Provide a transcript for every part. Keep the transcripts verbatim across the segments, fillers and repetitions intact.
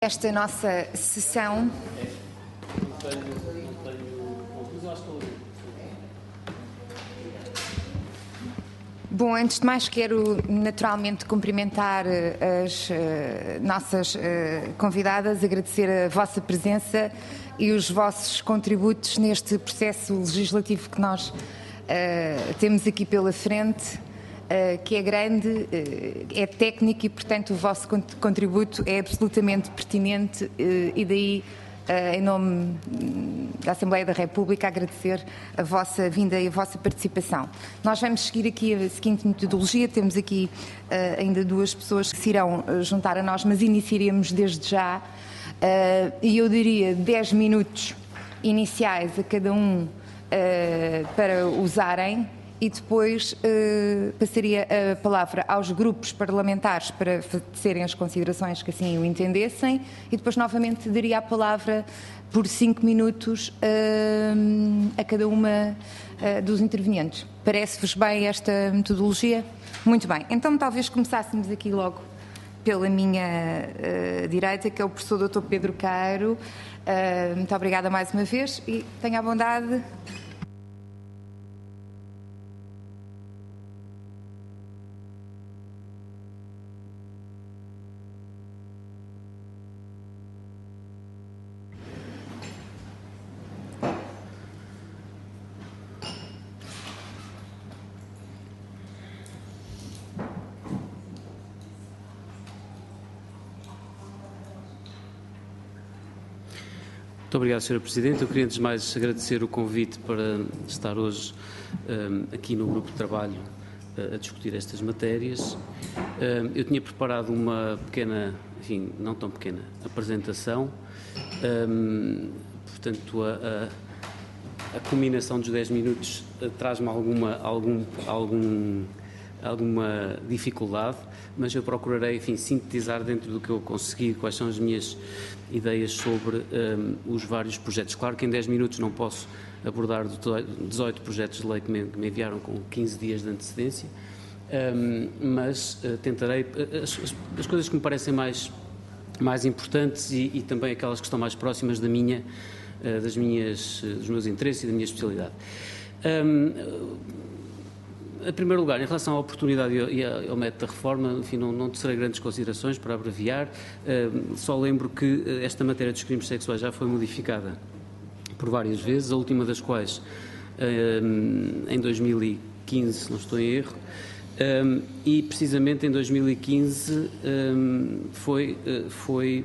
Esta nossa sessão. Bom, antes de mais quero naturalmente cumprimentar as uh, nossas uh, convidadas, agradecer a vossa presença e os vossos contributos neste processo legislativo que nós uh, temos aqui pela frente. Uh, que é grande, uh, é técnico e, portanto, o vosso contributo é absolutamente pertinente uh, e daí, uh, em nome da Assembleia da República, agradecer a vossa vinda e a vossa participação. Nós vamos seguir aqui a seguinte metodologia, temos aqui uh, ainda duas pessoas que se irão juntar a nós, mas iniciaríamos desde já, uh, e eu diria dez minutos iniciais a cada um uh, para usarem. E depois uh, passaria a palavra aos grupos parlamentares para fazerem as considerações que assim o entendessem e depois novamente daria a palavra por cinco minutos uh, a cada uma uh, dos intervenientes. Parece-vos bem esta metodologia? Muito bem. Então talvez começássemos aqui logo pela minha uh, direita, que é o professor doutor Pedro Cairo. Uh, muito obrigada mais uma vez e tenha a bondade. Muito obrigado, senhora Presidente. Eu queria, antes de mais, agradecer o convite para estar hoje um, aqui no Grupo de Trabalho uh, a discutir estas matérias. Um, eu tinha preparado uma pequena, enfim, não tão pequena, apresentação. Um, portanto, a, a, a combinação dos dez minutos uh, traz-me alguma, algum, algum, alguma dificuldade, mas eu procurarei, enfim, sintetizar dentro do que eu consegui quais são as minhas ideias sobre um, os vários projetos. Claro que em dez minutos não posso abordar dezoito projetos de lei que me, que me enviaram com quinze dias de antecedência, um, mas uh, tentarei, as, as coisas que me parecem mais, mais importantes e, e também aquelas que estão mais próximas da minha, uh, das minhas, uh, dos meus interesses e da minha especialidade. Um, Em primeiro lugar, em relação à oportunidade e ao método da reforma, enfim, não, não tecerei grandes considerações para abreviar, uh, só lembro que esta matéria dos crimes sexuais já foi modificada por várias vezes, a última das quais uh, em dois mil e quinze, se não estou em erro, um, e precisamente em dois mil e quinze um, foi, uh, foi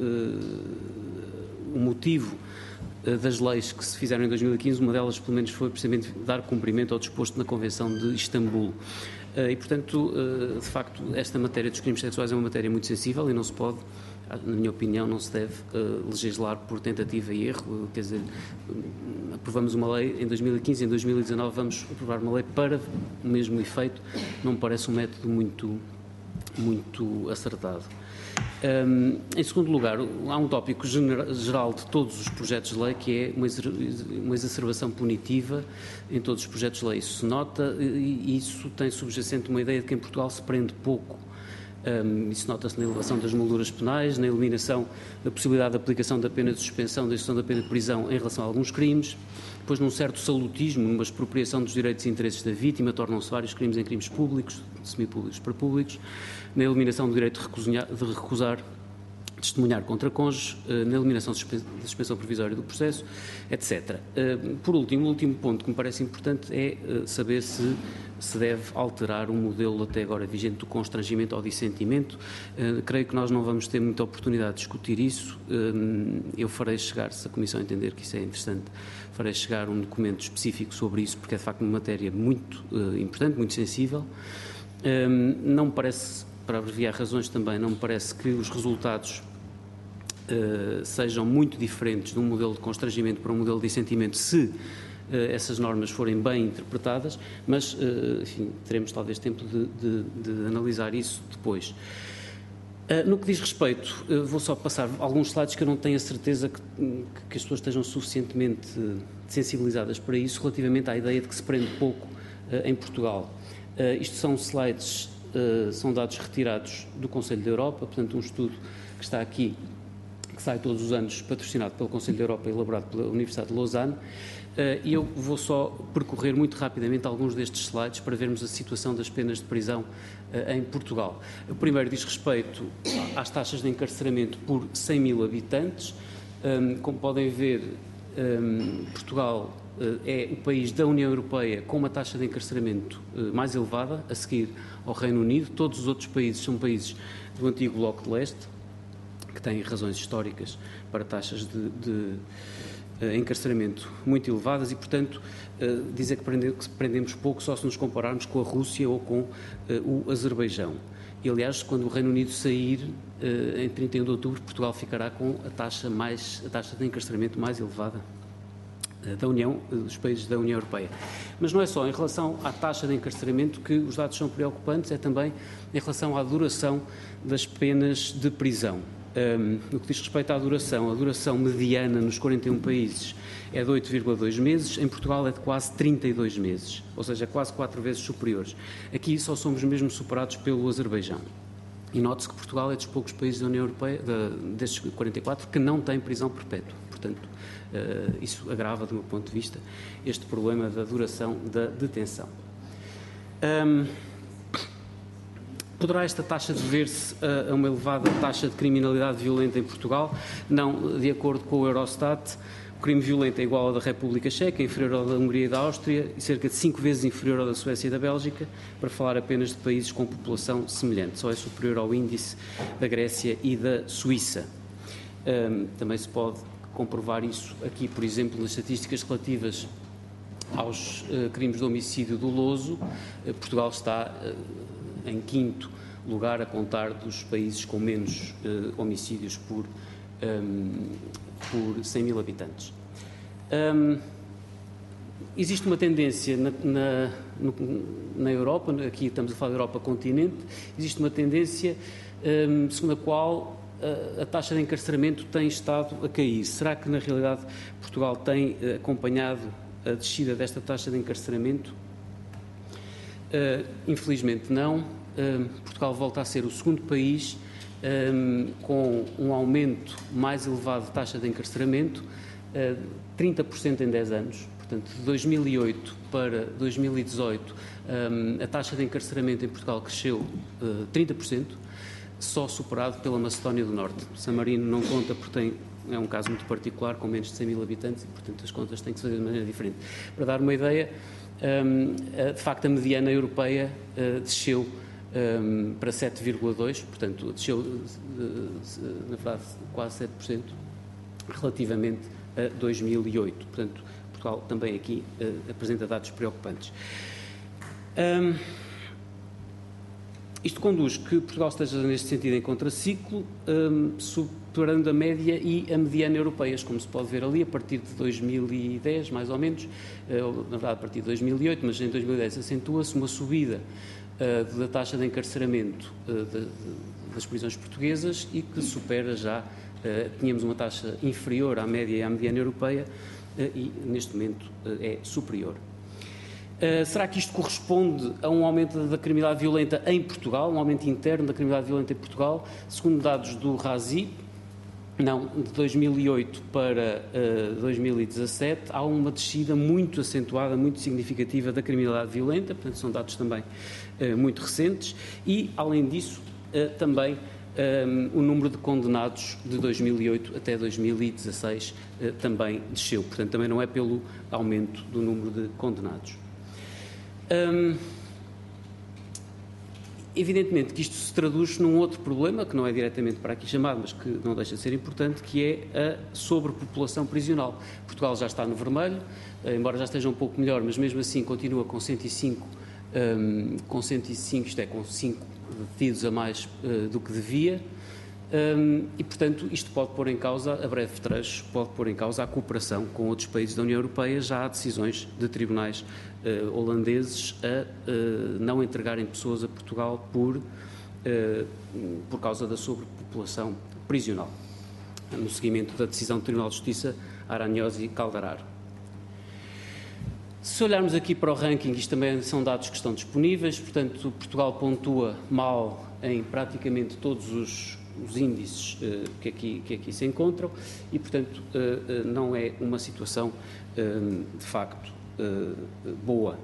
uh, o motivo das leis que se fizeram em dois mil e quinze, uma delas, pelo menos, foi precisamente dar cumprimento ao disposto na Convenção de Istambul. E, portanto, de facto, esta matéria dos crimes sexuais é uma matéria muito sensível e não se pode, na minha opinião, não se deve legislar por tentativa e erro. Quer dizer, aprovamos uma lei em dois mil e quinze, em dois mil e dezanove vamos aprovar uma lei para o mesmo efeito. Não me parece um método muito, muito acertado. Um, em segundo lugar, há um tópico geral de todos os projetos de lei, que é uma, uma exacerbação punitiva em todos os projetos de lei. Isso se nota e isso tem subjacente uma ideia de que em Portugal se prende pouco. Um, isso nota-se na elevação das molduras penais, na eliminação da possibilidade de aplicação da pena de suspensão, da execução da pena de prisão em relação a alguns crimes, depois num certo salutismo, numa expropriação dos direitos e interesses da vítima, tornam-se vários crimes em crimes públicos, semipúblicos para públicos, na eliminação do direito de recusar testemunhar contra cônjuges, na eliminação da suspensão provisória do processo, etcétera. Por último, o último ponto que me parece importante é saber se se deve alterar o modelo até agora vigente do constrangimento ao dissentimento. Creio que nós não vamos ter muita oportunidade de discutir isso. Eu farei chegar, se a Comissão entender que isso é interessante, farei chegar um documento específico sobre isso, porque é de facto uma matéria muito importante, muito sensível. Não me parece, para abreviar razões também, não me parece que os resultados Uh, sejam muito diferentes de um modelo de constrangimento para um modelo de dissentimento se uh, essas normas forem bem interpretadas, mas, uh, enfim, teremos talvez tempo de, de, de analisar isso depois. Uh, no que diz respeito, uh, vou só passar alguns slides que eu não tenho a certeza que, que as pessoas estejam suficientemente uh, sensibilizadas para isso, relativamente à ideia de que se prende pouco uh, em Portugal. Uh, isto são slides, uh, são dados retirados do Conselho da Europa, portanto um estudo que está aqui que sai todos os anos, patrocinado pelo Conselho da Europa e elaborado pela Universidade de Lausanne. E eu vou só percorrer muito rapidamente alguns destes slides para vermos a situação das penas de prisão em Portugal. O primeiro diz respeito às taxas de encarceramento por cem mil habitantes. Como podem ver, Portugal é o país da União Europeia com uma taxa de encarceramento mais elevada, a seguir ao Reino Unido. Todos os outros países são países do antigo Bloco de Leste, que têm razões históricas para taxas de, de encarceramento muito elevadas e, portanto, dizer que prendemos pouco só se nos compararmos com a Rússia ou com o Azerbaijão. E, aliás, quando o Reino Unido sair, em trinta e um de outubro, Portugal ficará com a taxa, mais, a taxa de encarceramento mais elevada da União, dos países da União Europeia. Mas não é só em relação à taxa de encarceramento que os dados são preocupantes, é também em relação à duração das penas de prisão. Um, no que diz respeito à duração, a duração mediana nos quarenta e um países é de oito vírgula dois meses, em Portugal é de quase trinta e dois meses, ou seja, quase quatro vezes superiores. Aqui só somos mesmo superados pelo Azerbaijão. E note-se que Portugal é dos poucos países da União Europeia, de, destes quarenta e quatro, que não tem prisão perpétua. Portanto, uh, isso agrava, do meu ponto de vista, este problema da duração da detenção. Um, Poderá esta taxa dever-se a uma elevada taxa de criminalidade violenta em Portugal? Não, de acordo com o Eurostat, o crime violento é igual ao da República Checa, inferior ao da Hungria e da Áustria e cerca de cinco vezes inferior ao da Suécia e da Bélgica, para falar apenas de países com população semelhante. Só é superior ao índice da Grécia e da Suíça. Um, também se pode comprovar isso aqui, por exemplo, nas estatísticas relativas aos uh, crimes de homicídio doloso. Uh, Portugal está uh, em quinto lugar a contar dos países com menos uh, homicídios por, um, por cem mil habitantes. Um, existe uma tendência na, na, no, na Europa, aqui estamos a falar da Europa continente, existe uma tendência um, segundo a qual a, a taxa de encarceramento tem estado a cair. Será que na realidade Portugal tem uh, acompanhado a descida desta taxa de encarceramento? Uh, infelizmente não. Uh, Portugal volta a ser o segundo país um, com um aumento mais elevado de taxa de encarceramento, uh, trinta por cento em dez anos. Portanto, de dois mil e oito para dois mil e dezoito, um, a taxa de encarceramento em Portugal cresceu uh, trinta por cento, só superado pela Macedónia do Norte. San Marino não conta porque tem, é um caso muito particular, com menos de cem mil habitantes, e, portanto, as contas têm que se fazer de maneira diferente. Para dar uma ideia, um, de facto, a mediana europeia uh, desceu um, para sete vírgula dois por cento, portanto, desceu, uh, na verdade, quase sete por cento, relativamente a dois mil e oito. Portanto, Portugal também aqui uh, apresenta dados preocupantes. Um, Isto conduz que Portugal esteja, neste sentido, em contraciclo, um, superando a média e a mediana europeias, como se pode ver ali, a partir de dois mil e dez, mais ou menos, uh, na verdade, a partir de dois mil e oito, mas em dois mil e dez acentua-se uma subida uh, da taxa de encarceramento uh, de, de, das prisões portuguesas e que supera já, uh, tínhamos uma taxa inferior à média e à mediana europeia uh, e, neste momento, uh, é superior. Uh, será que isto corresponde a um aumento da criminalidade violenta em Portugal, um aumento interno da criminalidade violenta em Portugal? Segundo dados do RASI, não, de dois mil e oito para uh, dois mil e dezassete, há uma descida muito acentuada, muito significativa da criminalidade violenta, portanto são dados também uh, muito recentes, e, além disso, uh, também um, o número de condenados de dois mil e oito até dois mil e dezasseis uh, também desceu, portanto também não é pelo aumento do número de condenados. Hum, evidentemente que isto se traduz num outro problema, que não é diretamente para aqui chamado, mas que não deixa de ser importante, que é a sobrepopulação prisional. Portugal já está no vermelho, embora já esteja um pouco melhor, mas mesmo assim continua com cento e cinco, um, com cento e cinco, isto é, com cinco detidos a mais uh, do que devia. Um, e, portanto, isto pode pôr em causa, a breve trecho, pode pôr em causa a cooperação com outros países da União Europeia. Já há decisões de tribunais uh, holandeses a uh, não entregarem pessoas a Portugal por, uh, por causa da sobrepopulação prisional, no seguimento da decisão do Tribunal de Justiça Aranhosi e Caldararo. Se olharmos aqui para o ranking, isto também são dados que estão disponíveis, portanto, Portugal pontua mal em praticamente todos os os índices uh, que, aqui, que aqui se encontram e, portanto, uh, uh, não é uma situação, uh, de facto, uh, boa.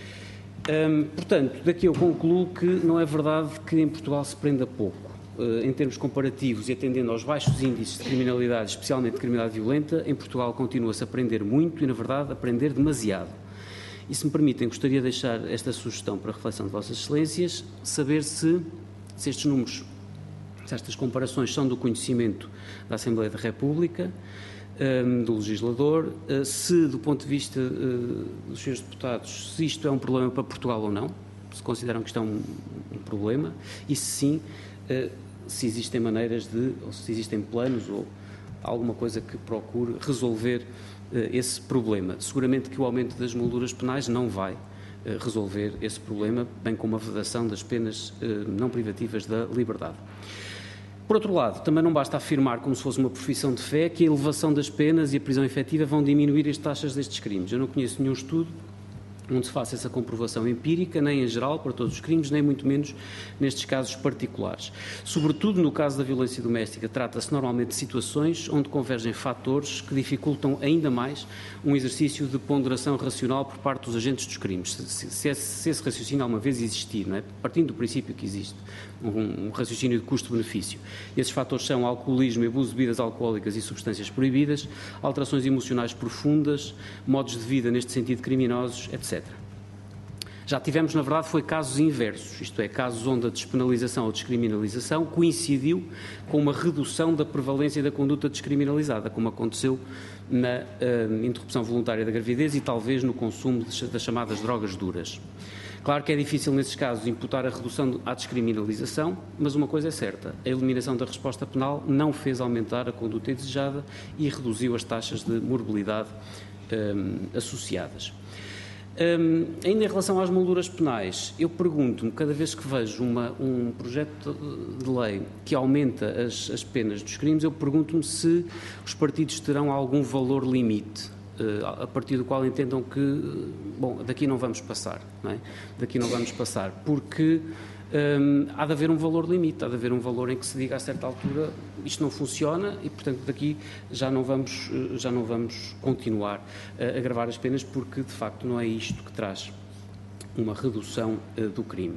Um, portanto, daqui eu concluo que não é verdade que em Portugal se prenda pouco. Uh, em termos comparativos e atendendo aos baixos índices de criminalidade, especialmente de criminalidade violenta, em Portugal continua-se a aprender muito e, na verdade, a aprender demasiado. E, se me permitem, gostaria de deixar esta sugestão para a reflexão de Vossas Excelências, saber se, se estes números, se estas comparações são do conhecimento da Assembleia da República, um, do legislador, uh, se, do ponto de vista uh, dos senhores deputados, se isto é um problema para Portugal ou não, se consideram que isto é um, um problema, e se sim, uh, se existem maneiras de, ou se existem planos ou alguma coisa que procure resolver uh, esse problema. Seguramente que o aumento das molduras penais não vai uh, resolver esse problema, bem como a vedação das penas uh, não privativas da liberdade. Por outro lado, também não basta afirmar, como se fosse uma profissão de fé, que a elevação das penas e a prisão efetiva vão diminuir as taxas destes crimes. Eu não conheço nenhum estudo onde se faça essa comprovação empírica, nem em geral para todos os crimes, nem muito menos nestes casos particulares. Sobretudo no caso da violência doméstica, trata-se normalmente de situações onde convergem fatores que dificultam ainda mais um exercício de ponderação racional por parte dos agentes dos crimes, se, se, esse, se esse raciocínio alguma vez existir, não é? Partindo do princípio que existe um, um raciocínio de custo-benefício. Esses fatores são alcoolismo, abuso de bebidas alcoólicas e substâncias proibidas, alterações emocionais profundas, modos de vida neste sentido criminosos, etcétera. Já tivemos, na verdade, foi casos inversos, isto é, casos onde a despenalização ou descriminalização coincidiu com uma redução da prevalência da conduta descriminalizada, como aconteceu na uh, interrupção voluntária da gravidez e talvez no consumo de, das chamadas drogas duras. Claro que é difícil, nesses casos, imputar a redução à descriminalização, mas uma coisa é certa, a eliminação da resposta penal não fez aumentar a conduta indesejada e reduziu as taxas de morbilidade um, associadas. Um, ainda em relação às molduras penais, eu pergunto-me, cada vez que vejo uma, um projeto de lei que aumenta as, as penas dos crimes, eu pergunto-me se os partidos terão algum valor limite, uh, a partir do qual entendam que, bom, daqui não vamos passar, não é? Daqui não vamos passar, porque um, há de haver um valor limite, há de haver um valor em que se diga a certa altura isto não funciona e, portanto, daqui já não vamos, já não vamos continuar a agravar as penas porque, de facto, não é isto que traz uma redução uh, do crime.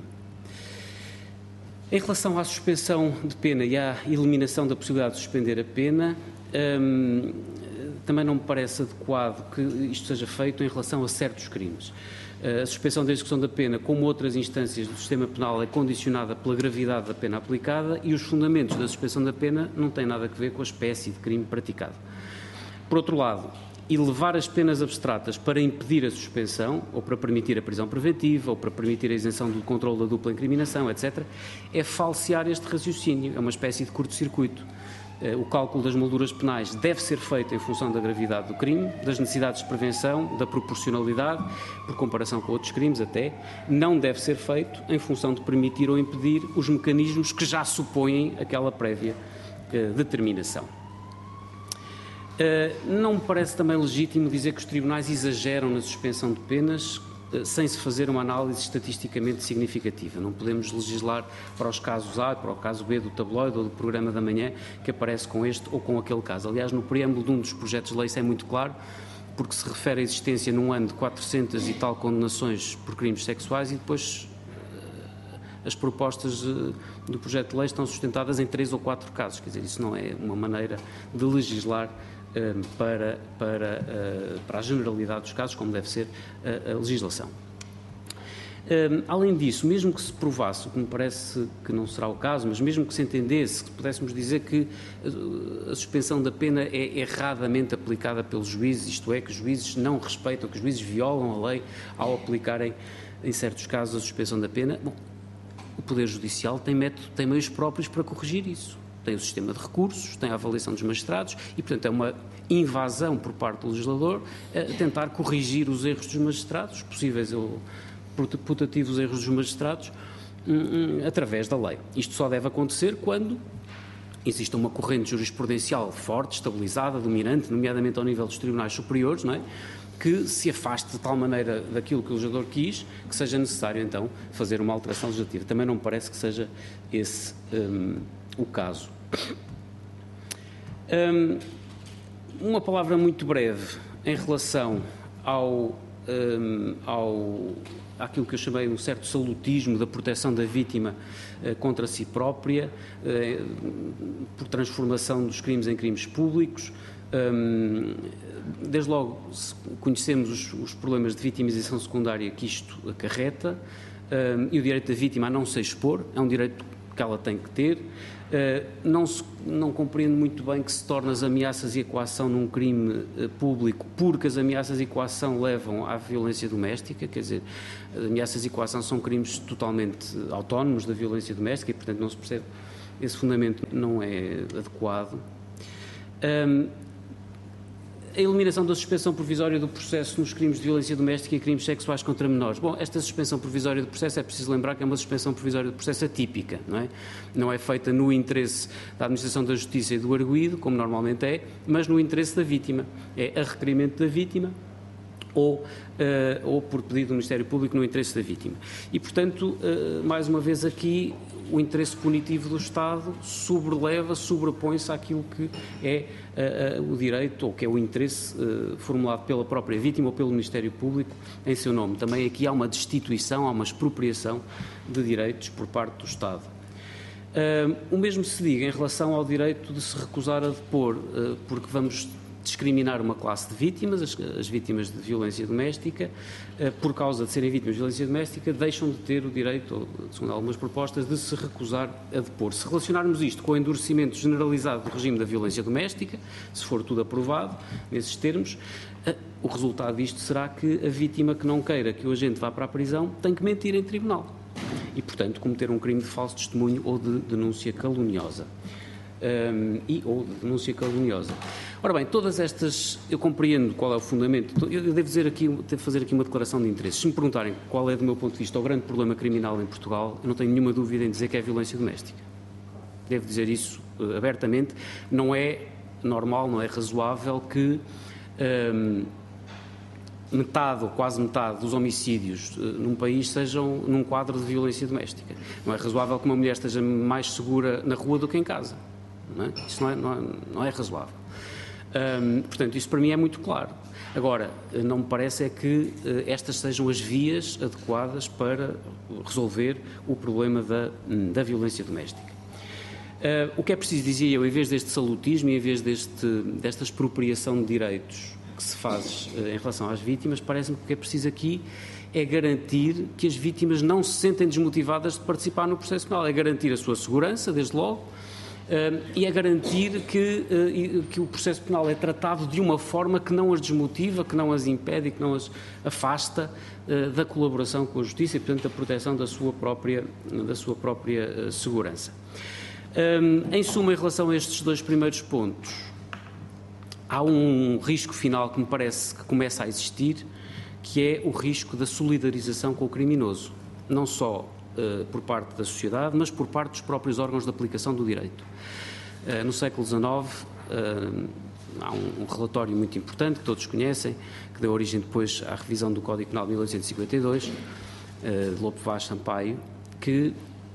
Em relação à suspensão de pena e à eliminação da possibilidade de suspender a pena, um, também não me parece adequado que isto seja feito em relação a certos crimes. A suspensão da execução da pena, como outras instâncias do sistema penal, é condicionada pela gravidade da pena aplicada e os fundamentos da suspensão da pena não têm nada a ver com a espécie de crime praticado. Por outro lado, elevar as penas abstratas para impedir a suspensão, ou para permitir a prisão preventiva, ou para permitir a isenção do controle da dupla incriminação, etcétera, é falsear este raciocínio, é uma espécie de curto-circuito. O cálculo das molduras penais deve ser feito em função da gravidade do crime, das necessidades de prevenção, da proporcionalidade, por comparação com outros crimes até, não deve ser feito em função de permitir ou impedir os mecanismos que já supõem aquela prévia uh, determinação. Uh, não me parece também legítimo dizer que os tribunais exageram na suspensão de penas sem se fazer uma análise estatisticamente significativa. Não podemos legislar para os casos A, para o caso B do tabloide ou do programa da manhã que aparece com este ou com aquele caso. Aliás, no preâmbulo de um dos projetos de lei isso é muito claro, porque se refere à existência num ano de quatrocentas e tal condenações por crimes sexuais e depois as propostas do projeto de lei estão sustentadas em três ou quatro casos. Quer dizer, isso não é uma maneira de legislar Para, para, para a generalidade dos casos, como deve ser a, a legislação. Além disso, mesmo que se provasse, o que me parece que não será o caso, mas mesmo que se entendesse, que pudéssemos dizer que a suspensão da pena é erradamente aplicada pelos juízes, isto é, que os juízes não respeitam, que os juízes violam a lei ao aplicarem, em certos casos, a suspensão da pena, bom, o Poder Judicial tem, método, tem meios próprios para corrigir isso. Tem o sistema de recursos, tem a avaliação dos magistrados e, portanto, é uma invasão por parte do legislador a tentar corrigir os erros dos magistrados, possíveis ou putativos erros dos magistrados, através da lei. Isto só deve acontecer quando existe uma corrente jurisprudencial forte, estabilizada, dominante, nomeadamente ao nível dos tribunais superiores, não é? Que se afaste de tal maneira daquilo que o legislador quis, que seja necessário, então, fazer uma alteração legislativa. Também não me parece que seja esse um, o caso. Um, uma palavra muito breve em relação ao, um, ao, àquilo que eu chamei um certo salutismo da proteção da vítima uh, contra si própria, uh, por transformação dos crimes em crimes públicos. Um, desde logo conhecemos os, os problemas de vitimização secundária que isto acarreta, um, e o direito da vítima a não se expor é um direito que ela tem que ter. Uh, não, se, não compreendo muito bem que se torna as ameaças e a coação num crime uh, público, porque as ameaças e coação levam à violência doméstica, quer dizer, as ameaças e coação são crimes totalmente autónomos da violência doméstica e, portanto, não se percebe, esse fundamento não é adequado. Um, A eliminação da suspensão provisória do processo nos crimes de violência doméstica e crimes sexuais contra menores. Bom, esta suspensão provisória do processo, é preciso lembrar que é uma suspensão provisória do processo atípica, não é? Não é feita no interesse da administração da justiça e do arguido, como normalmente é, mas no interesse da vítima. É a requerimento da vítima ou, uh, ou por pedido do Ministério Público no interesse da vítima. E, portanto, uh, mais uma vez aqui, o interesse punitivo do Estado sobreleva, sobrepõe-se àquilo que é uh, uh, o direito, ou que é o interesse uh, formulado pela própria vítima ou pelo Ministério Público em seu nome. Também aqui há uma destituição, há uma expropriação de direitos por parte do Estado. Uh, o mesmo se diga em relação ao direito de se recusar a depor, uh, porque vamos discriminar uma classe de vítimas, as, as vítimas de violência doméstica, eh, por causa de serem vítimas de violência doméstica, deixam de ter o direito, ou, segundo algumas propostas, de se recusar a depor. Se relacionarmos isto com o endurecimento generalizado do regime da violência doméstica, se for tudo aprovado, nesses termos, eh, o resultado disto será que a vítima que não queira que o agente vá para a prisão tem que mentir em tribunal e, portanto, cometer um crime de falso testemunho ou de denúncia caluniosa. Um, e, ou de denúncia caluniosa. Ora bem, todas estas, eu compreendo qual é o fundamento, eu devo dizer aqui, devo fazer aqui uma declaração de interesse. Se me perguntarem qual é, do meu ponto de vista, o grande problema criminal em Portugal, eu não tenho nenhuma dúvida em dizer que é a violência doméstica. Devo dizer isso uh, abertamente. Não é normal, não é razoável que um, metade ou quase metade dos homicídios uh, num país sejam num quadro de violência doméstica. Não é razoável que uma mulher esteja mais segura na rua do que em casa. Não é? Isso não é, não é, não é razoável. Um, portanto, isso para mim é muito claro. Agora, não me parece é que uh, estas sejam as vias adequadas para resolver o problema da, da violência doméstica. Uh, o que é preciso, dizia eu, em vez deste salutismo e em vez deste, desta expropriação de direitos que se faz uh, em relação às vítimas, parece-me que o que é preciso aqui é garantir que as vítimas não se sentem desmotivadas de participar no processo penal, é garantir a sua segurança, desde logo, Uh, e a garantir que, uh, que o processo penal é tratado de uma forma que não as desmotiva, que não as impede e que não as afasta uh, da colaboração com a justiça e, portanto, da proteção da sua própria, da sua própria uh, segurança. Um, em suma, em relação a estes dois primeiros pontos, há um risco final que me parece que começa a existir, que é o risco da solidarização com o criminoso, não só Uh, por parte da sociedade, mas por parte dos próprios órgãos de aplicação do direito. Uh, no século dezenove, uh, há um, um relatório muito importante, que todos conhecem, que deu origem depois à revisão do Código Penal de mil oitocentos e cinquenta e dois, uh, de Lope Vaz Sampaio, que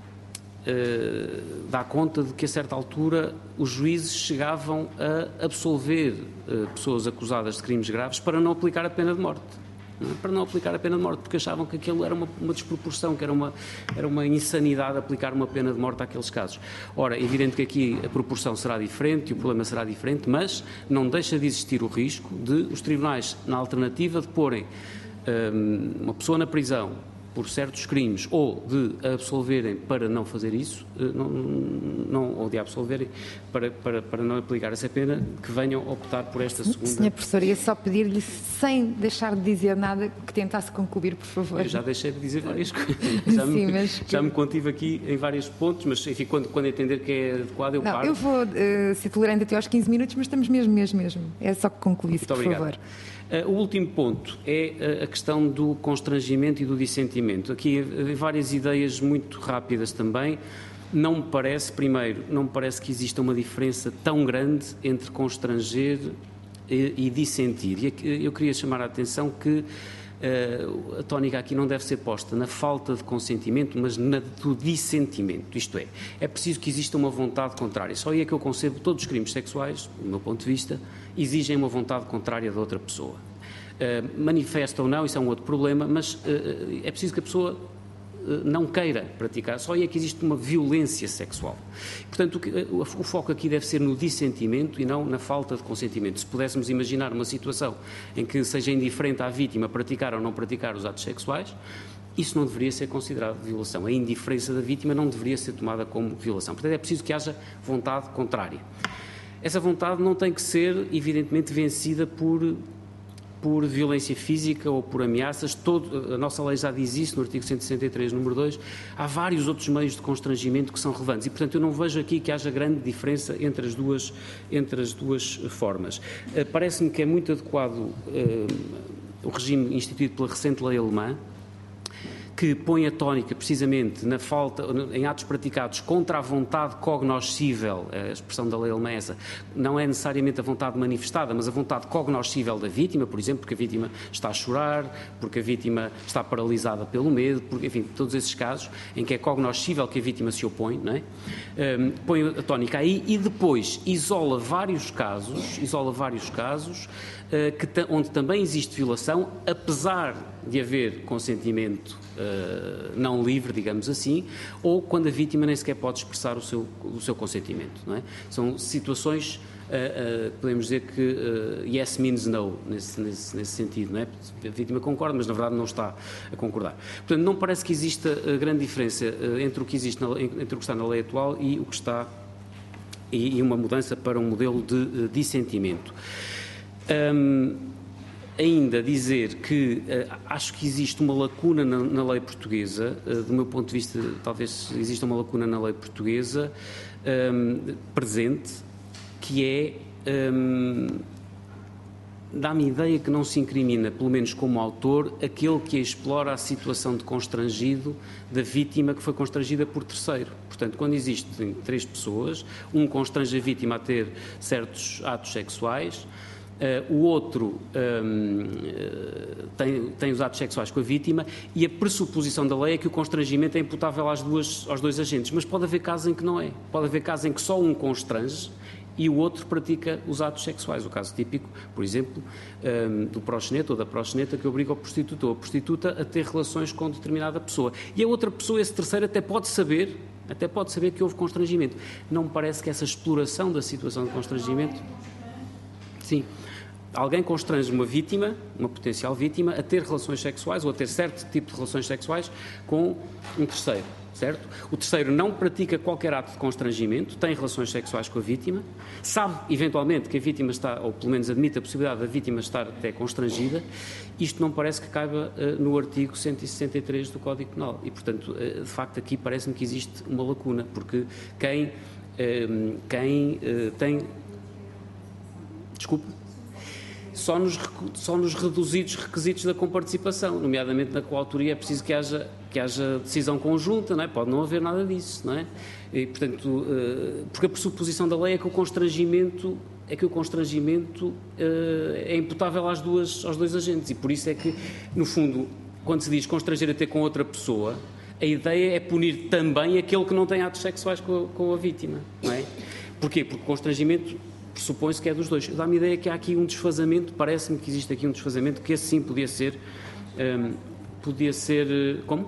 uh, dá conta de que, a certa altura, os juízes chegavam a absolver uh, pessoas acusadas de crimes graves para não aplicar a pena de morte. Para não aplicar a pena de morte, porque achavam que aquilo era uma, uma desproporção, que era uma, era uma insanidade aplicar uma pena de morte àqueles casos. Ora, é evidente que aqui a proporção será diferente e o problema será diferente, mas não deixa de existir o risco de os tribunais, na alternativa de porem um, uma pessoa na prisão por certos crimes ou de absolverem para não fazer isso, não, não, ou de absolverem para, para, para não aplicar essa pena, que venham optar por esta segunda. senhor Professor, ia só pedir-lhe, sem deixar de dizer nada, que tentasse concluir, por favor. Eu já deixei de dizer várias coisas. Já, Sim, me, mas... já me contive aqui em vários pontos, mas enfim, quando, quando entender que é adequado, eu não, paro. Eu vou uh, ser tolerante até aos quinze minutos, mas estamos mesmo, mesmo, mesmo. É só que concluísse, por obrigado. favor. Uh, o último ponto é a questão do constrangimento e do dissentimento. Aqui há várias ideias muito rápidas também. Não me parece, primeiro, não me parece que exista uma diferença tão grande entre constranger e, e dissentir. E eu queria chamar a atenção que a tónica aqui não deve ser posta na falta de consentimento, mas na do dissentimento, isto é, é preciso que exista uma vontade contrária. Só aí é que eu concebo todos os crimes sexuais, do meu ponto de vista, exigem uma vontade contrária da outra pessoa. Uh, manifesta ou não, isso é um outro problema, mas uh, é preciso que a pessoa não queira praticar, só aí é que existe uma violência sexual. Portanto, o, o foco aqui deve ser no dissentimento e não na falta de consentimento. Se pudéssemos imaginar uma situação em que seja indiferente à vítima praticar ou não praticar os atos sexuais, isso não deveria ser considerado violação. A indiferença da vítima não deveria ser tomada como violação. Portanto, é preciso que haja vontade contrária. Essa vontade não tem que ser, evidentemente, vencida por... por violência física ou por ameaças. Todo, a nossa lei já diz isso no artigo cento e sessenta e três, número dois, há vários outros meios de constrangimento que são relevantes e, portanto, eu não vejo aqui que haja grande diferença entre as duas, entre as duas formas. Uh, parece-me que é muito adequado uh, o regime instituído pela recente lei alemã, que põe a tónica precisamente na falta, em atos praticados contra a vontade cognoscível, a expressão da lei alemã é essa, não é necessariamente a vontade manifestada, mas a vontade cognoscível da vítima, por exemplo, porque a vítima está a chorar, porque a vítima está paralisada pelo medo, porque, enfim, todos esses casos em que é cognoscível que a vítima se opõe, não é? Um, põe a tónica aí e depois isola vários casos, isola vários casos uh, que onde também existe violação, apesar de haver consentimento uh, não livre, digamos assim, ou quando a vítima nem sequer pode expressar o seu, o seu consentimento, não é? São situações, uh, uh, podemos dizer que uh, yes means no, nesse, nesse, nesse sentido, não é? A vítima concorda, mas na verdade não está a concordar. Portanto, não parece que exista uh, grande diferença uh, entre o que existe na, entre o que está na lei atual e o que está, e, e uma mudança para um modelo de uh, dissentimento. Um, Ainda dizer que uh, acho que existe uma lacuna na, na lei portuguesa, uh, do meu ponto de vista, talvez exista uma lacuna na lei portuguesa um, presente, que é, um, dá-me a ideia que não se incrimina, pelo menos como autor, aquele que explora a situação de constrangido da vítima que foi constrangida por terceiro. Portanto, quando existem três pessoas, um constrange a vítima a ter certos atos sexuais, Uh, o outro um, uh, tem, tem os atos sexuais com a vítima e a pressuposição da lei é que o constrangimento é imputável às duas, aos dois agentes, mas pode haver casos em que não é. Pode haver casos em que só um constrange e o outro pratica os atos sexuais. O caso típico, por exemplo, um, do proxeneta ou da proxeneta que obriga o prostituto ou a prostituta a ter relações com determinada pessoa. E a outra pessoa, esse terceiro, até pode saber, até pode saber que houve constrangimento. Não me parece que essa exploração da situação de constrangimento... Sim. Alguém constrange uma vítima, uma potencial vítima, a ter relações sexuais ou a ter certo tipo de relações sexuais com um terceiro, certo? O terceiro não pratica qualquer ato de constrangimento, tem relações sexuais com a vítima, sabe eventualmente que a vítima está, ou pelo menos admite a possibilidade da vítima estar até constrangida. Isto não parece que caiba uh, no artigo cento e sessenta e três do Código Penal e, portanto, uh, de facto aqui parece-me que existe uma lacuna, porque quem, uh, quem uh, tem... Desculpe? Só nos, só nos reduzidos requisitos da comparticipação, nomeadamente na coautoria é preciso que haja, que haja decisão conjunta, não é? Pode não haver nada disso, não é? E, portanto, porque a pressuposição da lei é que o constrangimento, é que o constrangimento é imputável às duas, aos dois agentes e por isso é que, no fundo, quando se diz constranger a ter com outra pessoa, a ideia é punir também aquele que não tem atos sexuais com a, com a vítima, não é? Porquê? Porque o constrangimento pressupõe-se que é dos dois. Dá-me a ideia que há aqui um desfazamento, parece-me que existe aqui um desfazamento, que esse sim podia ser, um, podia ser, como?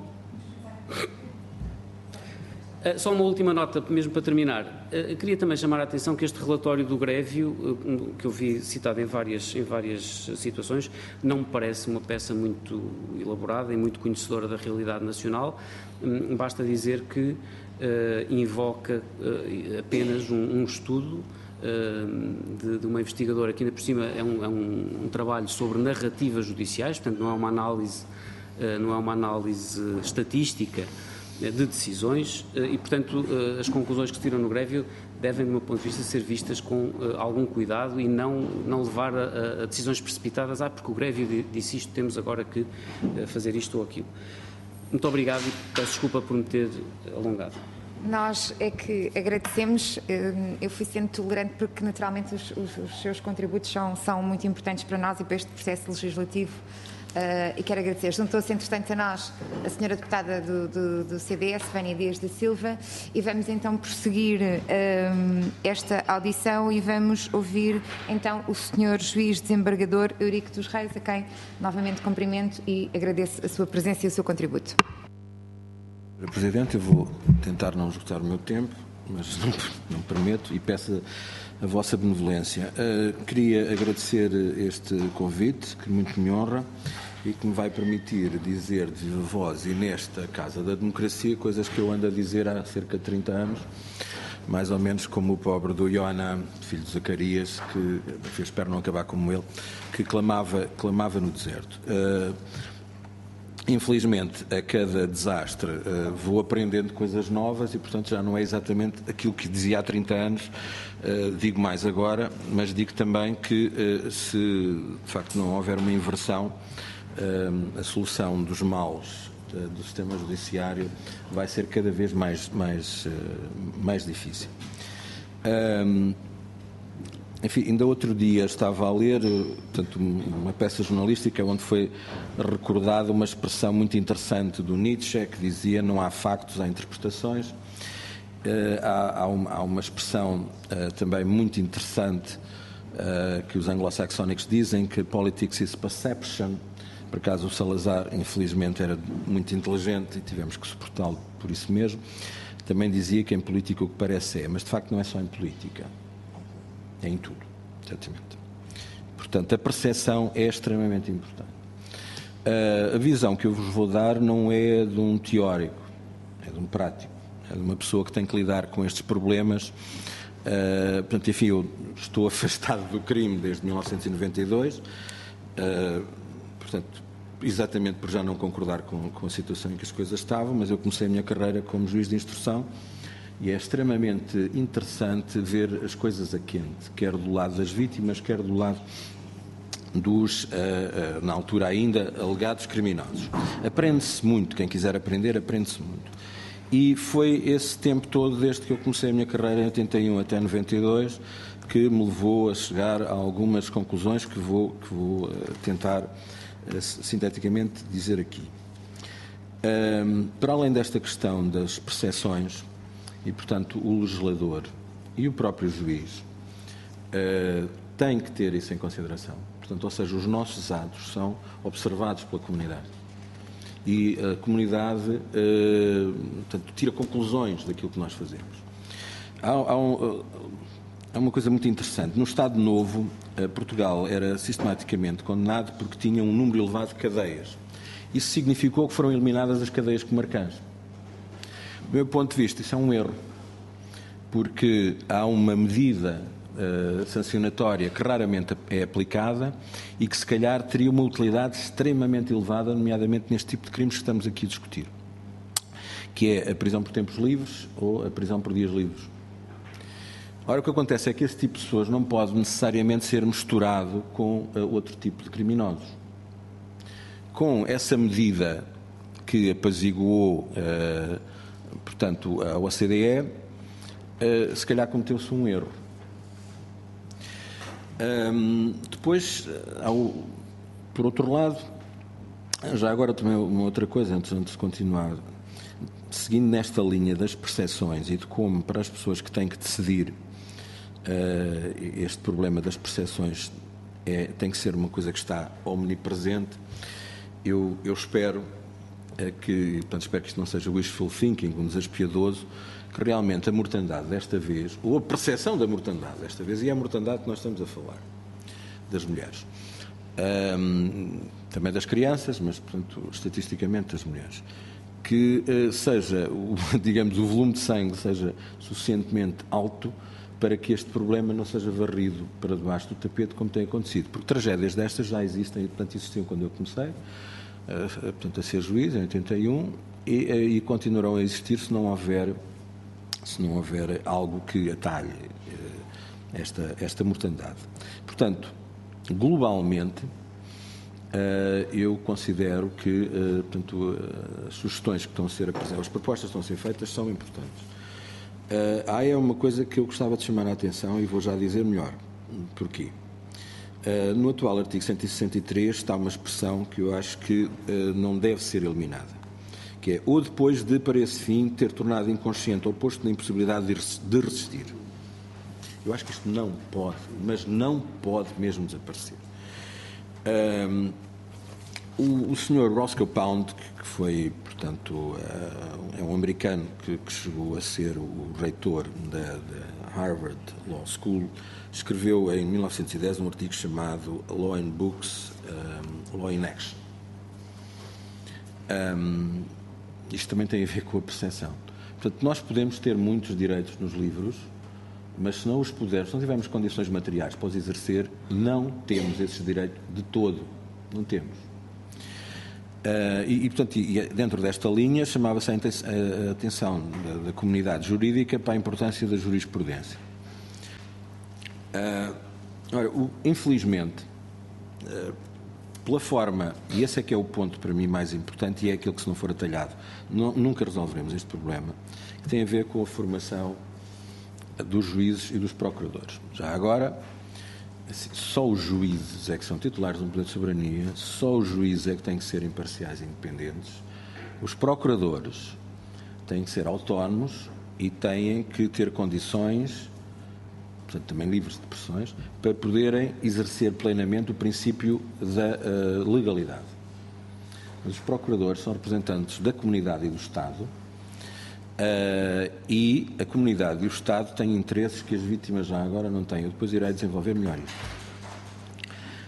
Uh, só uma última nota, mesmo para terminar. Uh, queria também chamar a atenção que este relatório do Grevio, uh, que eu vi citado em várias, em várias situações, não me parece uma peça muito elaborada e muito conhecedora da realidade nacional. Um, basta dizer que uh, invoca uh, apenas um, um estudo De, de uma investigadora que ainda por cima é um, é um, um trabalho sobre narrativas judiciais, portanto não é uma análise, não é uma análise estatística de decisões e, portanto, as conclusões que se tiram no Grevio devem, do meu ponto de vista, ser vistas com algum cuidado e não, não levar a, a decisões precipitadas, ah, porque o Grevio disse isto, temos agora que fazer isto ou aquilo. Muito obrigado e peço desculpa por me ter alongado. Nós é que agradecemos, eu fui sendo tolerante porque naturalmente os, os, os seus contributos são, são muito importantes para nós e para este processo legislativo Uh, e quero agradecer. Juntou-se, entretanto, a nós a senhora deputada do, do, do C D S, Vânia Dias da Silva, e vamos então prosseguir um, esta audição e vamos ouvir então o senhor juiz desembargador Eurico dos Reis, a quem novamente cumprimento e agradeço a sua presença e o seu contributo. Senhora Presidente, eu vou tentar não esgotar o meu tempo, mas não, não prometo, e peço a vossa benevolência. Uh, queria agradecer este convite, que muito me honra e que me vai permitir dizer de viva voz e nesta Casa da Democracia coisas que eu ando a dizer há cerca de trinta anos, mais ou menos como o pobre do Iona, filho de Zacarias, que eu espero não acabar como ele, que clamava, clamava no deserto. Uh, Infelizmente, a cada desastre uh, vou aprendendo coisas novas e, portanto, já não é exatamente aquilo que dizia há trinta anos, uh, digo mais agora, mas digo também que uh, se, de facto, não houver uma inversão, uh, a solução dos males uh, do sistema judiciário vai ser cada vez mais, mais, uh, mais difícil. Uh, Enfim, ainda outro dia estava a ler, portanto, uma peça jornalística onde foi recordada uma expressão muito interessante do Nietzsche, que dizia: não há factos, há interpretações. Uh, há, há, uma, há uma expressão uh, também muito interessante uh, que os anglo-saxónicos dizem, que politics is perception. Por acaso o Salazar, infelizmente, era muito inteligente e tivemos que suportá-lo por isso mesmo. Também dizia que em política o que parece é, mas de facto não é só em política. É em tudo, exatamente. Portanto, a percepção é extremamente importante. Uh, a visão que eu vos vou dar não é de um teórico, é de um prático, é de uma pessoa que tem que lidar com estes problemas. Uh, portanto, enfim, eu estou afastado do crime desde mil novecentos e noventa e dois, uh, portanto, exatamente por já não concordar com, com a situação em que as coisas estavam, mas eu comecei a minha carreira como juiz de instrução. E é extremamente interessante ver as coisas a quente, quer do lado das vítimas, quer do lado dos, uh, uh, na altura ainda, alegados criminosos. Aprende-se muito, quem quiser aprender, aprende-se muito. E foi esse tempo todo, desde que eu comecei a minha carreira em oitenta e um até noventa e dois, que me levou a chegar a algumas conclusões que vou, que vou uh, tentar uh, sinteticamente dizer aqui. Um, para além desta questão das percepções, e, portanto, o legislador e o próprio juiz uh, têm que ter isso em consideração. Portanto, ou seja, os nossos atos são observados pela comunidade. E a comunidade uh, portanto, tira conclusões daquilo que nós fazemos. Há, há, um, uh, há uma coisa muito interessante. No Estado Novo, uh, Portugal era sistematicamente condenado porque tinha um número elevado de cadeias. Isso significou que foram eliminadas as cadeias comarcãs. Do meu ponto de vista, isso é um erro, porque há uma medida uh, sancionatória que raramente é aplicada e que, se calhar, teria uma utilidade extremamente elevada, nomeadamente neste tipo de crimes que estamos aqui a discutir, que é a prisão por tempos livres ou a prisão por dias livres. Ora, o que acontece é que esse tipo de pessoas não pode necessariamente ser misturado com uh, outro tipo de criminosos. Com essa medida que apaziguou uh, portanto, a O C D E, uh, se calhar cometeu-se um erro. Um, depois, ao, por outro lado, já agora também uma outra coisa, antes, antes de continuar, seguindo nesta linha das percepções e de como, para as pessoas que têm que decidir, uh, este problema das percepções é, tem que ser uma coisa que está omnipresente, eu, eu espero É que, portanto, espero que isto não seja wishful thinking, um desejo piedoso, que realmente a mortandade desta vez, ou a percepção da mortandade desta vez, e é a mortandade que nós estamos a falar, das mulheres, um, também das crianças, mas, portanto, estatisticamente das mulheres, que uh, seja, o, digamos, o volume de sangue seja suficientemente alto para que este problema não seja varrido para debaixo do tapete, como tem acontecido, porque tragédias destas já existem, e, portanto, existiam quando eu comecei, Uh, portanto, a ser juiz em oitenta e um e, uh, e continuarão a existir se não houver, se não houver algo que atalhe uh, esta, esta mortandade. Portanto, globalmente, uh, eu considero que uh, portanto, uh, as sugestões que estão a ser apresentadas, as propostas que estão a ser feitas são importantes. Uh, há é uma coisa que eu gostava de chamar a atenção e vou já dizer melhor. Porquê? Uh, no atual artigo cento e sessenta e três está uma expressão que eu acho que uh, não deve ser eliminada, que é ou depois de, para esse fim, ter tornado inconsciente ou posto na impossibilidade de, de resistir. Eu acho que isto não pode, mas não pode mesmo desaparecer. Um, o, o senhor Roscoe Pound, que, que foi, portanto, uh, é um americano que, que chegou a ser o reitor da, da Harvard Law School, escreveu em mil novecentos e dez um artigo chamado Law in Books, um, Law in Action. Um, isto também tem a ver com a percepção. Portanto, nós podemos ter muitos direitos nos livros, mas se não os pudermos, se não tivermos condições materiais para os exercer, não temos esses direitos de todo. Não temos. Uh, e, e, portanto, e, dentro desta linha, chamava-se a, a atenção da, da comunidade jurídica para a importância da jurisprudência. Uh, ora, o, infelizmente, uh, pela forma, e esse é que é o ponto para mim mais importante, e é aquilo que, se não for atalhado, não, nunca resolveremos este problema, que tem a ver com a formação dos juízes e dos procuradores. Já agora, assim, só os juízes é que são titulares de um poder de soberania, só os juízes é que têm que ser imparciais e independentes, os procuradores têm que ser autónomos e têm que ter condições, portanto também livres de pressões, para poderem exercer plenamente o princípio da uh, legalidade. Mas os procuradores são representantes da comunidade e do Estado, uh, e a comunidade e o Estado têm interesses que as vítimas já agora não têm. Eu depois irei desenvolver melhor isto.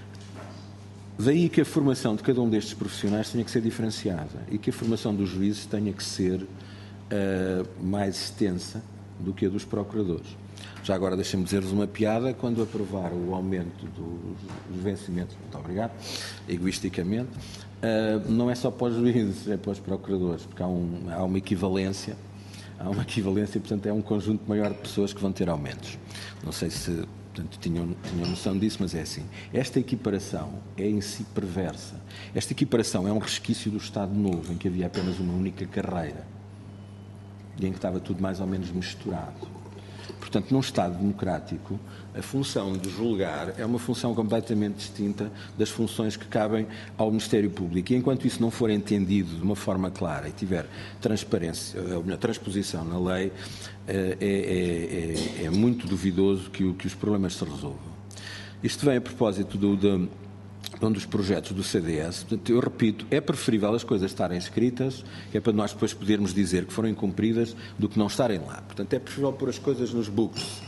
Daí que a formação de cada um destes profissionais tenha que ser diferenciada e que a formação dos juízes tenha que ser uh, mais extensa do que a dos procuradores. Já agora deixem-me dizer-vos uma piada: quando aprovar o aumento dos, dos vencimentos, muito obrigado, egoisticamente, uh, não é só para os juízes, é para os procuradores, porque há, um, há uma equivalência, há uma equivalência, portanto é um conjunto maior de pessoas que vão ter aumentos. Não sei se, portanto, tinham, tinham noção disso, mas é assim. Esta equiparação é em si perversa. Esta equiparação é um resquício do Estado Novo, em que havia apenas uma única carreira e em que estava tudo mais ou menos misturado. Portanto, num Estado democrático, a função de julgar é uma função completamente distinta das funções que cabem ao Ministério Público. E enquanto isso não for entendido de uma forma clara e tiver transparência, ou transposição na lei, é, é, é, é muito duvidoso que, o, que os problemas se resolvam. Isto vem a propósito do, do, de um dos projetos do C D S. Portanto, eu repito, é preferível as coisas estarem escritas, que é para nós depois podermos dizer que foram incumpridas, do que não estarem lá. Portanto, é preferível pôr as coisas nos books.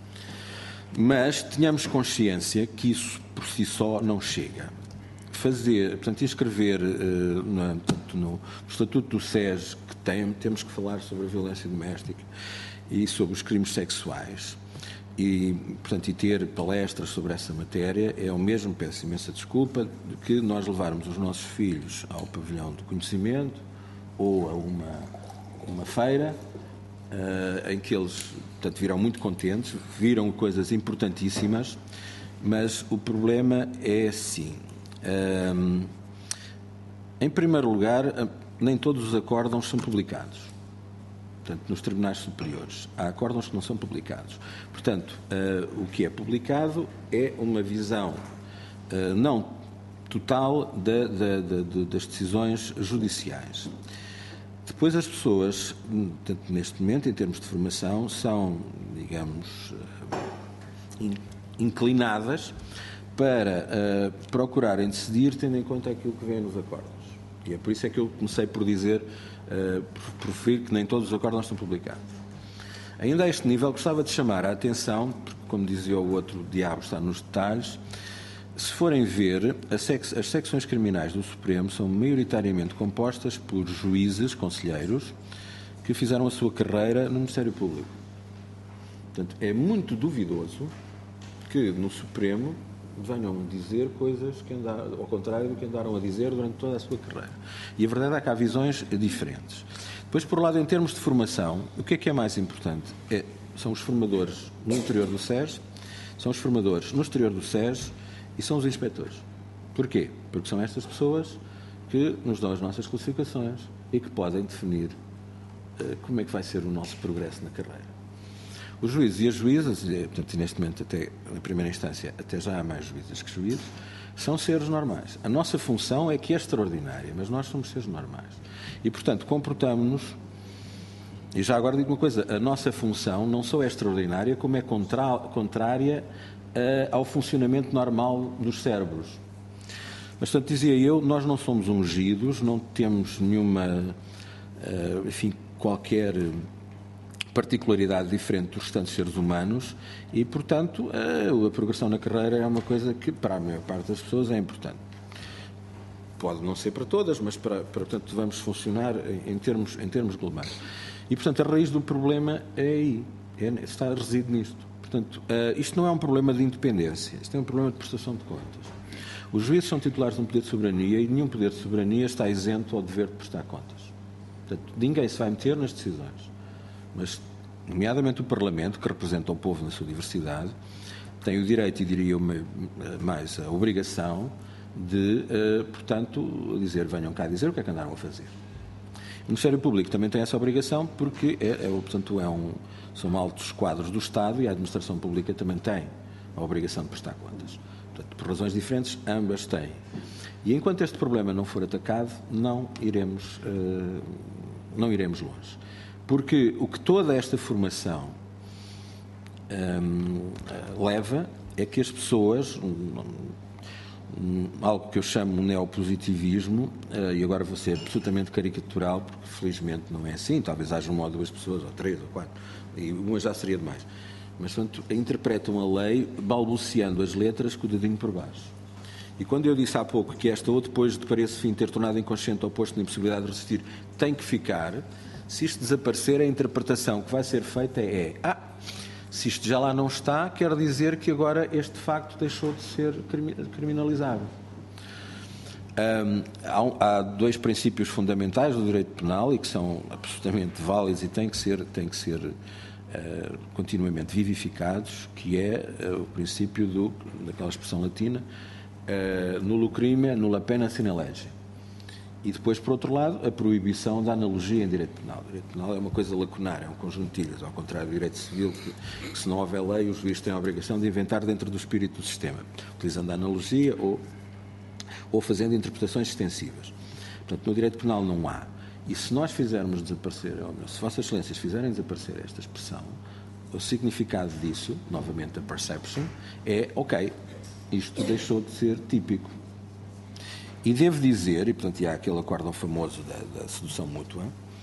Mas tenhamos consciência que isso por si só não chega. Fazer, portanto, inscrever uh, na, portanto, no, no Estatuto do S E S, que tem, temos que falar sobre a violência doméstica e sobre os crimes sexuais, e, portanto, e ter palestras sobre essa matéria, é o mesmo, peço imensa desculpa, de que nós levarmos os nossos filhos ao pavilhão do conhecimento ou a uma, uma feira uh, em que eles, portanto, virão muito contentes, viram coisas importantíssimas, mas o problema é assim. Um, em primeiro lugar, nem todos os acórdãos são publicados. Portanto, nos tribunais superiores. Há acórdãos que não são publicados. Portanto, uh, o que é publicado é uma visão uh, não total da, da, da, das decisões judiciais. Depois, as pessoas, portanto, neste momento, em termos de formação, são, digamos, uh, inclinadas para uh, procurarem decidir tendo em conta aquilo que vem nos acórdãos. E é por isso é que eu comecei por dizer, uh, por referir que nem todos os acórdãos estão publicados. Ainda a este nível, gostava de chamar a atenção, porque, como dizia o outro, o diabo está nos detalhes. Se forem ver, as, sec as secções criminais do Supremo são maioritariamente compostas por juízes, conselheiros, que fizeram a sua carreira no Ministério Público. Portanto, é muito duvidoso que no Supremo venham dizer coisas que andaram, ao contrário do que andaram a dizer durante toda a sua carreira. E a verdade é que há visões diferentes. Depois, por um lado, em termos de formação, o que é que é mais importante? É, são os formadores no interior do S E S, são os formadores no exterior do S E S e são os inspectores. Porquê? Porque são estas pessoas que nos dão as nossas classificações e que podem definir uh, como é que vai ser o nosso progresso na carreira. Os juízes e as juízas, portanto, neste momento, até na primeira instância, até já há mais juízes que juízes, são seres normais. A nossa função é que é extraordinária, mas nós somos seres normais. E, portanto, comportamos-nos. E já agora digo uma coisa, a nossa função não só é extraordinária, como é contra, contrária uh, ao funcionamento normal dos cérebros. Mas, portanto, dizia eu, nós não somos ungidos, não temos nenhuma, uh, enfim, qualquer particularidade diferente dos restantes seres humanos e, portanto, uh, a progressão na carreira é uma coisa que, para a maior parte das pessoas, é importante. Pode não ser para todas, mas, para, para portanto, vamos funcionar em, em, termos, em termos globais. E, portanto, a raiz do problema é aí, é, está reside nisto. Portanto, uh, isto não é um problema de independência, isto é um problema de prestação de contas. Os juízes são titulares de um poder de soberania e nenhum poder de soberania está isento ao dever de prestar contas. Portanto, ninguém se vai meter nas decisões. Mas, nomeadamente o Parlamento, que representa o povo na sua diversidade, tem o direito, e diria eu mais, a obrigação de, uh, portanto, dizer, venham cá dizer o que é que andaram a fazer. O Ministério Público também tem essa obrigação porque é, é, portanto, é um, são altos quadros do Estado e a Administração Pública também tem a obrigação de prestar contas. Portanto, por razões diferentes, ambas têm. E enquanto este problema não for atacado, não iremos, uh, não iremos longe. Porque o que toda esta formação um, leva é que as pessoas, um, um, algo que eu chamo de neopositivismo, uh, e agora vou ser absolutamente caricatural, porque felizmente não é assim, talvez haja uma ou duas pessoas, ou três, ou quatro, e uma já seria demais. Mas, portanto, interpretam a lei balbuciando as letras com o dedinho por baixo. E quando eu disse há pouco que esta, ou depois de para esse fim ter tornado inconsciente ou posto na impossibilidade de resistir, tem que ficar, se isto desaparecer, a interpretação que vai ser feita é, ah, se isto já lá não está, quer dizer que agora este facto deixou de ser criminalizado. Um, há, há dois princípios fundamentais do direito penal e que são absolutamente válidos e têm que ser, têm que ser uh, continuamente vivificados, que é uh, o princípio do, daquela expressão latina, uh, nulo crime, nulla pena sine lege. E depois, por outro lado, a proibição da analogia em direito penal. O direito penal é uma coisa lacunar, é um conjunto de ilhas, ao contrário do direito civil, que, que se não houver lei, os juízes têm a obrigação de inventar dentro do espírito do sistema, utilizando a analogia ou, ou fazendo interpretações extensivas. Portanto, no direito penal não há. E se nós fizermos desaparecer, ou se Vossas Excelências fizerem desaparecer esta expressão, o significado disso, novamente a perception, é, ok, isto deixou de ser típico. E devo dizer, e portanto há aquele acórdão famoso da, da sedução mútua,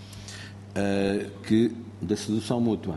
uh, que da sedução mútua,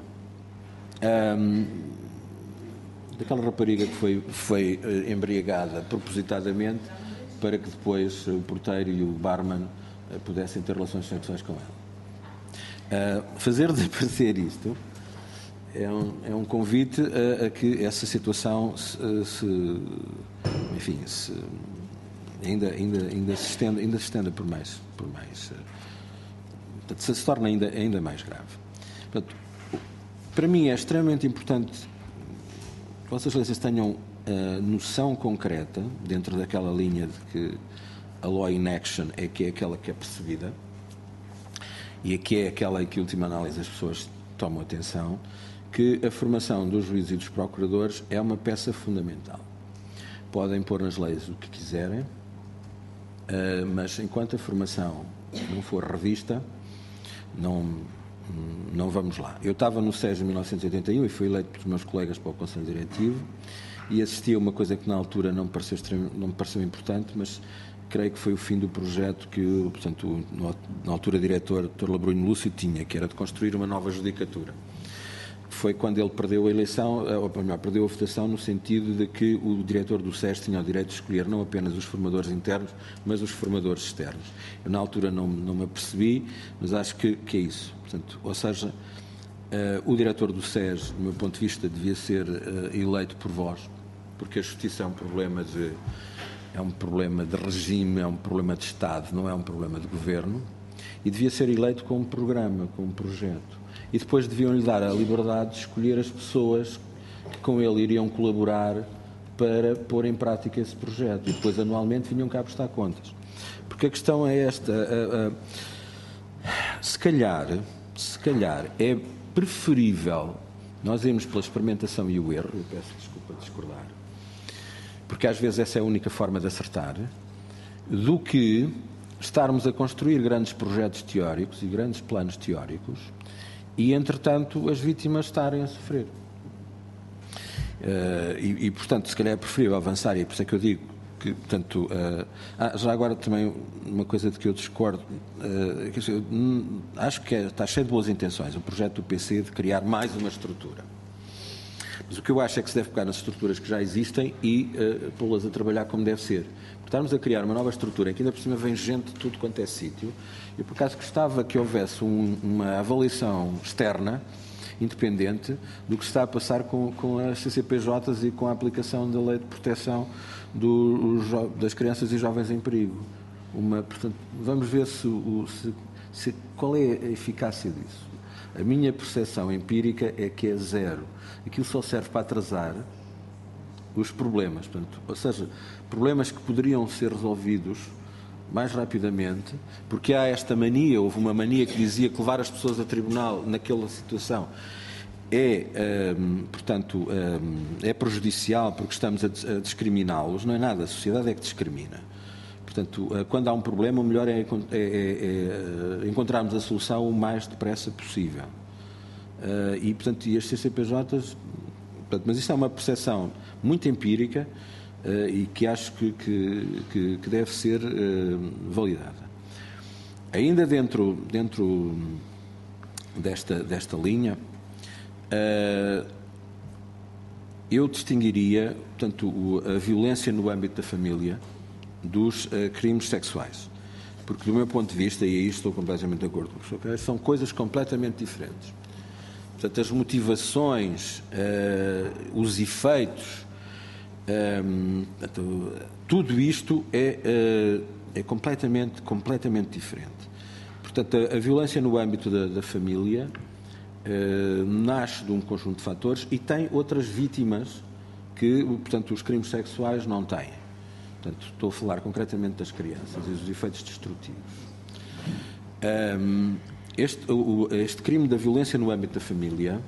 um, daquela rapariga que foi, foi uh, embriagada propositadamente para que depois o porteiro e o barman uh, pudessem ter relações sexuais com ela. Uh, fazer desaparecer isto é um, é um convite a, a que essa situação se, se enfim, se Ainda, ainda, ainda, se estenda, ainda se estenda por mais, por mais portanto, se, se torna ainda, ainda mais grave. Portanto, para mim é extremamente importante que Vossas Excelências tenham uh, noção concreta, dentro daquela linha de que a law in action é que é aquela que é percebida e é que é aquela em que, em última análise, as pessoas tomam atenção, que a formação dos juízes e dos procuradores é uma peça fundamental. Podem pôr nas leis o que quiserem, Uh, mas enquanto a formação não for revista, não, não vamos lá. Eu estava no SES em mil novecentos e oitenta e um e fui eleito pelos meus colegas para o Conselho Diretivo e assisti a uma coisa que na altura não me pareceu, extremo, não me pareceu importante, mas creio que foi o fim do projeto que, portanto, na altura diretor, doutor Labrunho Lúcio, tinha, que era de construir uma nova judicatura. Foi quando ele perdeu a eleição, ou melhor, perdeu a votação no sentido de que o diretor do SES tinha o direito de escolher não apenas os formadores internos, mas os formadores externos. Eu na altura não, não me apercebi, mas acho que, que é isso. Portanto, ou seja, uh, o diretor do SES, do meu ponto de vista, devia ser uh, eleito por vós, porque a justiça é um problema de, é um problema de regime, é um problema de Estado, não é um problema de governo, e devia ser eleito com um programa, com um projeto. E depois deviam-lhe dar a liberdade de escolher as pessoas que com ele iriam colaborar para pôr em prática esse projeto. E depois, anualmente, vinham cá prestar contas. Porque a questão é esta. A, a, se calhar, se calhar é preferível nós irmos pela experimentação e o erro, eu peço desculpa de discordar, porque às vezes essa é a única forma de acertar, do que estarmos a construir grandes projetos teóricos e grandes planos teóricos e, entretanto, as vítimas estarem a sofrer. Uh, e, e, portanto, se calhar é preferível avançar, e por isso é que eu digo que, portanto, uh, ah, já agora também uma coisa de que eu discordo, uh, que eu, hum, acho que é, está cheio de boas intenções, o projeto do P C de criar mais uma estrutura. Mas o que eu acho é que se deve pegar nas estruturas que já existem e uh, pô-las a trabalhar como deve ser. Porque estarmos a criar uma nova estrutura, em que ainda por cima vem gente de tudo quanto é sítio, eu por acaso gostava que houvesse um, uma avaliação externa, independente, do que se está a passar com, com as C C P Js e com a aplicação da Lei de Proteção do, das Crianças e Jovens em Perigo. Uma, portanto, vamos ver se, se, se, qual é a eficácia disso. A minha percepção empírica é que é zero. Aquilo só serve para atrasar os problemas. Portanto, ou seja, problemas que poderiam ser resolvidos mais rapidamente, porque há esta mania, houve uma mania que dizia que levar as pessoas a tribunal naquela situação é, hum, portanto, hum, é prejudicial porque estamos a, a discriminá-los. Não é nada, a sociedade é que discrimina. Portanto, quando há um problema, o melhor é, é, é, é encontrarmos a solução o mais depressa possível. Uh, e, portanto, e as C C P Js, portanto, mas isto é uma percepção muito empírica uh, e que acho que, que, que, que deve ser uh, validada. Ainda dentro, dentro desta, desta linha, uh, eu distinguiria, portanto, o, a violência no âmbito da família dos uh, crimes sexuais. Porque, do meu ponto de vista, e aí estou completamente de acordo com o professor, são coisas completamente diferentes. Portanto, as motivações, uh, os efeitos, um, portanto, tudo isto é, uh, é completamente, completamente diferente. Portanto, a, a violência no âmbito da, da família uh, nasce de um conjunto de fatores e tem outras vítimas que, portanto, os crimes sexuais não têm. Portanto, estou a falar concretamente das crianças e dos efeitos destrutivos. Um, Este, o, este crime da violência no âmbito da família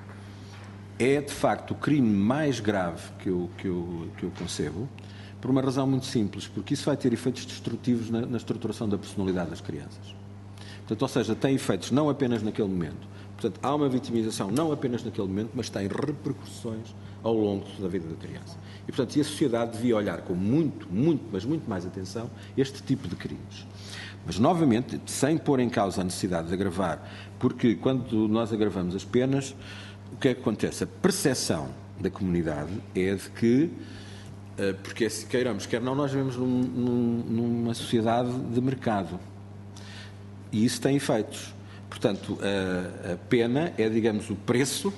é, de facto, o crime mais grave que eu, que eu, que eu concebo, por uma razão muito simples, porque isso vai ter efeitos destrutivos na, na estruturação da personalidade das crianças. Portanto, ou seja, tem efeitos não apenas naquele momento. Portanto, há uma vitimização não apenas naquele momento, mas tem repercussões ao longo da vida da criança. E, portanto, e a sociedade devia olhar com muito, muito, mas muito mais atenção este tipo de crimes. Mas, novamente, sem pôr em causa a necessidade de agravar, porque quando nós agravamos as penas, o que é que acontece? A percepção da comunidade é de que, porque se queiramos, quer não, nós vivemos num, num, numa sociedade de mercado. E isso tem efeitos. Portanto, a, a pena é, digamos, o preço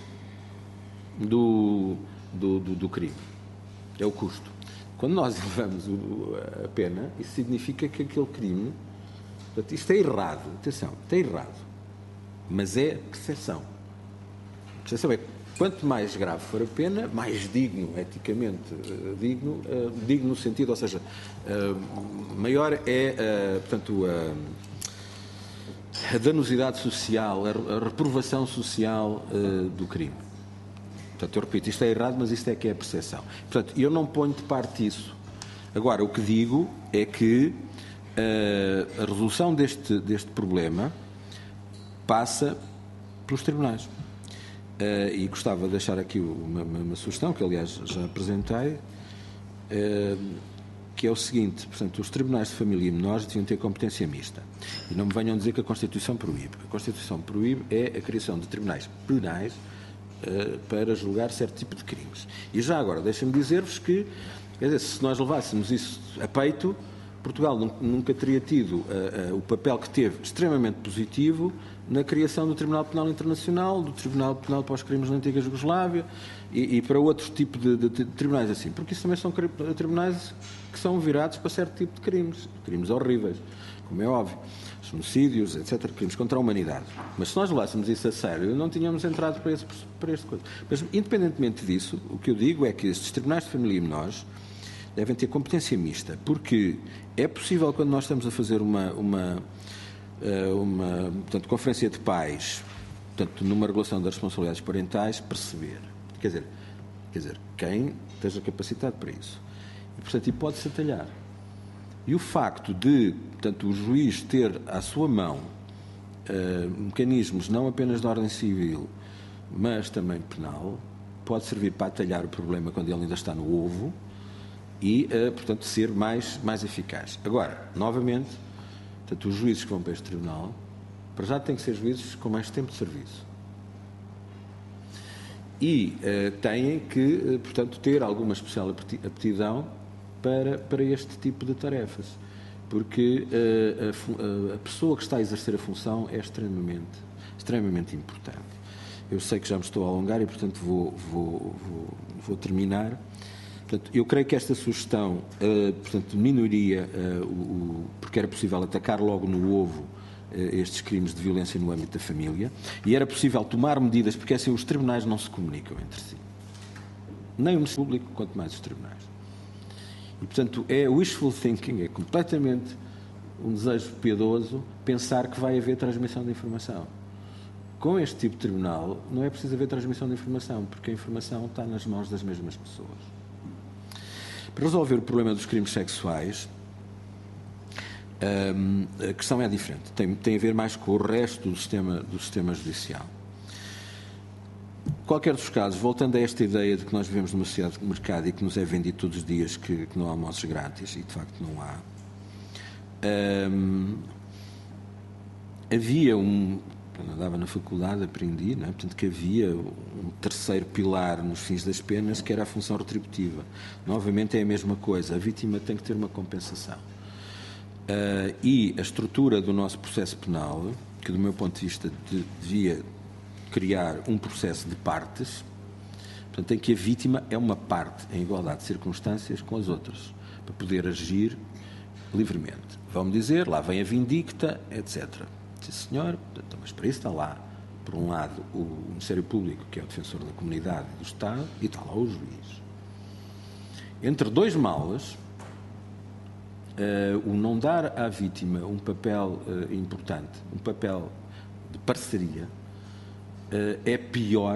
do, do, do, do crime. É o custo. Quando nós elevamos o, a pena, isso significa que aquele crime... Portanto, isto é errado, atenção, é errado, mas é percepção. A percepção é que quanto mais grave for a pena, mais digno, eticamente uh, digno, uh, digno no sentido, ou seja, uh, maior é, uh, portanto, uh, a danosidade social, a, a reprovação social uh, do crime. Portanto, eu repito, isto é errado, mas isto é que é a percepção. Portanto, eu não ponho de parte isso. Agora, o que digo é que Uh, a resolução deste, deste problema passa pelos tribunais. Uh, e gostava de deixar aqui uma, uma, uma sugestão, que aliás já apresentei, uh, que é o seguinte: portanto, os tribunais de família e menores deviam ter competência mista. E não me venham dizer que a Constituição proíbe. A Constituição proíbe é a criação de tribunais penais uh, para julgar certo tipo de crimes. E já agora, deixem-me dizer-vos que, quer dizer, se nós levássemos isso a peito, Portugal nunca teria tido uh, uh, o papel que teve, extremamente positivo, na criação do Tribunal Penal Internacional, do Tribunal Penal para os Crimes na antiga Jugoslávia e, e para outros tipos de, de, de tribunais assim. Porque isso também são tribunais que são virados para certo tipo de crimes, crimes horríveis, como é óbvio, genocídios, etcétera, crimes contra a humanidade. Mas se nós levássemos isso a sério, não tínhamos entrado para, esse, para esta coisa. Mas, independentemente disso, o que eu digo é que estes tribunais de família e menores devem ter competência mista, porque é possível, quando nós estamos a fazer uma, uma, uma portanto, conferência de pais portanto, numa regulação das responsabilidades parentais, perceber, quer dizer, quer dizer, quem esteja capacitado para isso. E, portanto, e pode-se atalhar. E o facto de, portanto, o juiz ter à sua mão uh, mecanismos não apenas de ordem civil, mas também penal, pode servir para atalhar o problema quando ele ainda está no ovo e, uh, portanto, ser mais, mais eficaz. Agora, novamente, portanto, os juízes que vão para este tribunal, para já têm que ser juízes com mais tempo de serviço. E uh, têm que, uh, portanto, ter alguma especial aptidão para, para este tipo de tarefas. Porque uh, a, a pessoa que está a exercer a função é extremamente, extremamente importante. Eu sei que já me estou a alongar e, portanto, vou, vou, vou, vou terminar. Portanto, eu creio que esta sugestão, uh, portanto, minoria, uh, o, o, porque era possível atacar logo no ovo uh, estes crimes de violência no âmbito da família, e era possível tomar medidas, porque assim os tribunais não se comunicam entre si. Nem o Ministério Público, quanto mais os tribunais. E, portanto, é wishful thinking, é completamente um desejo piedoso pensar que vai haver transmissão de informação. Com este tipo de tribunal, não é preciso haver transmissão de informação, porque a informação está nas mãos das mesmas pessoas. Para resolver o problema dos crimes sexuais, hum, a questão é diferente. Tem, tem a ver mais com o resto do sistema, do sistema judicial. Qualquer dos casos, voltando a esta ideia de que nós vivemos numa sociedade de mercado e que nos é vendido todos os dias que, que não há almoços grátis, e de facto não há, hum, havia um... Quando andava na faculdade aprendi, não é? Portanto, que havia um terceiro pilar nos fins das penas, que era a função retributiva. Novamente é a mesma coisa, a vítima tem que ter uma compensação. Uh, e a estrutura do nosso processo penal, que do meu ponto de vista de, devia criar um processo de partes, portanto, em que a vítima é uma parte em igualdade de circunstâncias com as outras, para poder agir livremente. Vão-me dizer, lá vem a vindicta, etcétera. Sim, senhor, mas para isso está lá, por um lado, o Ministério Público, que é o defensor da comunidade e do Estado, e está lá o juiz. Entre dois males, uh, o não dar à vítima um papel uh, importante, um papel de parceria, uh, é pior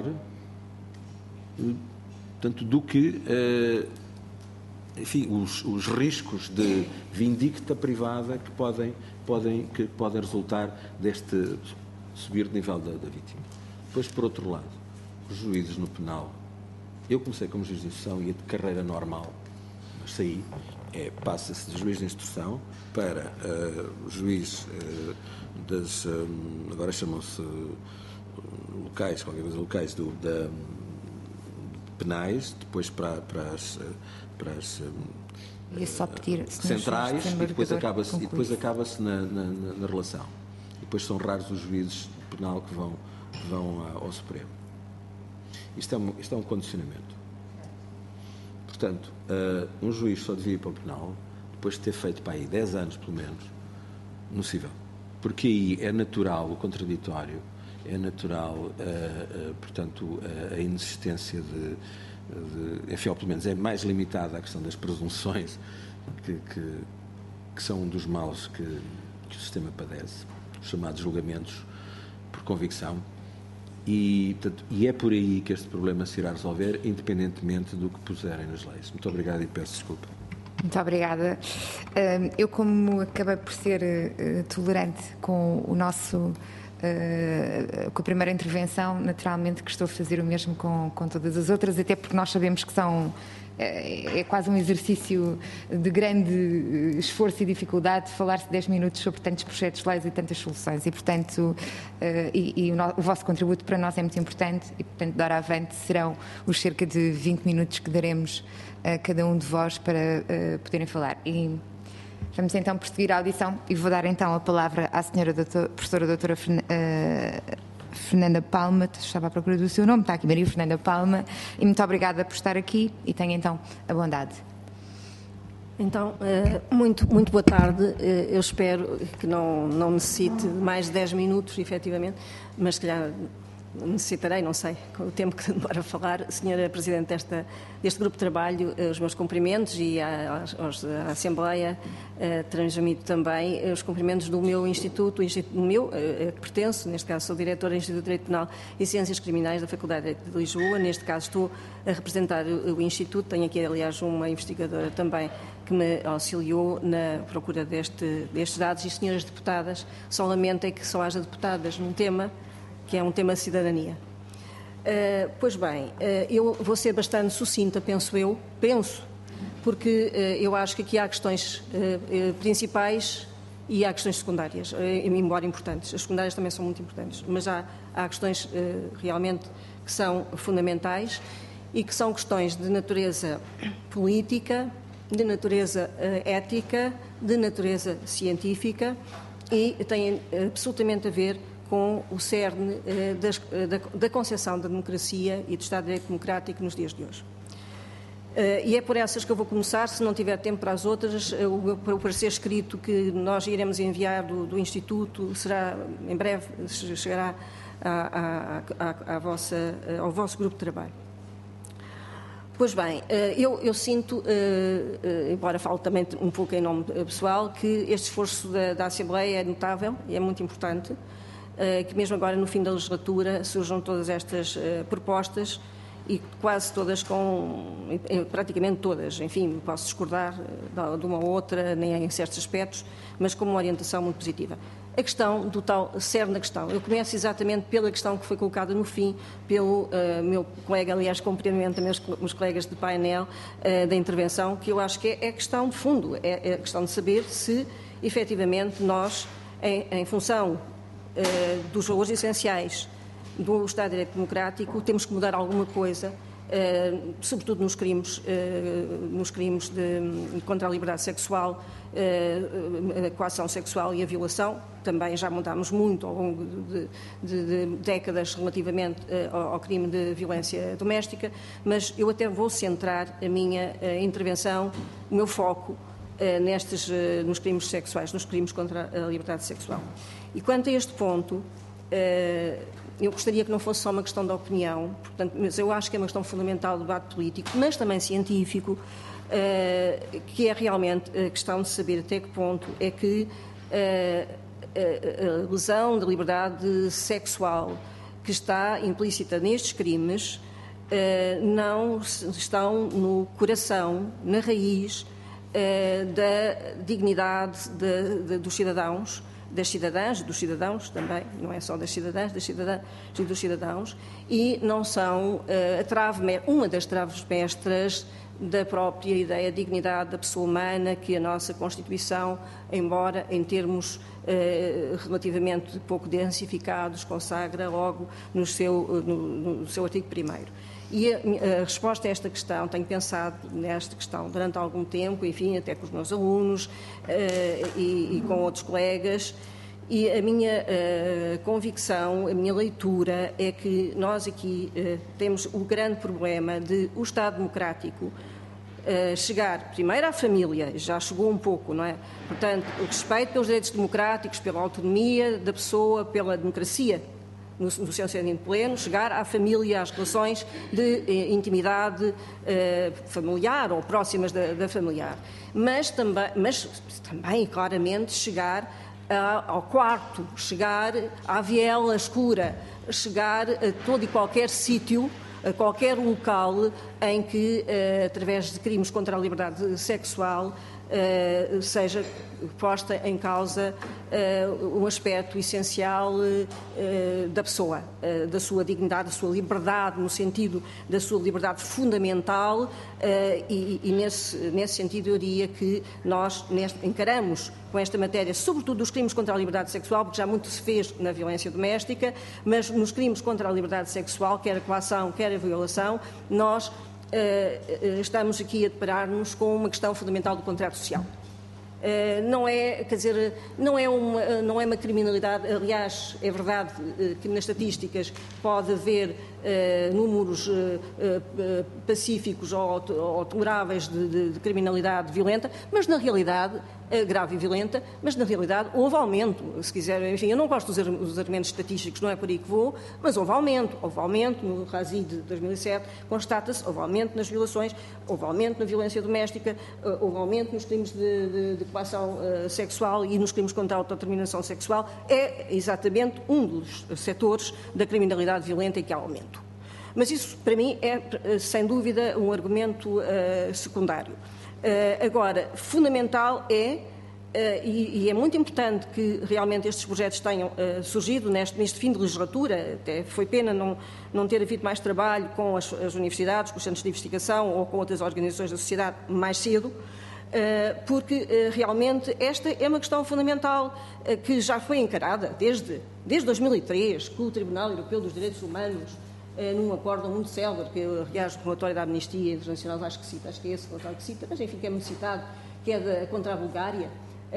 uh, tanto do que uh, enfim, os, os riscos de vindicta privada que podem, podem, que podem resultar deste subir de nível da, da vítima. Depois, por outro lado, os juízes no penal. Eu comecei como juiz de instrução e a de carreira normal, mas saí, é, passa-se de juiz de instrução para uh, juiz uh, das, um, agora chamam-se uh, locais, qualquer coisa, locais do, da, penais, depois para, para as, para as e só pedir, centrais e depois acaba-se, e depois acaba-se na, na, na relação. E depois são raros os juízes de penal que vão, que vão ao Supremo. Isto é um, isto é um condicionamento. Portanto, uh, um juiz só devia ir para o penal depois de ter feito para aí dez anos, pelo menos, no civil. Porque aí é natural o contraditório, é natural, uh, uh, portanto, uh, a inexistência de, de... Enfim, ou pelo menos é mais limitada a questão das presunções, que, que, que são um dos males que, que o sistema padece, os chamados julgamentos por convicção. E, portanto, e é por aí que este problema se irá resolver, independentemente do que puserem nas leis. Muito obrigado e peço desculpa. Muito obrigada. Eu, como acabei por ser tolerante com o nosso... Uh, com a primeira intervenção, naturalmente que estou a fazer o mesmo com, com todas as outras, até porque nós sabemos que são é, é quase um exercício de grande esforço e dificuldade falar-se dez minutos sobre tantos projetos de leis e tantas soluções e, portanto, uh, e, e o, no, o vosso contributo para nós é muito importante e, portanto, de hora avante serão os cerca de vinte minutos que daremos a cada um de vós para uh, poderem falar. E vamos então prosseguir a audição e vou dar então a palavra à senhora doutor, professora doutora Fern, uh, Fernanda Palma, estava à procura do seu nome, está aqui Maria Fernanda Palma, e muito obrigada por estar aqui e tenha então a bondade. Então, uh, muito, muito boa tarde, uh, eu espero que não, não necessite mais de dez minutos, efetivamente, mas se calhar necessitarei, não sei, com o tempo que demora a falar, senhora Presidente desta, deste grupo de trabalho, os meus cumprimentos e à, à Assembleia eh, transmito também os cumprimentos do meu instituto, o instituto meu, eh, que pertenço, neste caso sou diretora do Instituto de Direito Penal e Ciências Criminais da Faculdade de Direito de Lisboa, neste caso estou a representar o, o instituto, tenho aqui aliás uma investigadora também que me auxiliou na procura deste, destes dados e senhoras deputadas, só lamento é que só haja deputadas num tema que é um tema de cidadania. Uh, pois bem, uh, eu vou ser bastante sucinta, penso eu, penso, porque uh, eu acho que aqui há questões uh, uh, principais e há questões secundárias, uh, embora importantes. As secundárias também são muito importantes, mas há, há questões uh, realmente que são fundamentais e que são questões de natureza política, de natureza uh, ética, de natureza científica e têm absolutamente a ver com o cerne eh, das, da, da concepção da democracia e do Estado de Direito Democrático nos dias de hoje. Uh, e é por essas que eu vou começar, se não tiver tempo para as outras, uh, o, o parecer escrito que nós iremos enviar do, do Instituto será, em breve, chegará à, à, à, à vossa, ao vosso grupo de trabalho. Pois bem, eu, eu sinto, embora falo também um pouco em nome pessoal, que este esforço da, da Assembleia é notável e é muito importante, que mesmo agora no fim da legislatura surjam todas estas propostas e quase todas com, praticamente todas, enfim, posso discordar de uma ou outra, nem em certos aspectos, mas com uma orientação muito positiva. A questão do tal cerne da questão. Eu começo exatamente pela questão que foi colocada no fim pelo uh, meu colega, aliás, cumprimento meus, meus colegas de painel uh, da intervenção, que eu acho que é, é questão de fundo, é, é a questão de saber se, efetivamente, nós, em, em função uh, dos valores essenciais do Estado de Direito Democrático, temos que mudar alguma coisa, uh, sobretudo nos crimes, uh, nos crimes de, contra a liberdade sexual, a coação sexual e a violação. Também já mudámos muito ao longo de, de, de décadas relativamente ao, ao crime de violência doméstica, mas eu até vou centrar a minha a intervenção, o meu foco nestes, nos crimes sexuais, nos crimes contra a liberdade sexual. E quanto a este ponto, eu gostaria que não fosse só uma questão de opinião, portanto, mas eu acho que é uma questão fundamental do debate político, mas também científico, Uh, que é realmente a questão de saber até que ponto é que uh, a, a lesão da liberdade sexual que está implícita nestes crimes uh, não estão no coração, na raiz uh, da dignidade de, de, dos cidadãos, das cidadãs, dos cidadãos também, não é só das cidadãs, das cidadãs e dos cidadãos, e não são uh, a trave, uma das traves mestras da própria ideia de dignidade da pessoa humana que a nossa Constituição, embora em termos eh, relativamente pouco densificados, consagra logo no seu, no, no seu artigo primeiro. E a, a resposta a esta questão, tenho pensado nesta questão durante algum tempo, enfim, até com os meus alunos eh, e, e com outros colegas, e a minha uh, convicção, a minha leitura é que nós aqui uh, temos o grande problema de o Estado democrático uh, chegar primeiro à família, já chegou um pouco, não é? Portanto, o respeito pelos direitos democráticos, pela autonomia da pessoa, pela democracia, no, no seu sentido pleno, chegar à família, às relações de eh, intimidade eh, familiar ou próximas da, da familiar. Mas também, mas também, claramente, chegar ao quarto, chegar à viela escura, chegar a todo e qualquer sítio, a qualquer local em que, através de crimes contra a liberdade sexual, seja posta em causa uh, um aspecto essencial uh, da pessoa, uh, da sua dignidade, da sua liberdade, no sentido da sua liberdade fundamental, uh, e, e nesse, nesse sentido eu diria que nós neste, encaramos com esta matéria, sobretudo dos crimes contra a liberdade sexual, porque já muito se fez na violência doméstica, mas nos crimes contra a liberdade sexual, quer a coação, quer a violação, nós uh, estamos aqui a deparar-nos com uma questão fundamental do contrato social. Uh, não é, quer dizer, não é, uma, não é uma criminalidade, aliás, é verdade uh, que nas estatísticas pode haver uh, números uh, uh, pacíficos ou, ou toleráveis de, de, de criminalidade violenta, mas na realidade grave e violenta, mas na realidade houve aumento, se quiser, enfim, eu não gosto dos argumentos estatísticos, não é por aí que vou, mas houve aumento, houve aumento no RASI de dois mil e sete, constata-se, houve aumento nas violações, houve aumento na violência doméstica, houve aumento nos crimes de, de, de coação uh, sexual e nos crimes contra a autodeterminação sexual, é exatamente um dos setores da criminalidade violenta em que há aumento. Mas isso, para mim, é, sem dúvida, um argumento uh, secundário. Uh, agora, fundamental é, uh, e, e é muito importante que realmente estes projetos tenham uh, surgido neste, neste fim de legislatura, até foi pena não, não ter havido mais trabalho com as, as universidades, com os centros de investigação ou com outras organizações da sociedade mais cedo, uh, porque uh, realmente esta é uma questão fundamental uh, que já foi encarada desde, desde dois mil e três, com o Tribunal Europeu dos Direitos Humanos, num acordo muito célebre, que aliás o relatório da Amnistia Internacional acho que cita, acho que é esse relatório que cita, mas enfim, que é muito citado, que é de, contra a Bulgária,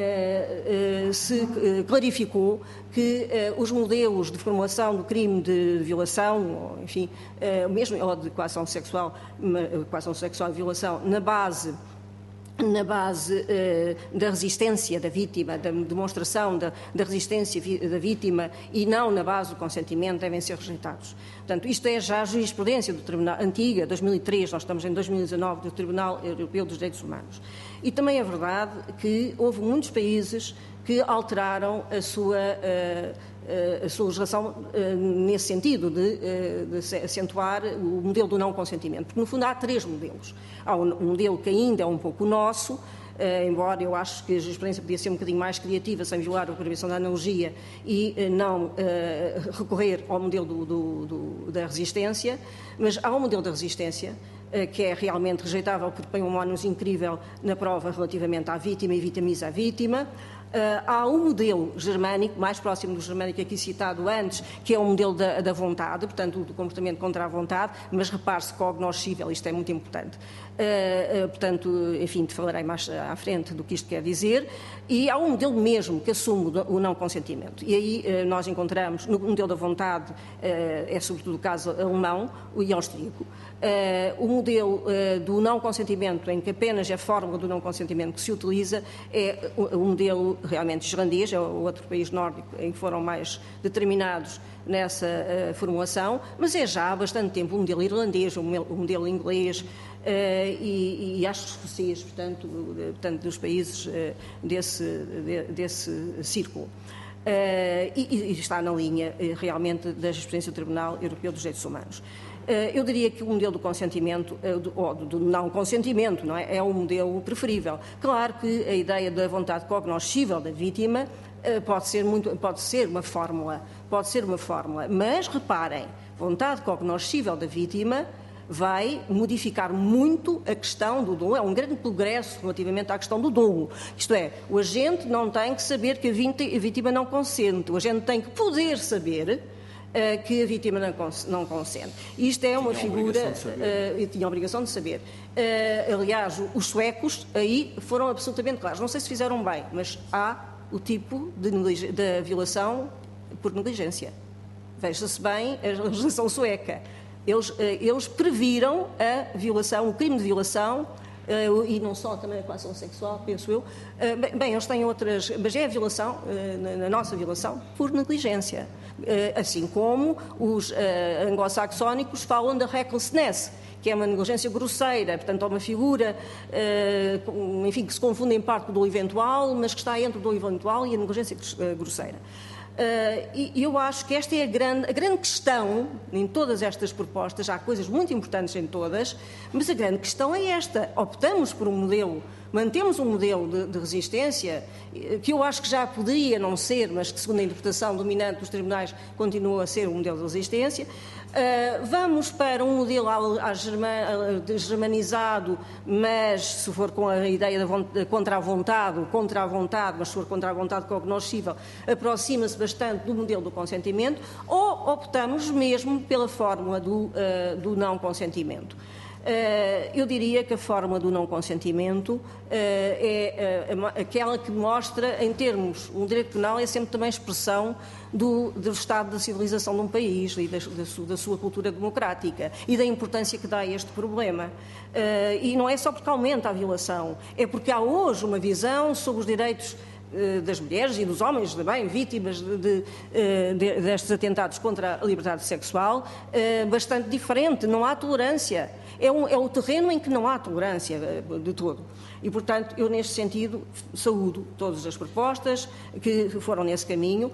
uh, uh, se uh, clarificou que uh, os modelos de formulação do crime de violação, ou, enfim, uh, mesmo ou de coação sexual, coação sexual e violação, na base na base eh, da resistência da vítima, da demonstração da, da resistência vi, da vítima e não na base do consentimento, devem ser rejeitados. Portanto, isto é já a jurisprudência do Tribunal antiga, dois mil e três, nós estamos em dois mil e dezanove, do Tribunal Europeu dos Direitos Humanos. E também é verdade que houve muitos países que alteraram a sua... Eh, a sua legislação nesse sentido de, de acentuar o modelo do não consentimento, porque no fundo há três modelos. Há um modelo que ainda é um pouco o nosso, embora eu acho que a jurisprudência podia ser um bocadinho mais criativa, sem violar a proibição da analogia e não recorrer ao modelo do, do, do, da resistência, mas há um modelo da resistência que é realmente rejeitável, porque põe um ónus incrível na prova relativamente à vítima e vitimiza a vítima. Uh, há um modelo germânico, mais próximo do germânico aqui citado antes, que é o modelo da, da vontade, portanto, do comportamento contra a vontade, mas repare-se, cognoscível, isto é muito importante. Uh, uh, portanto, enfim, te falarei mais à frente do que isto quer dizer. E há um modelo mesmo que assume o não consentimento. E aí uh, nós encontramos, no modelo da vontade, uh, é sobretudo o caso alemão e austríaco. Uh, o modelo uh, do não consentimento, em que apenas é a fórmula do não consentimento que se utiliza, é o, o modelo realmente islandês, é o outro país nórdico em que foram mais determinados nessa uh, formulação, mas é já há bastante tempo o modelo irlandês, o modelo, o modelo inglês uh, e, e acho escocês, portanto, de, portanto dos países uh, desse, de, desse círculo. Uh, e, e está na linha uh, realmente da jurisprudência do Tribunal Europeu dos Direitos Humanos. Eu diria que o modelo do consentimento, ou do não consentimento, não é? É o modelo preferível. Claro que a ideia da vontade cognoscível da vítima pode ser, muito, pode ser uma fórmula, pode ser uma fórmula, mas reparem, vontade cognoscível da vítima vai modificar muito a questão do dolo, é um grande progresso relativamente à questão do dolo. Isto é, o agente não tem que saber que a vítima não consente, o agente tem que poder saber Uh, que a vítima não, cons não consente. Isto é uma tinha figura... Uh, tinha a obrigação de saber. Uh, aliás, os suecos aí foram absolutamente claros. Não sei se fizeram bem, mas há o tipo de, de violação por negligência. Veja-se bem a legislação sueca. Eles, uh, eles previram a violação, o crime de violação, Uh, e não só também a coação sexual, penso eu. Uh, bem, bem, eles têm outras, mas é a violação, uh, na, na nossa violação, por negligência. Uh, assim como os uh, anglo-saxónicos falam da recklessness, que é uma negligência grosseira, portanto, é uma figura, uh, enfim, que se confunde em parte com o dolo eventual, mas que está entre o dolo eventual e a negligência grosseira. Uh, e eu acho que esta é a grande, a grande questão em todas estas propostas. Há coisas muito importantes em todas, mas a grande questão é esta. Optamos por um modelo, mantemos um modelo de, de resistência, que eu acho que já poderia não ser, mas que, segundo a interpretação dominante dos tribunais, continua a ser um modelo de resistência. Uh, vamos para um modelo a, a german, a, germanizado, mas se for com a ideia de contra a vontade, contra a vontade, mas se for contra a vontade cognoscível, aproxima-se bastante do modelo do consentimento, ou optamos mesmo pela fórmula do, uh, do não consentimento. eu diria que a forma do não consentimento é aquela que mostra, em termos, um direito penal é sempre também expressão do, do estado da civilização de um país e da, da, sua, da sua cultura democrática e da importância que dá a este problema. E não é só porque aumenta a violação, é porque há hoje uma visão sobre os direitos das mulheres e dos homens também, vítimas de, de, de, destes atentados contra a liberdade sexual, bastante diferente. Não há tolerância. É, um, é o terreno em que não há tolerância de todo. E, portanto, eu, neste sentido, saúdo todas as propostas que foram nesse caminho.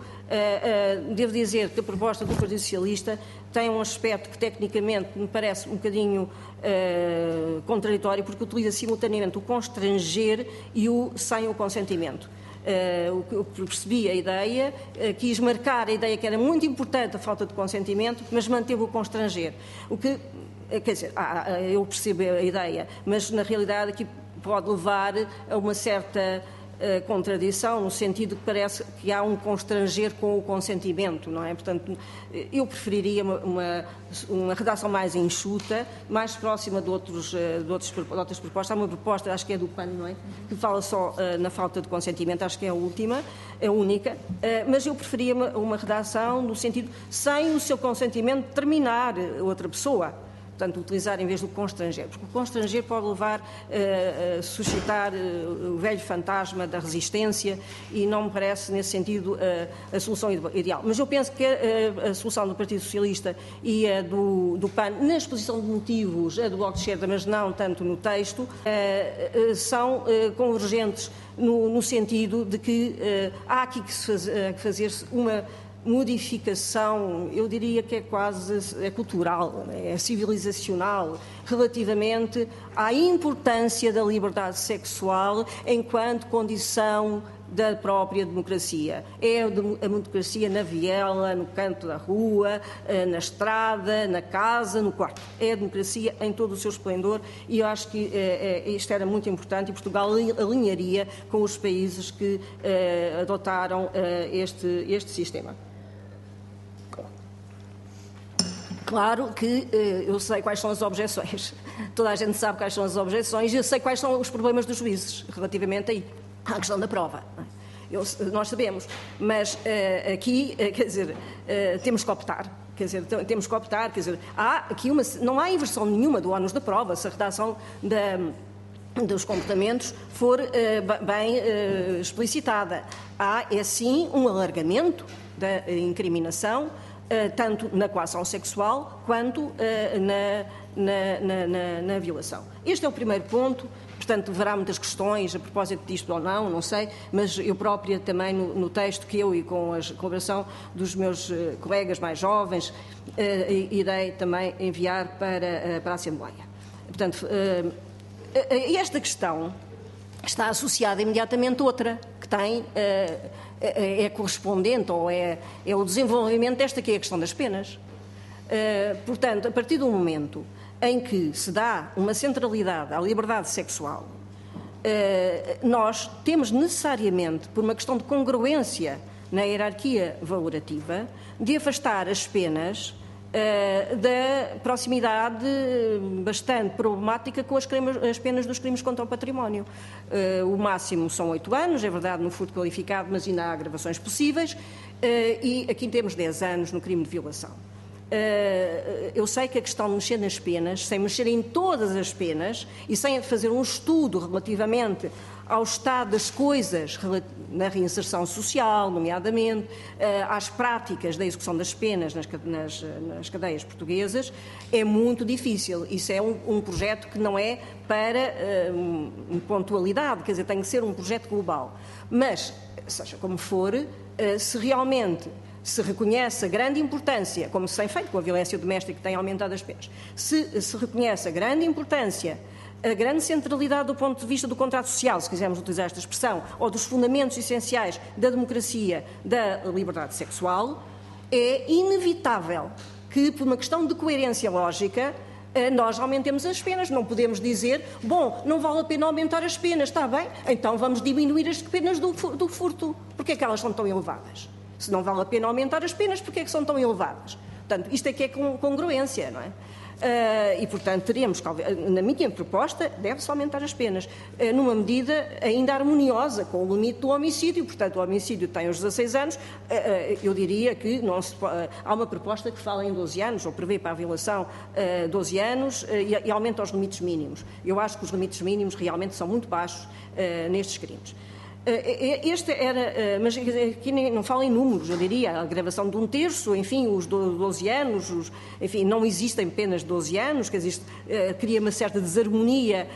Devo dizer que a proposta do Partido Socialista tem um aspecto que, tecnicamente, me parece um bocadinho contraditório, porque utiliza simultaneamente o constranger e o sem o consentimento. Uh, o que eu percebi a ideia, uh, quis marcar a ideia que era muito importante a falta de consentimento, mas manteve o constranger. O que, uh, quer dizer, ah, eu percebo a ideia, mas na realidade aqui pode levar a uma certa uh, contradição, no sentido que parece que há um constranger com o consentimento, não é? Portanto, eu preferiria uma, uma, uma redação mais enxuta, mais próxima de, outros, de, outros, de outras propostas. Há uma proposta, acho que é do P A N, não é? Que fala só uh, na falta de consentimento, acho que é a última, a única, uh, mas eu preferia uma, uma redação no sentido, sem o seu consentimento, terminar outra pessoa. Portanto, utilizar em vez do constranger, porque o constranger pode levar uh, a suscitar uh, o velho fantasma da resistência e não me parece, nesse sentido, uh, a solução ideal. Mas eu penso que uh, a solução do Partido Socialista e a do, do P A N, na exposição de motivos, a do Bloco de Esquerda, mas não tanto no texto, uh, uh, são uh, convergentes no, no sentido de que uh, há aqui que se faz, uh, fazer-se uma modificação, eu diria que é quase é cultural, é civilizacional, relativamente à importância da liberdade sexual enquanto condição da própria democracia. É a democracia na viela, no canto da rua, na estrada, na casa, no quarto. É a democracia em todo o seu esplendor e eu acho que é, é, isto era muito importante e Portugal alinharia com os países que é, adotaram é, este, este sistema. Claro que eh, eu sei quais são as objeções. Toda a gente sabe quais são as objeções e eu sei quais são os problemas dos juízes relativamente aí, à questão da prova. Eu, nós sabemos, mas eh, aqui, eh, quer dizer, eh, temos que optar. Quer dizer, temos que optar, quer dizer, há aqui uma, não há inversão nenhuma do ónus da prova se a redação da, dos comportamentos for eh, bem eh, explicitada. Há, é sim, um alargamento da incriminação, Uh, tanto na coação sexual quanto uh, na, na, na, na, na violação. Este é o primeiro ponto, portanto, haverá muitas questões a propósito disto ou não, não sei, mas eu própria também no, no texto que eu e com a colaboração dos meus uh, colegas mais jovens uh, irei também enviar para, uh, para a Assembleia. Portanto, uh, uh, esta questão está associada imediatamente a outra que tem... Uh, é correspondente ou é, é o desenvolvimento desta que é a questão das penas. Uh, portanto, a partir do momento em que se dá uma centralidade à liberdade sexual, uh, nós temos necessariamente, por uma questão de congruência na hierarquia valorativa, de afastar as penas uh, da proximidade bastante problemática com as, crimes, as penas dos crimes contra o património. Uh, o máximo são oito anos, é verdade, no furto qualificado, mas ainda há agravações possíveis, uh, e aqui temos dez anos no crime de violação. Uh, eu sei que a questão de mexer nas penas, sem mexer em todas as penas e sem fazer um estudo relativamente ao estado das coisas na reinserção social, nomeadamente, às práticas da execução das penas nas, nas, nas cadeias portuguesas, é muito difícil. Isso é um, um projeto que não é para um, pontualidade, quer dizer, tem que ser um projeto global. Mas, seja como for, se realmente se reconhece a grande importância, como se tem feito com a violência doméstica que tem aumentado as penas, se se reconhece a grande importância, a grande centralidade do ponto de vista do contrato social, se quisermos utilizar esta expressão, ou dos fundamentos essenciais da democracia, da liberdade sexual, é inevitável que, por uma questão de coerência lógica, nós aumentemos as penas. Não podemos dizer, bom, não vale a pena aumentar as penas, está bem, então vamos diminuir as penas do, do furto. Porquê é que elas são tão elevadas? Se não vale a pena aumentar as penas, porquê é que são tão elevadas? Portanto, isto é que é congruência, não é? Uh, e, portanto, teremos, na minha proposta, deve-se aumentar as penas, uh, numa medida ainda harmoniosa com o limite do homicídio. Portanto, o homicídio tem os dezasseis anos, uh, uh, eu diria que não se, uh, há uma proposta que fala em doze anos, ou prevê para a violação uh, doze anos, uh, e, e aumenta os limites mínimos. Eu acho que os limites mínimos realmente são muito baixos uh, nestes crimes. Este era, mas aqui não falo em números, eu diria, a gravação de um terço, enfim, os doze anos, os, enfim, não existem penas de doze anos, que existe, uh, cria uma certa desarmonia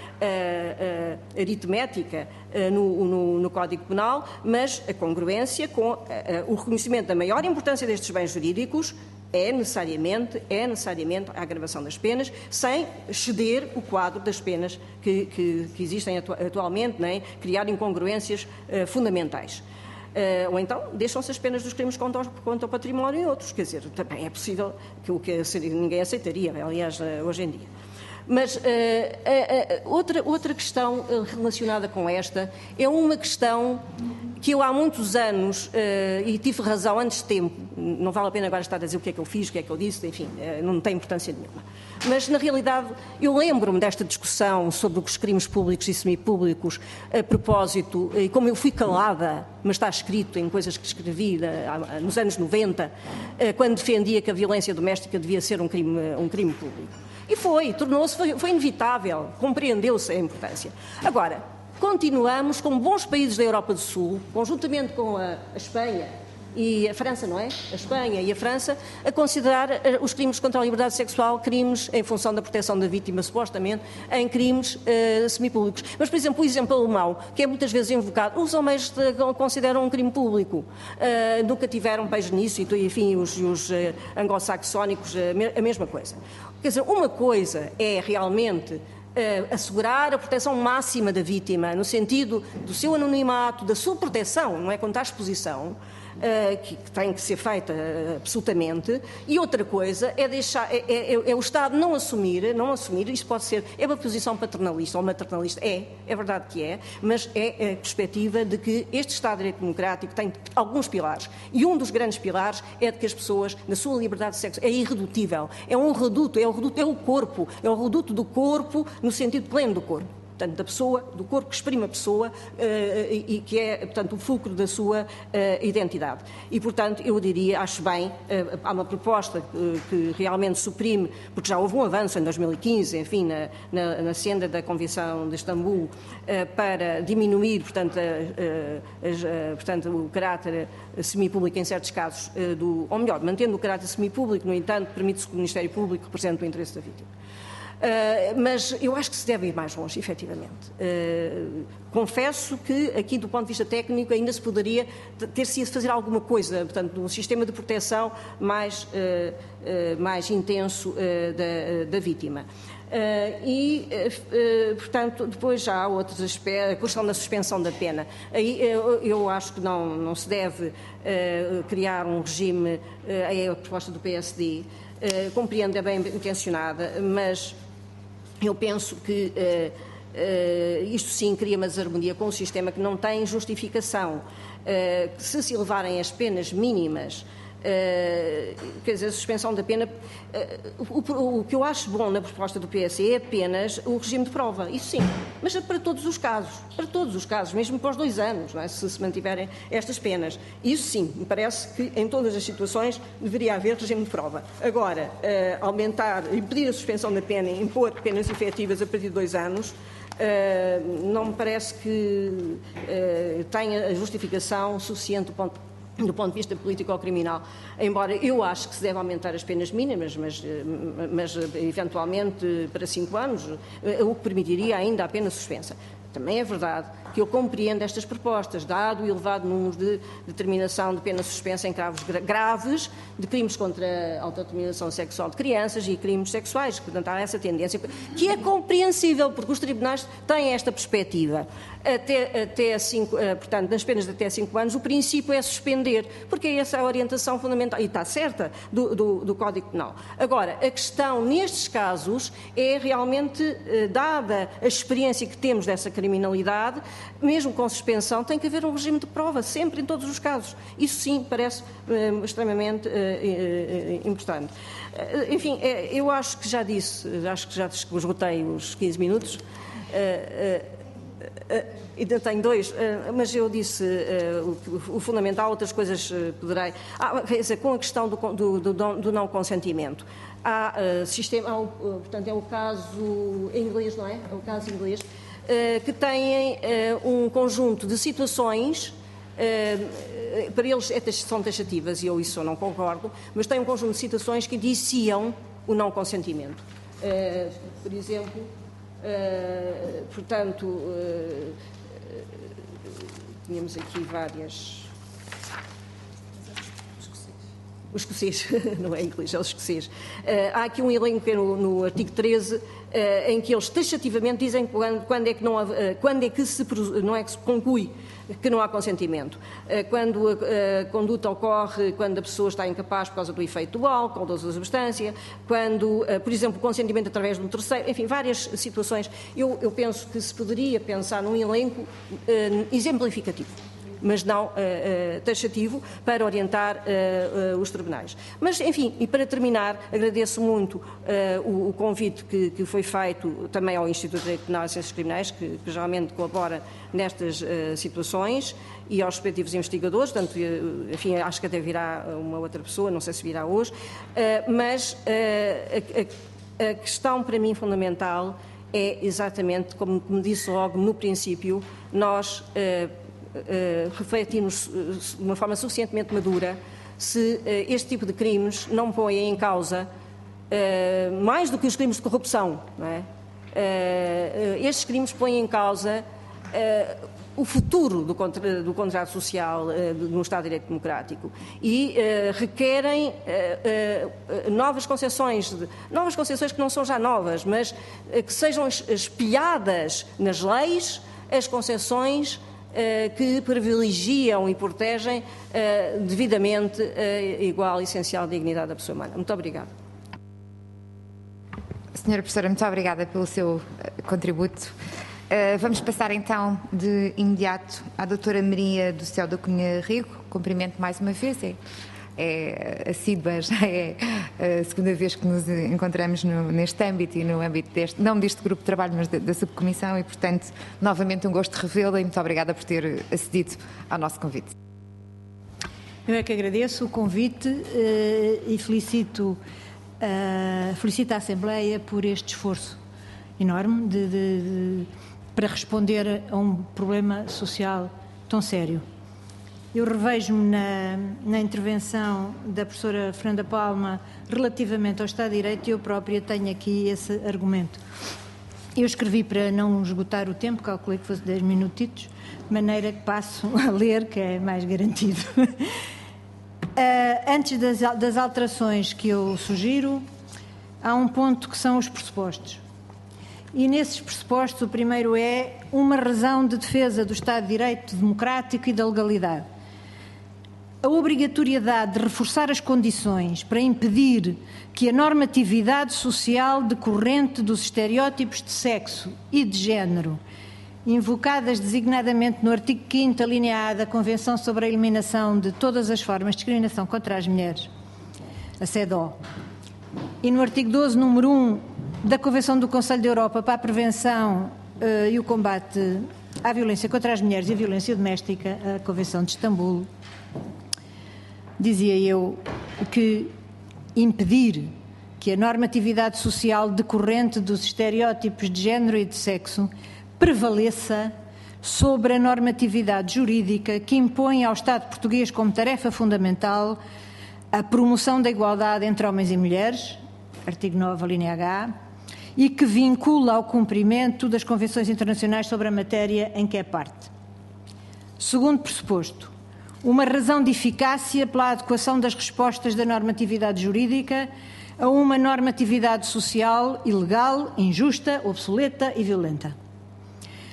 uh, uh, aritmética uh, no, no, no Código Penal, mas a congruência com uh, uh, o reconhecimento da maior importância destes bens jurídicos é necessariamente, é necessariamente a agravação das penas, sem exceder o quadro das penas que, que, que existem atu atualmente, nem criar incongruências uh, fundamentais. Uh, ou então deixam-se as penas dos crimes contra o, contra o património em outros, quer dizer, também é possível, que o que ninguém aceitaria, aliás, uh, hoje em dia. Mas uh, uh, uh, outra, outra questão relacionada com esta é uma questão que eu há muitos anos, uh, e tive razão antes de tempo, não vale a pena agora estar a dizer o que é que eu fiz, o que é que eu disse, enfim, uh, não tem importância nenhuma. Mas, na realidade, eu lembro-me desta discussão sobre os crimes públicos e semipúblicos a propósito, e como eu fui calada, mas está escrito em coisas que escrevi uh, nos anos noventa, uh, quando defendia que a violência doméstica devia ser um crime, um crime público. E foi, tornou-se, foi, foi inevitável, compreendeu-se a importância. Agora, continuamos com bons países da Europa do Sul, conjuntamente com a, a Espanha e a França, não é? A Espanha e a França, a considerar uh, os crimes contra a liberdade sexual crimes em função da proteção da vítima, supostamente, em crimes uh, semipúblicos. Mas, por exemplo, o exemplo alemão, que é muitas vezes invocado, os alemães uh, consideram um crime público. Uh, nunca tiveram beijo nisso, e, enfim, os, os uh, anglo-saxónicos, uh, a mesma coisa. Quer dizer, uma coisa é realmente uh, assegurar a proteção máxima da vítima, no sentido do seu anonimato, da sua proteção, não é quanto à exposição, Uh, que, que tem que ser feita uh, absolutamente, e outra coisa é deixar é, é, é o Estado não assumir, não assumir, isso pode ser, é uma posição paternalista ou maternalista, é, é verdade que é, mas é a perspectiva de que este Estado de Direito Democrático tem alguns pilares, e um dos grandes pilares é de que as pessoas, na sua liberdade de sexo, é irredutível, é um reduto, é o reduto, é o corpo, é o reduto do corpo no sentido pleno do corpo. Portanto, da pessoa, do corpo que exprime a pessoa uh, e, e que é, portanto, o fulcro da sua uh, identidade. E, portanto, eu diria, acho bem, uh, há uma proposta uh, que realmente suprime, porque já houve um avanço em dois mil e quinze, enfim, na, na, na senda da Convenção de Istambul, uh, para diminuir, portanto, uh, uh, uh, portanto, o caráter semipúblico em certos casos, uh, do, ou melhor, mantendo o caráter semipúblico, no entanto, permite-se que o Ministério Público represente o interesse da vítima. Uh, mas eu acho que se deve ir mais longe, efetivamente. Uh, confesso que aqui, do ponto de vista técnico, ainda se poderia ter sido fazer alguma coisa, portanto, um sistema de proteção mais, uh, uh, mais intenso uh, da, da vítima. Uh, e, uh, portanto, depois já há outros aspectos, a questão da suspensão da pena. Aí eu, eu acho que não, não se deve uh, criar um regime, uh, é a proposta do P S D, uh, compreendo, é bem intencionada, mas eu penso que uh, uh, isto sim cria uma desarmonia com um sistema que não tem justificação. Uh, se se elevarem as penas mínimas, Uh, quer dizer, a suspensão da pena, uh, o, o que eu acho bom na proposta do P S é apenas o regime de prova, isso sim, mas é para todos os casos, para todos os casos, mesmo para os dois anos, não é? se, se mantiverem estas penas. Isso sim, me parece que em todas as situações deveria haver regime de prova. Agora, uh, aumentar, impedir a suspensão da pena e impor penas efetivas a partir de dois anos, uh, não me parece que uh, tenha a justificação suficiente do ponto do ponto de vista político ou criminal, embora eu acho que se deve aumentar as penas mínimas, mas, mas eventualmente para cinco anos, o que permitiria ainda a pena suspensa. Também é verdade que eu compreendo estas propostas, dado o elevado número de determinação de pena suspensa em casos graves de crimes contra a autodeterminação sexual de crianças e crimes sexuais. Portanto, há essa tendência, que é compreensível, porque os tribunais têm esta perspectiva. até, até cinco, portanto, nas penas de até cinco anos, o princípio é suspender, porque é essa a orientação fundamental, e está certa, do, do, do Código Penal. Agora, a questão nestes casos é realmente, dada a experiência que temos dessa criminalidade, mesmo com suspensão, tem que haver um regime de prova, sempre, em todos os casos. Isso sim parece uh, extremamente uh, uh, importante. Uh, enfim, uh, eu acho que já disse, acho que já esgotei os quinze minutos, uh, uh, Uh, ainda tenho dois, uh, mas eu disse uh, o, o fundamental, outras coisas uh, poderei... Ah, quer dizer, com a questão do, do, do, do não consentimento. Há uh, sistema, há, uh, portanto, é o caso em inglês, não é? É o caso inglês, uh, que têm uh, um conjunto de situações, uh, para eles é, são taxativas, e eu isso eu não concordo, mas têm um conjunto de situações que indiciam o não consentimento. Uh, por exemplo... Uh, portanto, uh, uh, tínhamos aqui várias... O escocês, não é inglês, é o escocês. Uh, há aqui um elenco no, no artigo treze, uh, em que eles taxativamente dizem quando, quando, é que não, uh, quando é que se, não é que se conclui que não há consentimento. Uh, quando a, a conduta ocorre, quando a pessoa está incapaz por causa do efeito do álcool, da substância, quando, uh, por exemplo, o consentimento através de um terceiro, enfim, várias situações. Eu, eu penso que se poderia pensar num elenco uh, exemplificativo, mas não uh, uh, taxativo, para orientar uh, uh, os tribunais. Mas, enfim, e para terminar, agradeço muito uh, o, o convite que, que foi feito também ao Instituto de Direito Penal e Ciências Criminais, que, que geralmente colabora nestas uh, situações, e aos respectivos investigadores, portanto, uh, enfim, acho que até virá uma outra pessoa, não sei se virá hoje, uh, mas uh, a, a, a questão para mim fundamental é exatamente, como me disse logo no princípio, nós... Uh, Uh, refletirmos uh, de uma forma suficientemente madura se uh, este tipo de crimes não põem em causa, uh, mais do que os crimes de corrupção, não é? Uh, uh, estes crimes põem em causa uh, o futuro do, contra, do contrato social uh, no Estado de Direito Democrático e uh, requerem uh, uh, novas concessões, de, novas concessões que não são já novas, mas uh, que sejam espelhadas nas leis as concessões que privilegiam e protegem uh, devidamente a igual e essencial dignidade da pessoa humana. Muito obrigada. Senhora Professora, muito obrigada pelo seu contributo. Uh, vamos passar então de imediato à Doutora Maria do Céu da Cunha Rigo. Cumprimento mais uma vez. É, é assídua, já é a segunda vez que nos encontramos no, neste âmbito e no âmbito deste, não deste grupo de trabalho, mas da, da subcomissão, e, portanto, novamente um gosto de revê-la e muito obrigada por ter acedido ao nosso convite. Eu é que agradeço o convite uh, e felicito, uh, felicito a Assembleia por este esforço enorme de, de, de, para responder a um problema social tão sério. Eu revejo-me na, na intervenção da professora Fernanda Palma relativamente ao Estado de Direito e eu própria tenho aqui esse argumento. Eu escrevi para não esgotar o tempo, calculei que fosse dez minutitos, de maneira que passo a ler, que é mais garantido. uh, antes das, das alterações que eu sugiro, há um ponto que são os pressupostos. E nesses pressupostos o primeiro é uma razão de defesa do Estado de Direito democrático e da legalidade. A obrigatoriedade de reforçar as condições para impedir que a normatividade social decorrente dos estereótipos de sexo e de género, invocadas designadamente no artigo quinto, a linha A da Convenção sobre a Eliminação de Todas as Formas de Discriminação contra as Mulheres, a CEDAW, e no artigo doze, número um, da Convenção do Conselho da Europa para a Prevenção uh, e o Combate à Violência contra as Mulheres e a Violência Doméstica, a Convenção de Istambul, dizia eu que impedir que a normatividade social decorrente dos estereótipos de género e de sexo prevaleça sobre a normatividade jurídica que impõe ao Estado português como tarefa fundamental a promoção da igualdade entre homens e mulheres, artigo nove, linha H, e que vincula ao cumprimento das convenções internacionais sobre a matéria em que é parte. Segundo pressuposto, uma razão de eficácia pela adequação das respostas da normatividade jurídica a uma normatividade social ilegal, injusta, obsoleta e violenta.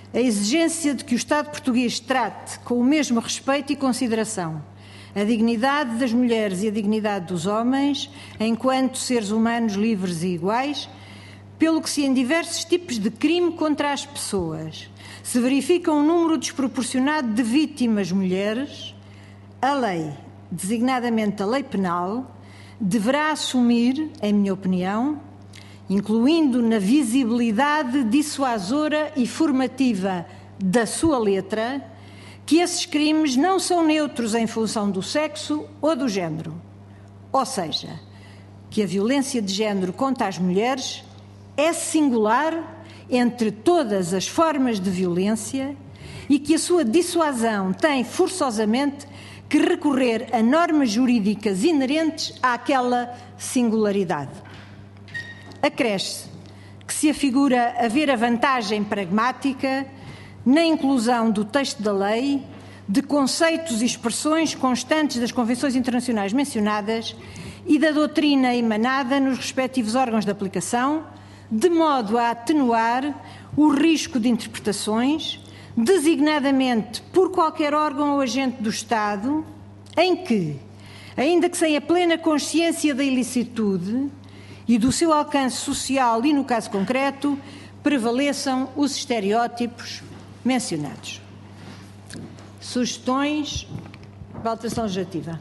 a exigência de que o Estado português trate com o mesmo respeito e consideração a dignidade das mulheres e a dignidade dos homens, enquanto seres humanos livres e iguais, pelo que se em diversos tipos de crime contra as pessoas se verifica um número desproporcionado de vítimas mulheres, a lei, designadamente a lei penal, deverá assumir, em minha opinião, incluindo na visibilidade dissuasora e formativa da sua letra, que esses crimes não são neutros em função do sexo ou do género. Ou seja, que a violência de género contra as mulheres é singular entre todas as formas de violência e que a sua dissuasão tem forçosamente que recorrer a normas jurídicas inerentes àquela singularidade. Acresce que se afigura haver a vantagem pragmática na inclusão do texto da lei de conceitos e expressões constantes das convenções internacionais mencionadas e da doutrina emanada nos respectivos órgãos de aplicação, de modo a atenuar o risco de interpretações, designadamente por qualquer órgão ou agente do Estado, em que, ainda que sem a plena consciência da ilicitude e do seu alcance social e, no caso concreto, prevaleçam os estereótipos mencionados. Sugestões de alteração legislativa.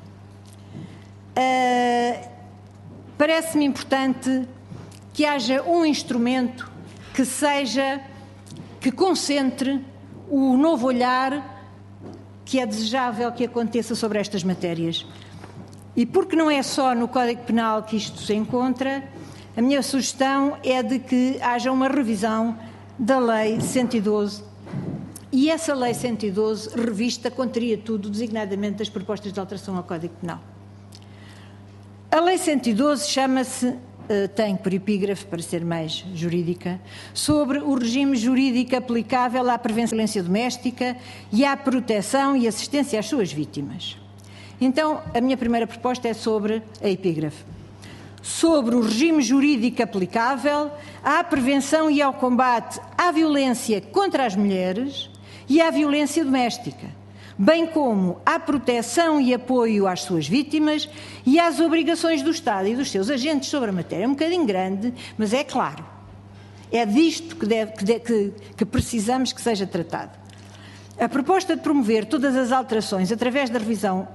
Uh, parece-me importante que haja um instrumento que seja, que concentre o novo olhar que é desejável que aconteça sobre estas matérias. E porque não é só no Código Penal que isto se encontra, a minha sugestão é de que haja uma revisão da Lei cento e doze. E essa Lei cento e doze, revista, conteria tudo, designadamente das propostas de alteração ao Código Penal. A Lei cento e doze chama-se, tem por epígrafe, para ser mais jurídica, sobre o regime jurídico aplicável à prevenção da violência doméstica e à proteção e assistência às suas vítimas. Então, a minha primeira proposta é sobre a epígrafe. Sobre o regime jurídico aplicável à prevenção e ao combate à violência contra as mulheres e à violência doméstica, bem como à proteção e apoio às suas vítimas e às obrigações do Estado e dos seus agentes sobre a matéria. É um bocadinho grande, mas é claro. É disto que, deve, que, deve, que, que precisamos que seja tratado. A proposta de promover todas as alterações através da revisão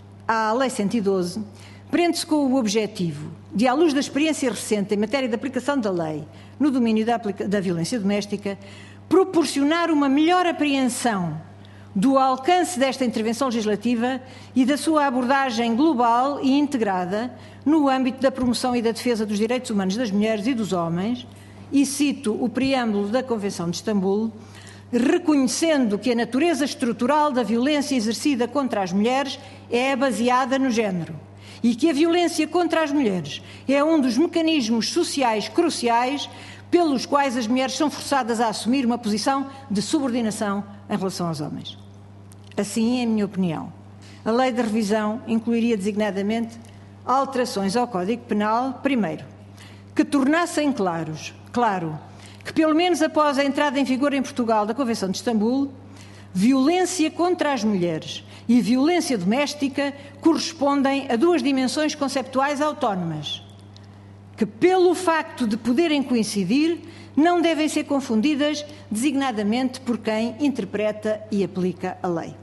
à Lei cento e doze prende-se com o objetivo de, à luz da experiência recente em matéria de aplicação da lei no domínio da, da violência doméstica, proporcionar uma melhor apreensão do alcance desta intervenção legislativa e da sua abordagem global e integrada no âmbito da promoção e da defesa dos direitos humanos das mulheres e dos homens, e cito o preâmbulo da Convenção de Istambul, reconhecendo que a natureza estrutural da violência exercida contra as mulheres é baseada no género e que a violência contra as mulheres é um dos mecanismos sociais cruciais pelos quais as mulheres são forçadas a assumir uma posição de subordinação em relação aos homens. Assim, em minha opinião, a lei de revisão incluiria designadamente alterações ao Código Penal, primeiro, que tornassem claros, claro, que pelo menos após a entrada em vigor em Portugal da Convenção de Istambul, violência contra as mulheres e violência doméstica correspondem a duas dimensões conceptuais autónomas, que, pelo facto de poderem coincidir, não devem ser confundidas designadamente por quem interpreta e aplica a lei.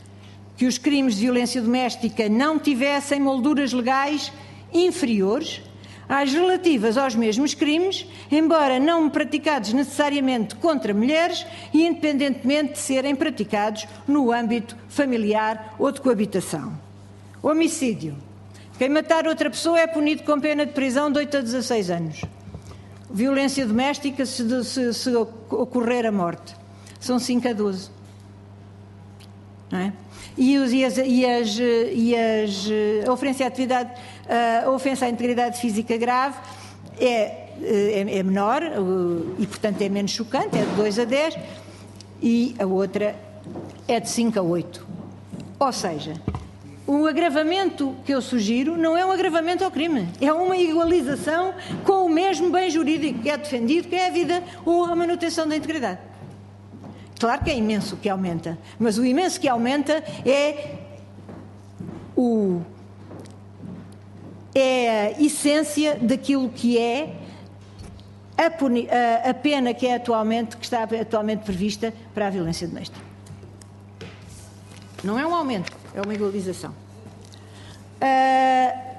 Que os crimes de violência doméstica não tivessem molduras legais inferiores às relativas aos mesmos crimes, embora não praticados necessariamente contra mulheres e independentemente de serem praticados no âmbito familiar ou de coabitação. Homicídio. Quem matar outra pessoa é punido com pena de prisão de oito a dezasseis anos. Violência doméstica, se, se, se ocorrer a morte, são cinco a doze. Não é? E, os, e, as, e, as, e as, a, ofensa à atividade, a ofensa à integridade física grave é, é, é menor e, portanto, é menos chocante, é de dois a dez, e a outra é de cinco a oito. Ou seja, o agravamento que eu sugiro não é um agravamento ao crime, é uma igualização com o mesmo bem jurídico que é defendido, que é a vida ou a manutenção da integridade. Claro que é imenso o que aumenta, mas o imenso que aumenta é, o, é a essência daquilo que é a, puni, a, a pena que, é atualmente, que está atualmente prevista para a violência doméstica. Não é um aumento, é uma igualização. Uh,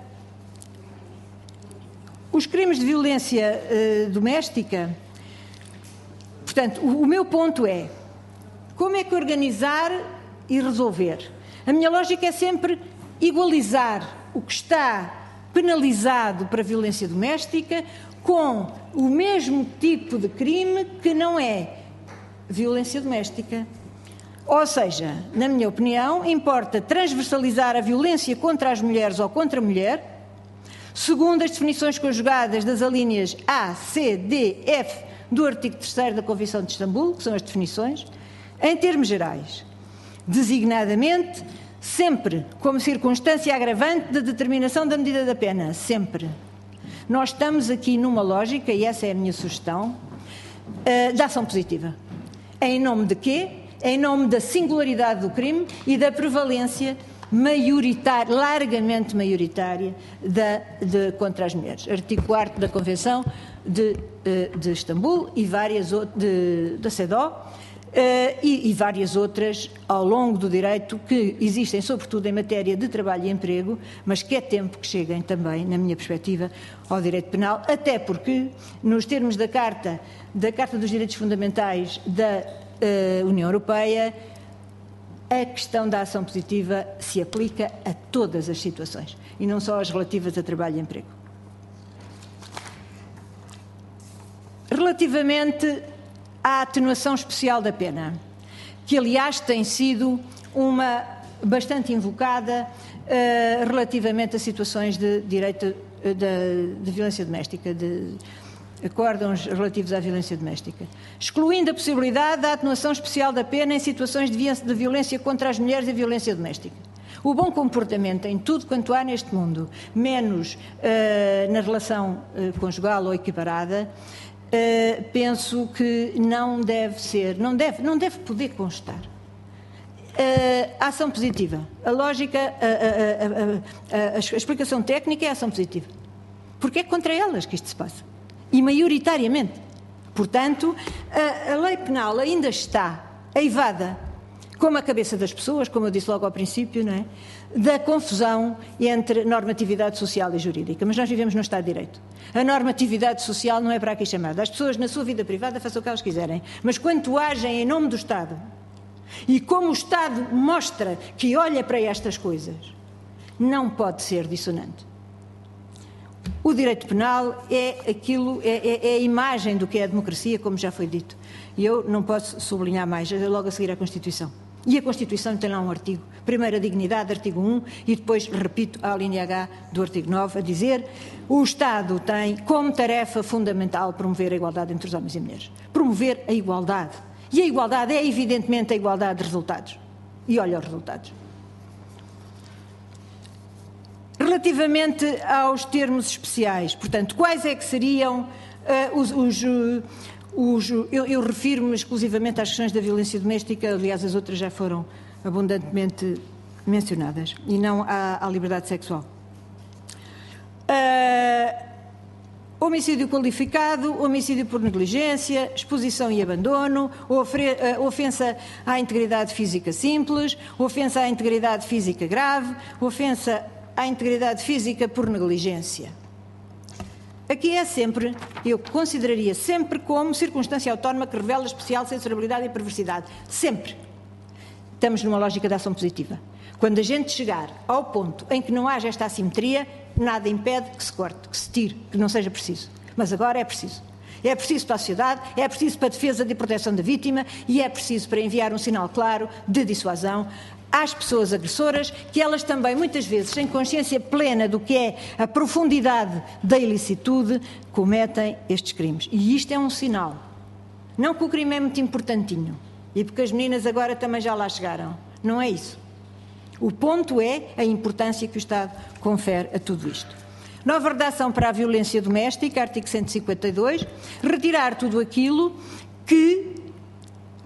os crimes de violência uh, doméstica, portanto, o, o meu ponto é como é que organizar e resolver. A minha lógica é sempre igualizar o que está penalizado para a violência doméstica com o mesmo tipo de crime que não é violência doméstica. Ou seja, na minha opinião, importa transversalizar a violência contra as mulheres ou contra a mulher, segundo as definições conjugadas das alíneas A, C, D, F do artigo terceiro da Convenção de Istambul, que são as definições, em termos gerais, designadamente, sempre como circunstância agravante da determinação da medida da pena, sempre. Nós estamos aqui numa lógica, e essa é a minha sugestão, uh, da ação positiva. Em nome de quê? Em nome da singularidade do crime e da prevalência maioritária, largamente maioritária da, de, contra as mulheres. Artigo quarto da Convenção de, de Istambul e várias de, da CEDAW uh, e, e várias outras ao longo do direito que existem, sobretudo em matéria de trabalho e emprego, mas que é tempo que cheguem também, na minha perspectiva, ao direito penal, até porque, nos termos da Carta, da Carta dos Direitos Fundamentais da Uh, União Europeia, a questão da ação positiva se aplica a todas as situações e não só às relativas a trabalho e emprego. Relativamente à atenuação especial da pena, que aliás tem sido uma bastante invocada uh, relativamente a situações de direito uh, de, de violência doméstica, de acórdãos relativos à violência doméstica, excluindo a possibilidade da atenuação especial da pena em situações de violência contra as mulheres e violência doméstica. O bom comportamento em tudo quanto há neste mundo, menos uh, na relação uh, conjugal ou equiparada, uh, penso que não deve ser, não deve, não deve poder constar. Uh, a ação positiva. A lógica, a, a, a, a, a explicação técnica é a ação positiva. Porque é contra elas que isto se passa. E maioritariamente. Portanto, a, a lei penal ainda está aivada, como a cabeça das pessoas, como eu disse logo ao princípio, não é? Da confusão entre normatividade social e jurídica. Mas nós vivemos num Estado de Direito. A normatividade social não é para aqui chamada. As pessoas, na sua vida privada, façam o que elas quiserem. Mas quando agem em nome do Estado, e como o Estado mostra que olha para estas coisas, não pode ser dissonante. O direito penal é aquilo, é, é, é a imagem do que é a democracia, como já foi dito. E eu não posso sublinhar mais, logo a seguir à Constituição. E a Constituição tem lá um artigo, primeiro a dignidade, artigo um, e depois, repito, a linha H do artigo nove, a dizer: o Estado tem como tarefa fundamental promover a igualdade entre os homens e mulheres. Promover a igualdade. E a igualdade é, evidentemente, a igualdade de resultados. E olha os resultados. Relativamente aos termos especiais, portanto, quais é que seriam uh, os... os, uh, os eu eu refiro-me exclusivamente às questões da violência doméstica, aliás, as outras já foram abundantemente mencionadas, e não à, à liberdade sexual. Uh, homicídio qualificado, homicídio por negligência, exposição e abandono, ofre, uh, ofensa à integridade física simples, ofensa à integridade física grave, ofensa à integridade física por negligência. Aqui é sempre, eu consideraria sempre como circunstância autónoma que revela especial sensibilidade e perversidade. Sempre. Estamos numa lógica de ação positiva. Quando a gente chegar ao ponto em que não haja esta assimetria, nada impede que se corte, que se tire, que não seja preciso. Mas agora é preciso. É preciso para a sociedade, é preciso para a defesa e proteção da vítima e é preciso para enviar um sinal claro de dissuasão às pessoas agressoras, que elas também, muitas vezes, sem consciência plena do que é a profundidade da ilicitude, cometem estes crimes. E isto é um sinal. Não que o crime é muito importantinho, e porque as meninas agora também já lá chegaram. Não é isso. O ponto é a importância que o Estado confere a tudo isto. Nova redação para a violência doméstica, artigo cento e cinquenta e dois, retirar tudo aquilo que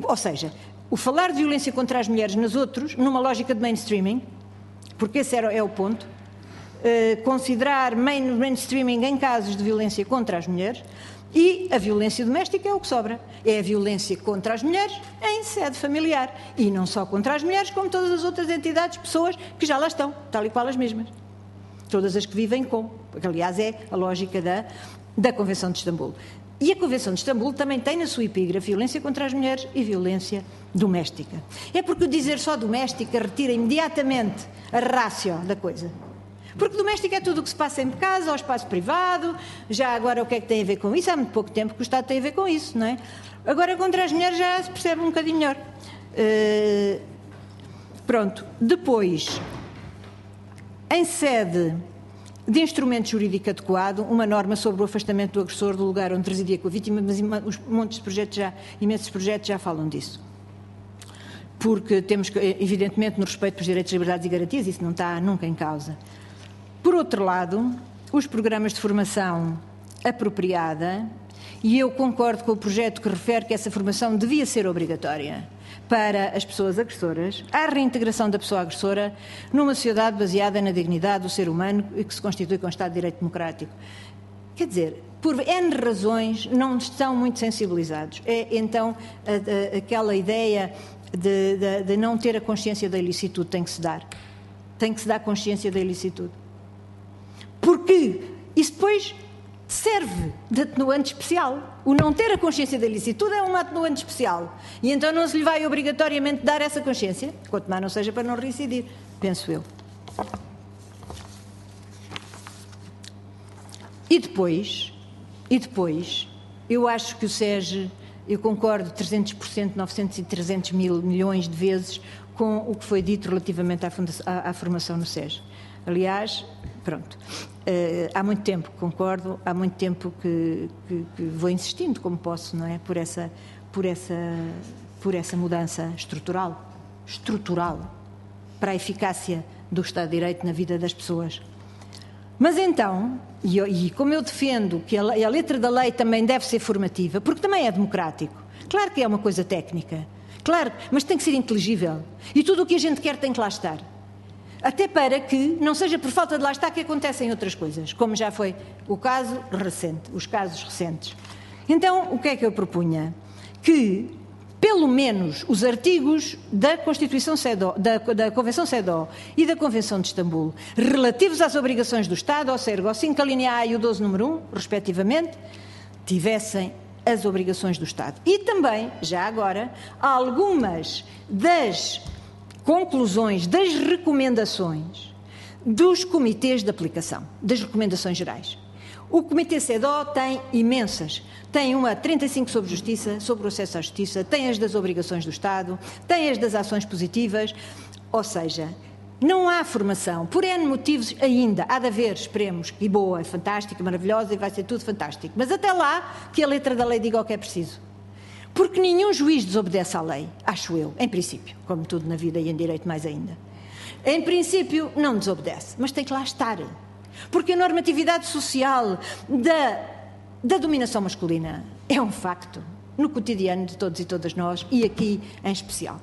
Ou seja, o falar de violência contra as mulheres nos outros, numa lógica de mainstreaming, porque esse era, é o ponto, uh, considerar main, mainstreaming em casos de violência contra as mulheres, e a violência doméstica é o que sobra. É a violência contra as mulheres em sede familiar. E não só contra as mulheres, como todas as outras entidades, pessoas que já lá estão, tal e qual as mesmas. Todas as que vivem com. Porque, aliás, é a lógica da, da Convenção de Istambul. E a Convenção de Istambul também tem na sua epígrafe violência contra as mulheres e violência doméstica. É porque o dizer só doméstica retira imediatamente a ratio da coisa. Porque doméstica é tudo o que se passa em casa, ao espaço privado. Já agora o que é que tem a ver com isso? Há muito pouco tempo que o Estado tem a ver com isso, não é? Agora contra as mulheres já se percebe um bocadinho melhor. Uh, pronto. Depois, em sede de instrumento jurídico adequado, uma norma sobre o afastamento do agressor do lugar onde residia com a vítima, mas os montes de projetos já, imensos projetos já falam disso. Porque temos que, evidentemente, no respeito pelos direitos, liberdades e garantias, isso não está nunca em causa. Por outro lado, os programas de formação apropriada, e eu concordo com o projeto que refere que essa formação devia ser obrigatória para as pessoas agressoras, à reintegração da pessoa agressora numa sociedade baseada na dignidade do ser humano e que se constitui com um Estado de Direito Democrático. Quer dizer, por N razões não estão muito sensibilizados. É então a, a, aquela ideia de, de, de não ter a consciência da ilicitude tem que se dar. Tem que se dar consciência da ilicitude. Porque isso depois serve de atenuante especial. O não ter a consciência da ilicitude é um atenuante especial. E então não se lhe vai obrigatoriamente dar essa consciência, quanto mais não seja para não reincidir, penso eu. E depois, e depois, eu acho que o SES, eu concordo trezentos por cento, novecentos e trezentos mil milhões de vezes com o que foi dito relativamente à, fundação, à, à formação no SES. Aliás, pronto, uh, há muito tempo que concordo, há muito tempo que, que, que vou insistindo como posso, não é? Por essa, por essa, por essa mudança estrutural, estrutural, para a eficácia do Estado de Direito na vida das pessoas. Mas então, e, e como eu defendo que a, a letra da lei também deve ser formativa, porque também é democrático, claro que é uma coisa técnica, claro, mas tem que ser inteligível. E tudo o que a gente quer tem que lá estar. Até para que não seja por falta de lá estar que acontecem outras coisas, como já foi o caso recente, os casos recentes. Então, o que é que eu propunha? Que, pelo menos, os artigos da Constituição CEDAW, da, da Convenção CEDAW e da Convenção de Istambul, relativos às obrigações do Estado, ou seja, o cinco alínea A e o doze número um, respectivamente, tivessem as obrigações do Estado. E também, já agora, algumas das conclusões, das recomendações dos comitês de aplicação, das recomendações gerais. O Comitê CEDAW tem imensas. Tem uma trinta e cinco sobre justiça, sobre o acesso à justiça, tem as das obrigações do Estado, tem as das ações positivas, ou seja, não há formação, por N motivos ainda, há de haver, esperemos, e boa, fantástica, maravilhosa, e vai ser tudo fantástico, mas até lá que a letra da lei diga o que é preciso. Porque nenhum juiz desobedece à lei, acho eu, em princípio, como tudo na vida e em direito mais ainda. Em princípio, não desobedece, mas tem que lá estar. Porque a normatividade social da, da dominação masculina é um facto no cotidiano de todos e todas nós, e aqui em especial.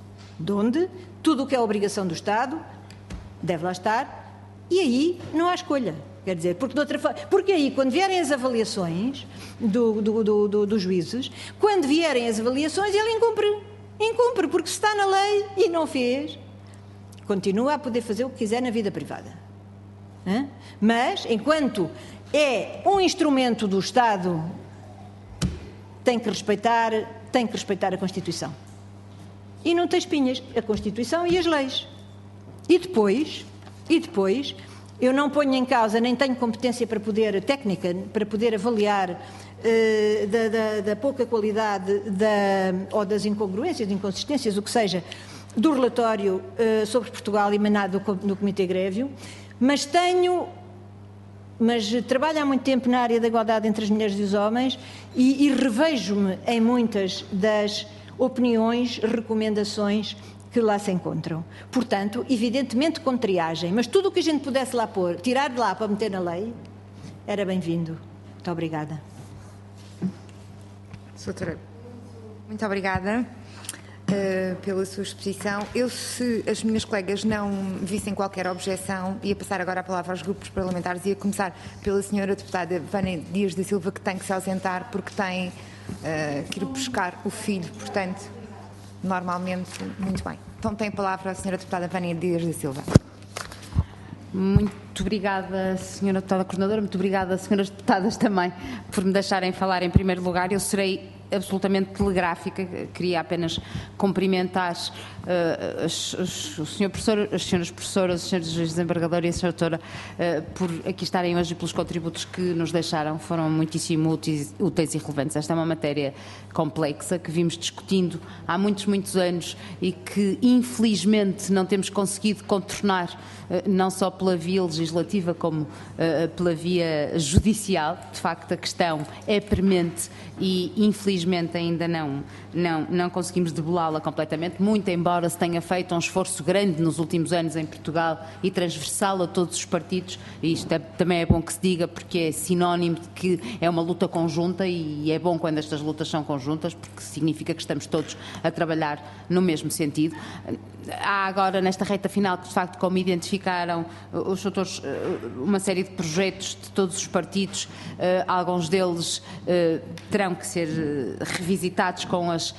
De onde tudo o que é obrigação do Estado deve lá estar, e aí não há escolha. Quer dizer, porque, de outra, porque aí, quando vierem as avaliações do, do, do, do, dos juízes, quando vierem as avaliações, ele incumpre. Incumpre, porque se está na lei e não fez, continua a poder fazer o que quiser na vida privada. Hã? Mas, enquanto é um instrumento do Estado, tem que respeitar, tem que respeitar a Constituição. E não tem espinhas, a Constituição e as leis. E depois, e depois... eu não ponho em causa, nem tenho competência para poder, técnica, para poder avaliar uh, da, da, da pouca qualidade da, ou das incongruências, inconsistências, o que seja, do relatório uh, sobre Portugal emanado do, do Comitê Grevio, mas tenho, mas trabalho há muito tempo na área da igualdade entre as mulheres e os homens e, e revejo-me em muitas das opiniões, recomendações que lá se encontram. Portanto, evidentemente com triagem, mas tudo o que a gente pudesse lá pôr, tirar de lá para meter na lei, era bem-vindo. Muito obrigada. Doutora, muito obrigada. Uh, pela sua exposição. Eu, se as minhas colegas não vissem qualquer objeção, ia passar agora a palavra aos grupos parlamentares e ia começar pela senhora deputada Vânia Dias da Silva, que tem que se ausentar porque tem uh, que ir buscar o filho, portanto, normalmente, muito bem. Então tem a palavra a senhora deputada Vânia Dias da Silva. Muito obrigada, senhora deputada coordenadora, muito obrigada, senhoras deputadas, também, por me deixarem falar em primeiro lugar. Eu serei absolutamente telegráfica, queria apenas cumprimentar uh, as, as, o senhor professor, as senhoras professoras, os senhores desembargador e a senhora doutora uh, por aqui estarem hoje e pelos contributos que nos deixaram, foram muitíssimo úteis, úteis e relevantes. Esta é uma matéria complexa que vimos discutindo há muitos, muitos anos e que infelizmente não temos conseguido contornar, uh, não só pela via legislativa como uh, pela via judicial. De facto, a questão é premente e infelizmente Infelizmente ainda não, não, não conseguimos debelá-la completamente, muito embora se tenha feito um esforço grande nos últimos anos em Portugal e transversal a todos os partidos, e isto é, também é bom que se diga porque é sinónimo de que é uma luta conjunta e é bom quando estas lutas são conjuntas porque significa que estamos todos a trabalhar no mesmo sentido. Há agora nesta reta final, de facto, como identificaram os doutores, uma série de projetos de todos os partidos, alguns deles terão que ser revisitados com as uh,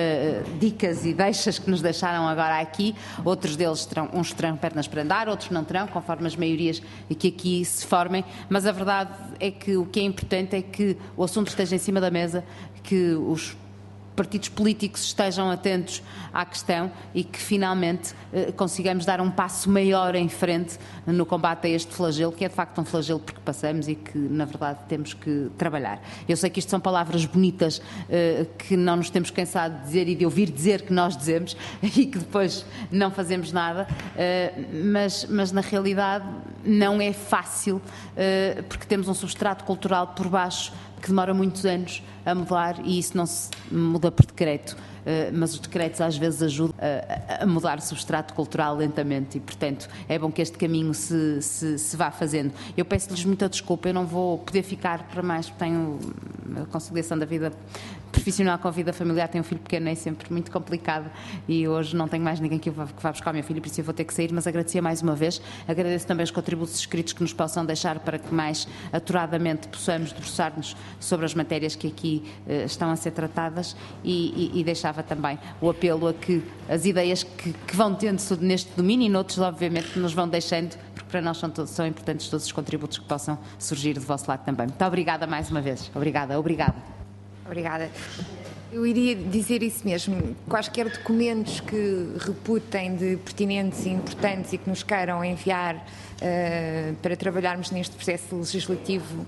dicas e deixas que nos deixaram agora aqui, outros deles terão, uns terão pernas para andar, outros não terão, conforme as maiorias que aqui se formem, mas a verdade é que o que é importante é que o assunto esteja em cima da mesa, que os partidos políticos estejam atentos à questão e que finalmente eh, consigamos dar um passo maior em frente no combate a este flagelo, que é de facto um flagelo porque passamos e que na verdade temos que trabalhar. Eu sei que isto são palavras bonitas eh, que não nos temos cansado de dizer e de ouvir dizer que nós dizemos e que depois não fazemos nada, eh, mas, mas na realidade não é fácil eh, porque temos um substrato cultural por baixo que demora muitos anos a mudar e isso não se muda por decreto, mas os decretos às vezes ajudam a mudar o substrato cultural lentamente e, portanto, é bom que este caminho se, se, se vá fazendo. Eu peço-lhes muita desculpa, eu não vou poder ficar para mais, porque tenho a conciliação da vida profissional com a vida familiar, tenho um filho pequeno, é sempre muito complicado e hoje não tenho mais ninguém que vá, que vá buscar o meu filho, por isso eu vou ter que sair, mas agradecia mais uma vez, agradeço também os contributos escritos que nos possam deixar para que mais aturadamente possamos debruçar-nos sobre as matérias que aqui uh, estão a ser tratadas e, e, e deixava também o apelo a que as ideias que, que vão tendo neste domínio e noutros obviamente nos vão deixando, porque para nós são, todos, são importantes todos os contributos que possam surgir do vosso lado também. Muito obrigada mais uma vez. Obrigada, obrigada. Obrigada. Eu iria dizer isso mesmo. Quaisquer documentos que reputem de pertinentes e importantes e que nos queiram enviar uh, para trabalharmos neste processo legislativo,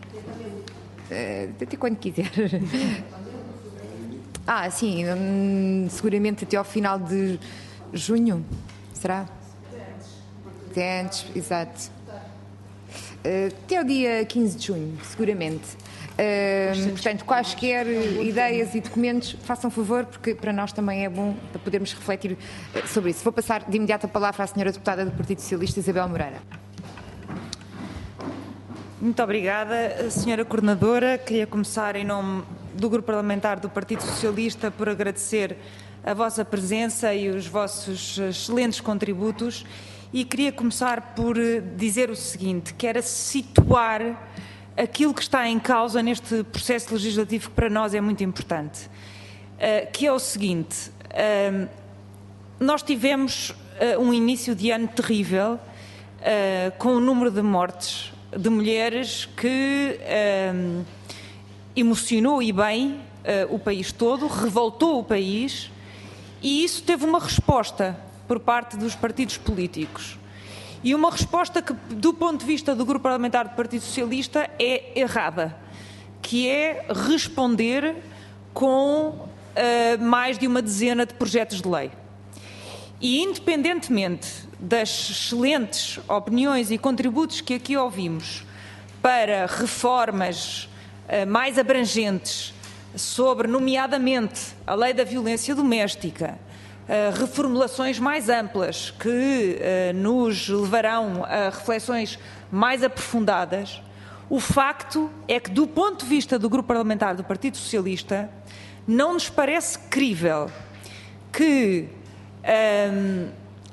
uh, até quando quiser. Ah, sim, hum, seguramente até ao final de junho, será? Até antes, exato. Uh, até ao dia quinze de junho, seguramente. Uh, portanto, quaisquer ideias e documentos, façam favor, porque para nós também é bom para podermos refletir sobre isso. Vou passar de imediato a palavra à senhora deputada do Partido Socialista, Isabel Moreira. Muito obrigada, senhora coordenadora. Queria começar em nome do Grupo Parlamentar do Partido Socialista por agradecer a vossa presença e os vossos excelentes contributos e queria começar por dizer o seguinte, que era situar aquilo que está em causa neste processo legislativo que para nós é muito importante, uh, que é o seguinte, uh, nós tivemos uh, um início de ano terrível, uh, com o número de mortes de mulheres que uh, emocionou e bem uh, o país todo, revoltou o país e isso teve uma resposta por parte dos partidos políticos. E uma resposta que, do ponto de vista do Grupo Parlamentar do Partido Socialista, é errada, que é responder com uh, mais de uma dezena de projetos de lei. E, independentemente das excelentes opiniões e contributos que aqui ouvimos para reformas uh, mais abrangentes sobre, nomeadamente, a lei da violência doméstica, Uh, reformulações mais amplas que uh, nos levarão a reflexões mais aprofundadas, o facto é que, do ponto de vista do Grupo Parlamentar do Partido Socialista, não nos parece crível que hum,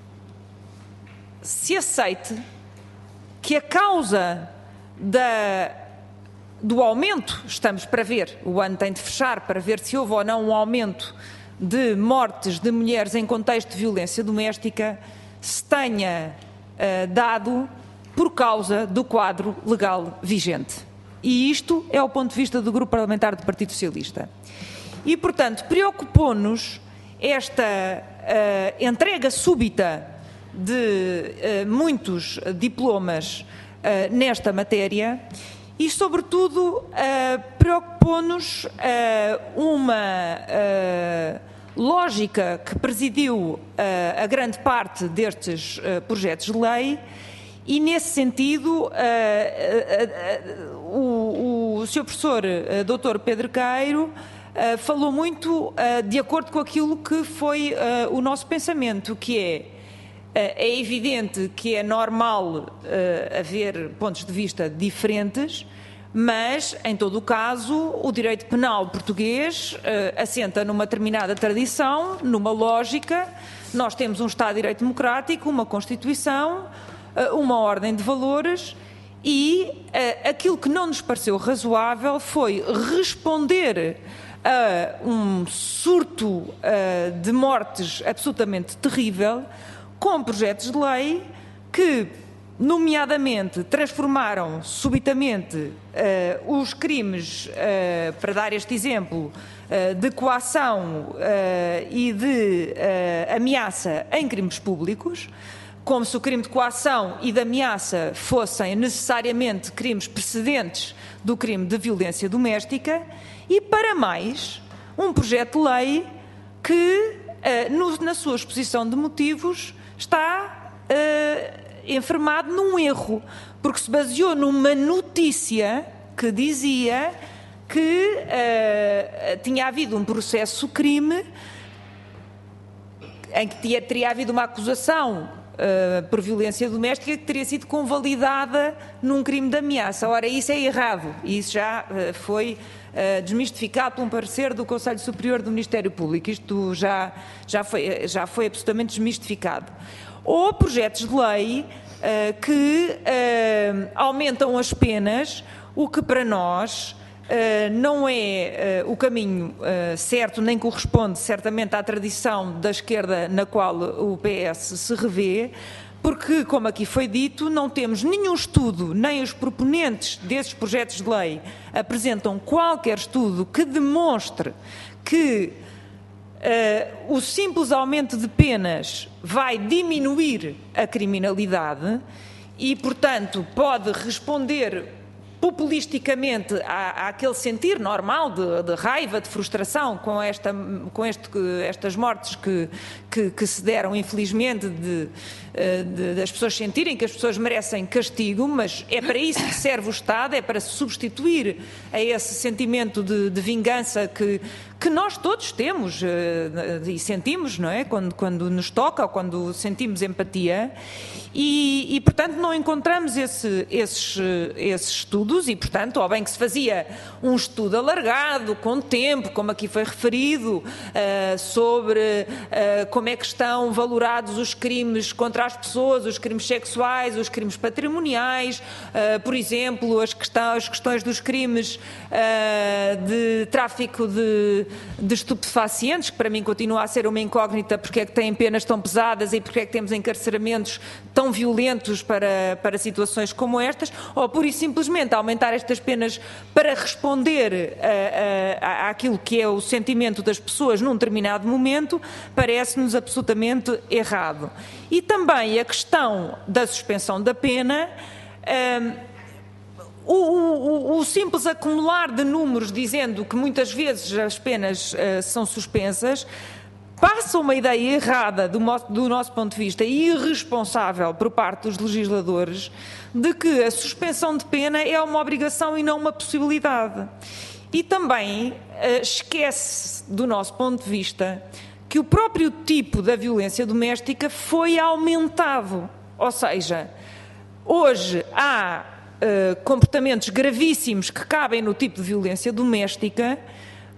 se aceite que a causa da, do aumento, estamos para ver, o ano tem de fechar para ver se houve ou não um aumento de mortes de mulheres em contexto de violência doméstica, se tenha uh, dado por causa do quadro legal vigente. E isto é o ponto de vista do Grupo Parlamentar do Partido Socialista. E, portanto, preocupou-nos esta uh, entrega súbita de uh, muitos diplomas uh, nesta matéria e, sobretudo, uh, preocupou-nos uh, uma uh, lógica que presidiu uh, a grande parte destes uh, projetos de lei e, nesse sentido, uh, uh, uh, o, o senhor professor uh, doutor Pedro Queiro uh, falou muito uh, de acordo com aquilo que foi uh, o nosso pensamento, que é é evidente que é normal uh, haver pontos de vista diferentes, mas, em todo o caso, o direito penal português uh, assenta numa determinada tradição, numa lógica. Nós temos um Estado de Direito Democrático, uma Constituição, uh, uma ordem de valores e uh, aquilo que não nos pareceu razoável foi responder a um surto uh, de mortes absolutamente terrível com projetos de lei que, nomeadamente, transformaram subitamente uh, os crimes, uh, para dar este exemplo, uh, de coação uh, e de uh, ameaça em crimes públicos, como se o crime de coação e de ameaça fossem necessariamente crimes precedentes do crime de violência doméstica, e, para mais, um projeto de lei que, uh, no, na sua exposição de motivos, está uh, enfermado num erro, porque se baseou numa notícia que dizia que uh, tinha havido um processo crime em que tinha, teria havido uma acusação uh, por violência doméstica que teria sido convalidada num crime de ameaça. Ora, isso é errado e isso já uh, foi Uh, desmistificado por um parecer do Conselho Superior do Ministério Público. Isto já, já, foi, já foi absolutamente desmistificado. Ou projetos de lei uh, que uh, aumentam as penas, o que para nós uh, não é uh, o caminho uh, certo, nem corresponde certamente à tradição da esquerda na qual o P S se revê, porque, como aqui foi dito, não temos nenhum estudo, nem os proponentes desses projetos de lei apresentam qualquer estudo que demonstre que uh, o simples aumento de penas vai diminuir a criminalidade e, portanto, pode responder populisticamente à, àquele sentir normal de, de raiva, de frustração com, esta, com este, estas mortes que, que, que se deram, infelizmente, de, de, das pessoas sentirem que as pessoas merecem castigo, mas é para isso que serve o Estado, é para substituir a esse sentimento de, de vingança que, que nós todos temos e sentimos, não é? Quando, quando nos toca ou quando sentimos empatia. E, e portanto, não encontramos esse, esses, esses estudos e, portanto, ou bem que se fazia um estudo alargado, com tempo, como aqui foi referido, uh, sobre uh, como é que estão valorados os crimes contra as pessoas, os crimes sexuais, os crimes patrimoniais, uh, por exemplo, as, questão, as questões dos crimes uh, de tráfico de, de estupefacientes, que para mim continua a ser uma incógnita, porque é que têm penas tão pesadas e porque é que temos encarceramentos tão violentos para, para situações como estas, ou por isso simplesmente aumentar estas penas para responder a, a, a, àquilo que é o sentimento das pessoas num determinado momento, parece-nos absolutamente errado. E também a questão da suspensão da pena, um, o, o, o simples acumular de números dizendo que muitas vezes as penas uh, são suspensas, passa uma ideia errada do nosso, do nosso ponto de vista e irresponsável por parte dos legisladores de que a suspensão de pena é uma obrigação e não uma possibilidade. E também uh, esquece, do nosso ponto de vista, que o próprio tipo da violência doméstica foi aumentado. Ou seja, hoje há uh, comportamentos gravíssimos que cabem no tipo de violência doméstica,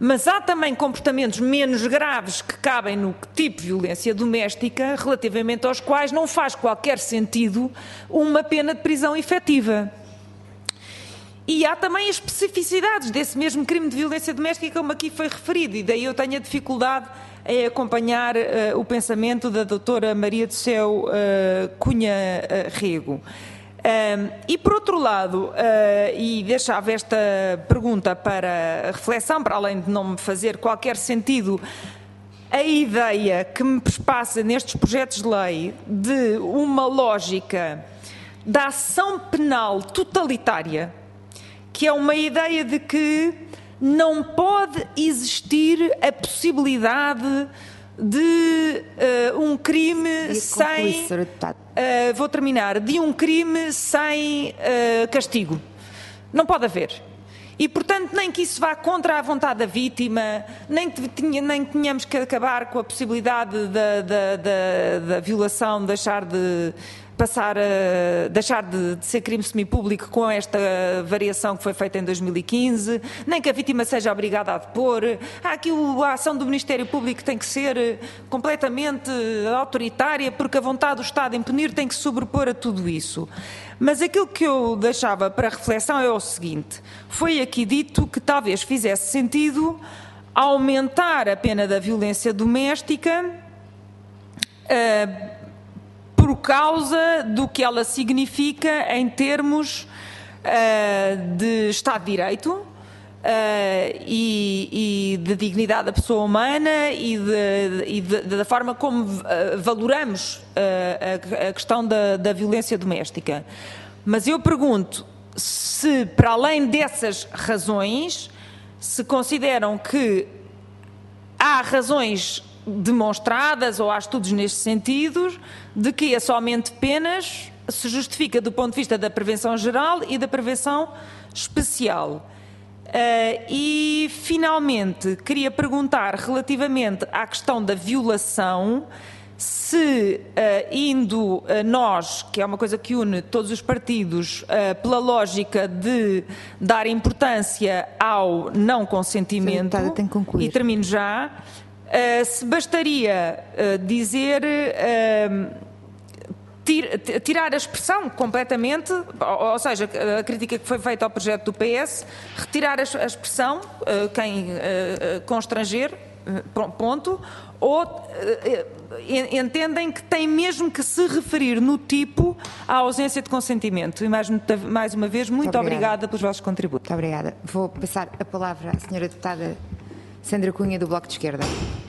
mas há também comportamentos menos graves que cabem no tipo de violência doméstica, relativamente aos quais não faz qualquer sentido uma pena de prisão efetiva. E há também especificidades desse mesmo crime de violência doméstica, como aqui foi referido, e daí eu tenho a dificuldade em acompanhar uh, o pensamento da doutora Maria do Céu uh, Cunha uh, Rego. Um, e, por outro lado, uh, e deixava esta pergunta para reflexão, para além de não me fazer qualquer sentido a ideia que me perpassa nestes projetos de lei de uma lógica da ação penal totalitária, que é uma ideia de que não pode existir a possibilidade de uh, um crime sem... Uh, vou terminar. De um crime sem uh, castigo. Não pode haver. E, portanto, nem que isso vá contra a vontade da vítima, nem que nem tenhamos que acabar com a possibilidade da, da, da, da violação deixar de... passar a deixar de, de ser crime semipúblico com esta variação que foi feita em dois mil e quinze, nem que a vítima seja obrigada a depor. Há aqui o, a ação do Ministério Público que tem que ser completamente autoritária, porque a vontade do Estado em punir tem que se sobrepor a tudo isso. Mas aquilo que eu deixava para reflexão é o seguinte: foi aqui dito que talvez fizesse sentido aumentar a pena da violência doméstica uh, por causa do que ela significa em termos uh, de Estado de Direito uh, e, e de dignidade da pessoa humana e, de, e de, da forma como uh, valoramos uh, a, a questão da, da violência doméstica. Mas eu pergunto se, para além dessas razões, se consideram que há razões demonstradas, ou há estudos neste sentido, de que esse aumento de penas se justifica do ponto de vista da prevenção geral e da prevenção especial. Uh, e, finalmente, queria perguntar relativamente à questão da violação, se, uh, indo uh, nós, que é uma coisa que une todos os partidos, uh, pela lógica de dar importância ao não consentimento, e termino já, Uh, se bastaria uh, dizer, uh, tir, tirar a expressão completamente, ou, ou seja, a crítica que foi feita ao projeto do P S, retirar a, a expressão, uh, quem uh, constranger, uh, ponto, ou uh, entendem que tem mesmo que se referir no tipo à ausência de consentimento. E mais, mais uma vez, muito, muito obrigada. obrigada pelos vossos contributos. Muito obrigada. Vou passar a palavra à senhora deputada Sandra Cunha, do Bloco de Esquerda.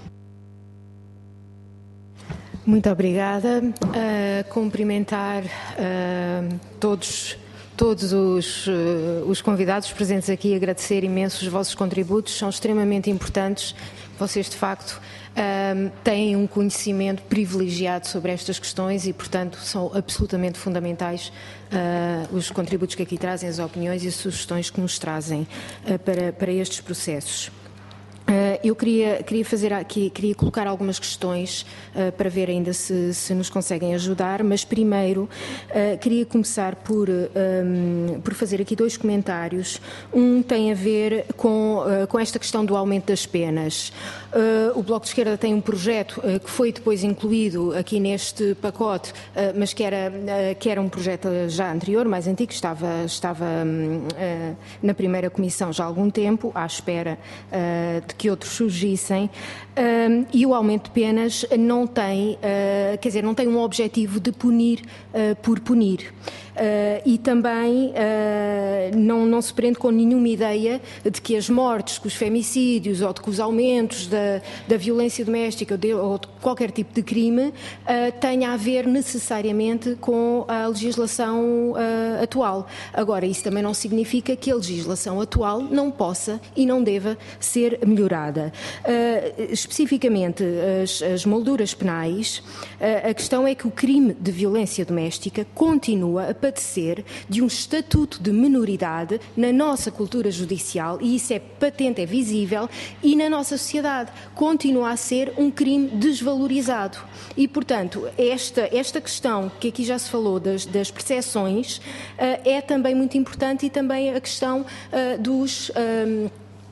Muito obrigada. Uh, cumprimentar uh, todos, todos os, uh, os convidados presentes aqui, agradecer imenso os vossos contributos, são extremamente importantes. Vocês, de facto, uh, têm um conhecimento privilegiado sobre estas questões e, portanto, são absolutamente fundamentais uh, os contributos que aqui trazem, as opiniões e as sugestões que nos trazem uh, para, para estes processos. Uh, eu queria, queria fazer aqui, queria colocar algumas questões uh, para ver ainda se, se nos conseguem ajudar, mas primeiro uh, queria começar por, um, por fazer aqui dois comentários. Um tem a ver com, uh, com esta questão do aumento das penas. Uh, o Bloco de Esquerda tem um projeto uh, que foi depois incluído aqui neste pacote, uh, mas que era, uh, que era um projeto já anterior, mais antigo, estava, estava um, uh, na primeira comissão já há algum tempo, à espera uh, de que outros surgissem, um, e o aumento de penas não tem, uh, quer dizer, não tem um objetivo de punir uh, por punir. Uh, e também uh, não, não se prende com nenhuma ideia de que as mortes, que os femicídios ou de que os aumentos da, da violência doméstica ou de, ou de qualquer tipo de crime uh, tenha a ver necessariamente com a legislação uh, atual. Agora, isso também não significa que a legislação atual não possa e não deva ser melhorada. Uh, especificamente, as, as molduras penais, uh, a questão é que o crime de violência doméstica continua a padecer de um estatuto de minoridade na nossa cultura judicial, e isso é patente, é visível, e na nossa sociedade continua a ser um crime desvalorizado. E, portanto, esta, esta questão que aqui já se falou das, das percepções uh, é também muito importante, e também a questão uh, dos... Um,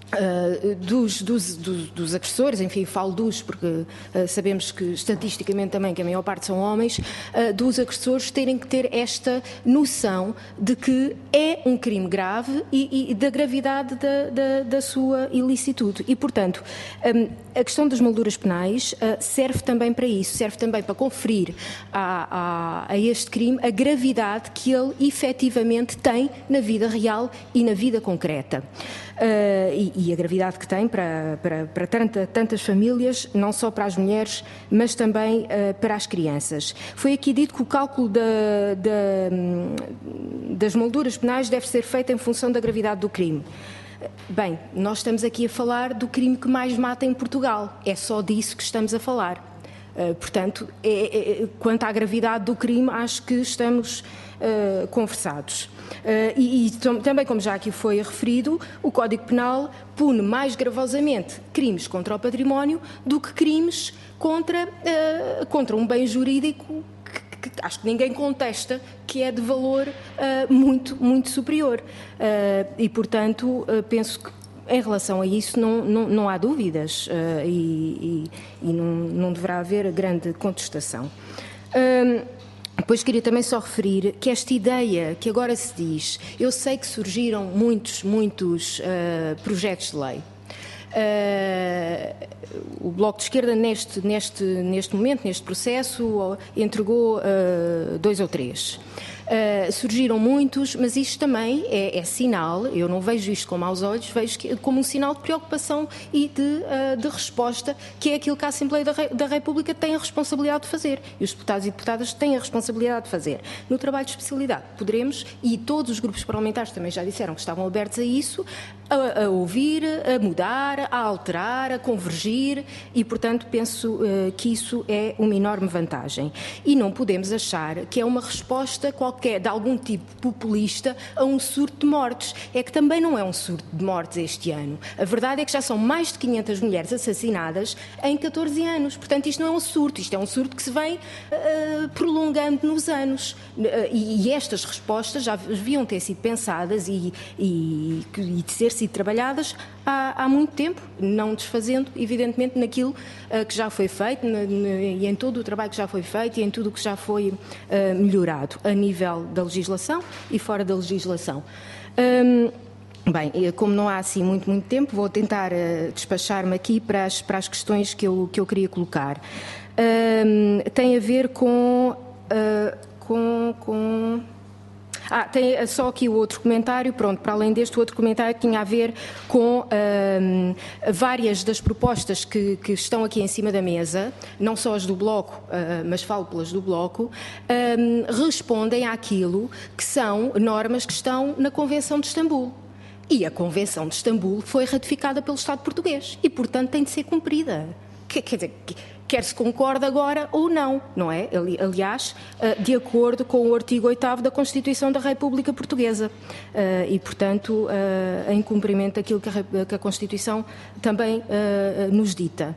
Uh, dos, dos, dos, dos agressores, enfim, falo dos porque uh, sabemos que estatisticamente também que a maior parte são homens, uh, dos agressores terem que ter esta noção de que é um crime grave e, e da gravidade da, da, da sua ilicitude. E, portanto, um, a questão das molduras penais uh, serve também para isso, serve também para conferir a, a, a este crime a gravidade que ele efetivamente tem na vida real e na vida concreta. Uh, e, e a gravidade que tem para, para, para tanta, tantas famílias, não só para as mulheres, mas também uh, para as crianças. Foi aqui dito que o cálculo da, da, das molduras penais deve ser feito em função da gravidade do crime. Bem, nós estamos aqui a falar do crime que mais mata em Portugal. É só disso que estamos a falar. Uh, portanto, é, é, quanto à gravidade do crime, acho que estamos uh, conversados. Uh, e, e também, como já aqui foi referido, o Código Penal pune mais gravosamente crimes contra o património do que crimes contra, uh, contra um bem jurídico que, que acho que ninguém contesta que é de valor uh, muito, muito superior. Uh, e, portanto, uh, penso que em relação a isso não, não, não há dúvidas uh, e, e, e não, não deverá haver grande contestação. Uh, Depois queria também só referir que esta ideia que agora se diz, eu sei que surgiram muitos, muitos uh, projetos de lei. Uh, o Bloco de Esquerda neste, neste, neste momento, neste processo, entregou uh, dois ou três. Uh, surgiram muitos, mas isto também é, é sinal, eu não vejo isto com maus olhos, vejo que, como um sinal de preocupação e de, uh, de resposta, que é aquilo que a Assembleia da, Re, da República tem a responsabilidade de fazer. E os deputados e deputadas têm a responsabilidade de fazer. No trabalho de especialidade, poderemos, e todos os grupos parlamentares também já disseram que estavam abertos a isso, a, a ouvir, a mudar, a alterar, a convergir, e, portanto, penso uh, que isso é uma enorme vantagem. E não podemos achar que é uma resposta qualquer de algum tipo populista a um surto de mortes. É que também não é um surto de mortes este ano. A verdade é que já são mais de quinhentas mulheres assassinadas em catorze anos. Portanto, isto não é um surto, isto é um surto que se vem uh, prolongando nos anos. Uh, e, e estas respostas já deviam ter sido pensadas e, e, e de ser sido trabalhadas há, há muito tempo, não desfazendo, evidentemente, naquilo uh, que já foi feito na, na, e em todo o trabalho que já foi feito e em tudo o que já foi uh, melhorado a nível da legislação e fora da legislação. Um, bem, como não há assim muito, muito tempo, vou tentar uh, despachar-me aqui para as, para as questões que eu, que eu queria colocar. Um, tem a ver com... Uh, com, com Ah, tem só aqui o outro comentário, pronto, para além deste, o outro comentário tinha a ver com um, várias das propostas que, que estão aqui em cima da mesa, não só as do Bloco, uh, mas falo pelas do Bloco, um, respondem àquilo que são normas que estão na Convenção de Istambul. E a Convenção de Istambul foi ratificada pelo Estado português e, portanto, tem de ser cumprida. Quer dizer, quer se concorde agora ou não, não é? Aliás, de acordo com o artigo oitavo da Constituição da República Portuguesa. E, portanto, em cumprimento daquilo que a Constituição também nos dita.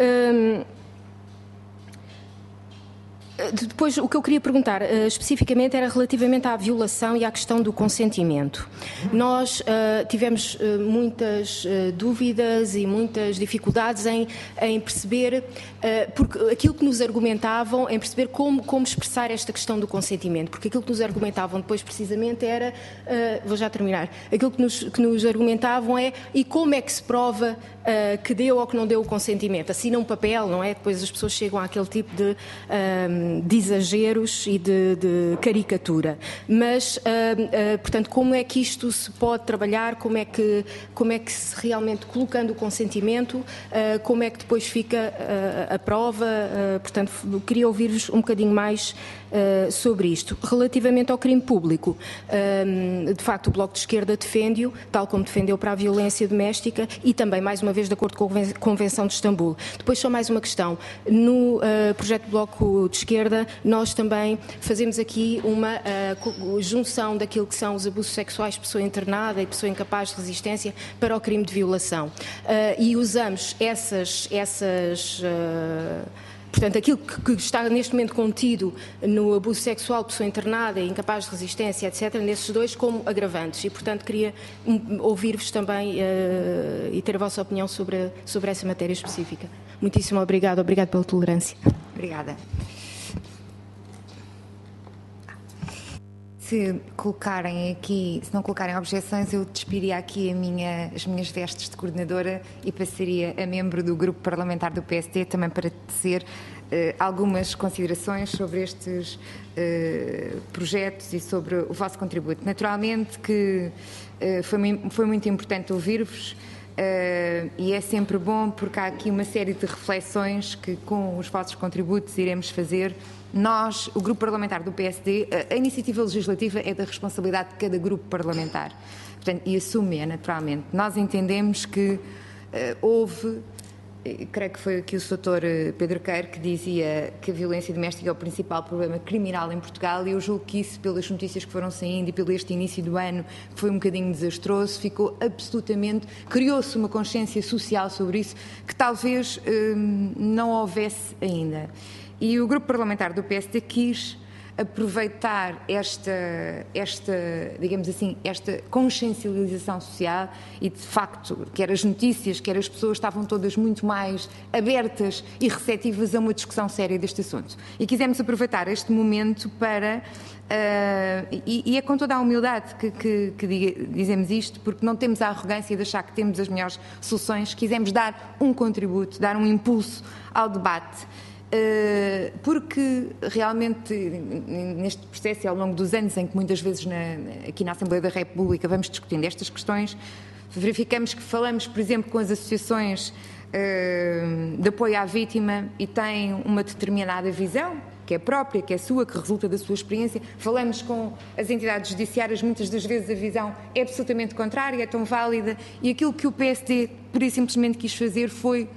Depois, o que eu queria perguntar uh, especificamente era relativamente à violação e à questão do consentimento. Nós uh, tivemos uh, muitas uh, dúvidas e muitas dificuldades em, em perceber, uh, porque aquilo que nos argumentavam, em perceber como, como expressar esta questão do consentimento, porque aquilo que nos argumentavam depois precisamente era, uh, vou já terminar, aquilo que nos, que nos argumentavam é, e como é que se prova uh, que deu ou que não deu o consentimento? Assina um papel, não é? Depois as pessoas chegam àquele tipo de... Um, de exageros e de, de caricatura. Mas, uh, uh, portanto, como é que isto se pode trabalhar, como é que, como é que se realmente, colocando o consentimento, uh, como é que depois fica uh, a prova? Uh, portanto, queria ouvir-vos um bocadinho mais uh, sobre isto. Relativamente ao crime público, uh, de facto, o Bloco de Esquerda defende-o, tal como defendeu para a violência doméstica e também, mais uma vez, de acordo com a Convenção de Istambul. Depois, só mais uma questão. No uh, projeto do Bloco de Esquerda, nós também fazemos aqui uma uh, junção daquilo que são os abusos sexuais de pessoa internada e pessoa incapaz de resistência para o crime de violação. Uh, e usamos essas, essas uh, portanto, aquilo que, que está neste momento contido no abuso sexual, pessoa internada, incapaz de resistência, etcétera, nesses dois como agravantes. E, portanto, queria um, ouvir-vos também uh, e ter a vossa opinião sobre, sobre essa matéria específica. Muitíssimo obrigado. Obrigado pela tolerância. Obrigada. Se colocarem aqui, se não colocarem objeções, eu despiria aqui a minha, as minhas vestes de coordenadora e passaria a membro do grupo parlamentar do P S D, também para tecer uh, algumas considerações sobre estes uh, projetos e sobre o vosso contributo. Naturalmente que uh, foi, foi muito importante ouvir-vos. Uh, e é sempre bom porque há aqui uma série de reflexões que com os vossos contributos iremos fazer. Nós, o grupo parlamentar do P S D, a, a iniciativa legislativa é da responsabilidade de cada grupo parlamentar, portanto, e assume-a naturalmente. Nós entendemos que uh, houve, creio que foi aqui o doutor Pedro Queiro que dizia que a violência doméstica é o principal problema criminal em Portugal, e eu julgo que isso, pelas notícias que foram saindo e pelo este início do ano, que foi um bocadinho desastroso, ficou absolutamente, criou-se uma consciência social sobre isso que talvez hum, não houvesse ainda. E o grupo parlamentar do P S D quis aproveitar esta, esta, digamos assim, esta consciencialização social e, de facto, quer as notícias, quer as pessoas estavam todas muito mais abertas e receptivas a uma discussão séria deste assunto. E quisemos aproveitar este momento para, uh, e, e é com toda a humildade que, que, que diga, dizemos isto, porque não temos a arrogância de achar que temos as melhores soluções, quisemos dar um contributo, dar um impulso ao debate. Uh, porque realmente neste processo e ao longo dos anos em que muitas vezes na, aqui na Assembleia da República vamos discutindo estas questões, verificamos que falamos, por exemplo, com as associações uh, de apoio à vítima e têm uma determinada visão, que é própria, que é sua, que resulta da sua experiência. Falamos com as entidades judiciárias, muitas das vezes a visão é absolutamente contrária, é tão válida, e aquilo que o P S D pura e simplesmente quis fazer foi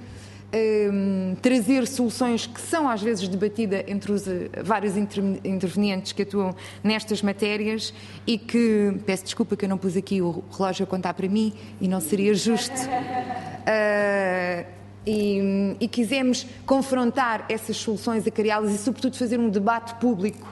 Um, trazer soluções que são às vezes debatidas entre os uh, vários inter intervenientes que atuam nestas matérias e que, peço desculpa que eu não pus aqui o relógio a contar para mim e não seria justo, uh, e, e quisemos confrontar essas soluções, a criá-las e sobretudo fazer um debate público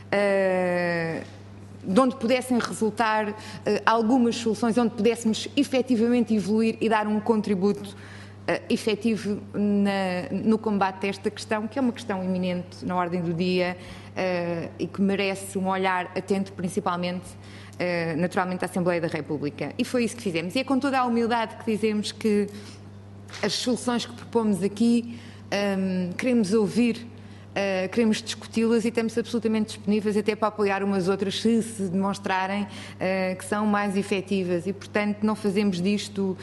uh, de onde pudessem resultar uh, algumas soluções, onde pudéssemos efetivamente evoluir e dar um contributo Uh, efetivo na, no combate a esta questão, que é uma questão iminente na ordem do dia uh, e que merece um olhar atento, principalmente, uh, naturalmente, à Assembleia da República. E foi isso que fizemos. E é com toda a humildade que dizemos que as soluções que propomos aqui um, queremos ouvir, uh, queremos discuti-las e estamos absolutamente disponíveis até para apoiar umas outras se se demonstrarem uh, que são mais efetivas e, portanto, não fazemos disto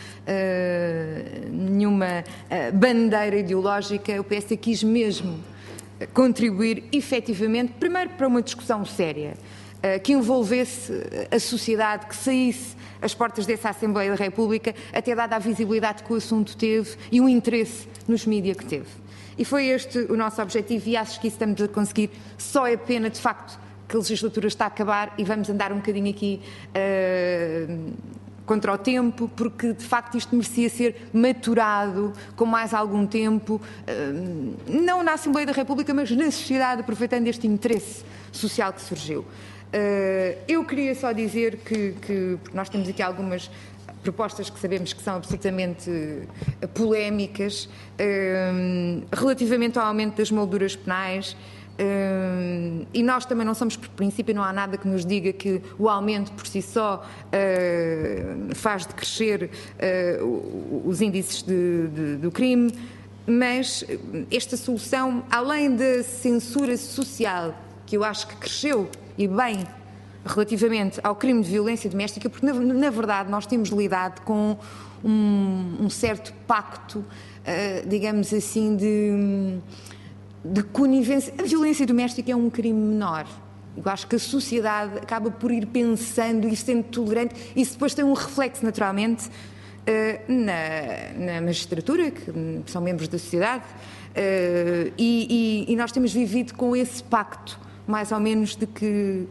uh, nenhuma uh, bandeira ideológica. O P S D quis mesmo contribuir efetivamente, primeiro para uma discussão séria, uh, que envolvesse a sociedade, que saísse às portas dessa Assembleia da República, até dada a visibilidade que o assunto teve e o interesse nos mídias que teve. E foi este o nosso objetivo e acho que isso estamos a conseguir. Só é pena, de facto, que a legislatura está a acabar e vamos andar um bocadinho aqui uh, contra o tempo, porque, de facto, isto merecia ser maturado com mais algum tempo, uh, não na Assembleia da República, mas na sociedade, aproveitando este interesse social que surgiu. Uh, eu queria só dizer que, que, porque nós temos aqui algumas propostas que sabemos que são absolutamente uh, polémicas, uh, relativamente ao aumento das molduras penais, uh, e nós também não somos, por princípio, não há nada que nos diga que o aumento por si só uh, faz decrescer uh, os índices de, de, do crime, mas esta solução, além da censura social, que eu acho que cresceu, e bem, relativamente ao crime de violência doméstica, porque na, na verdade nós temos lidado com um, um certo pacto, uh, digamos assim, de, de conivência. A violência doméstica é um crime menor. Eu acho que a sociedade acaba por ir pensando e sendo tolerante, e isso depois tem um reflexo naturalmente uh, na, na magistratura, que são membros da sociedade, uh, e, e, e nós temos vivido com esse pacto, mais ou menos, de que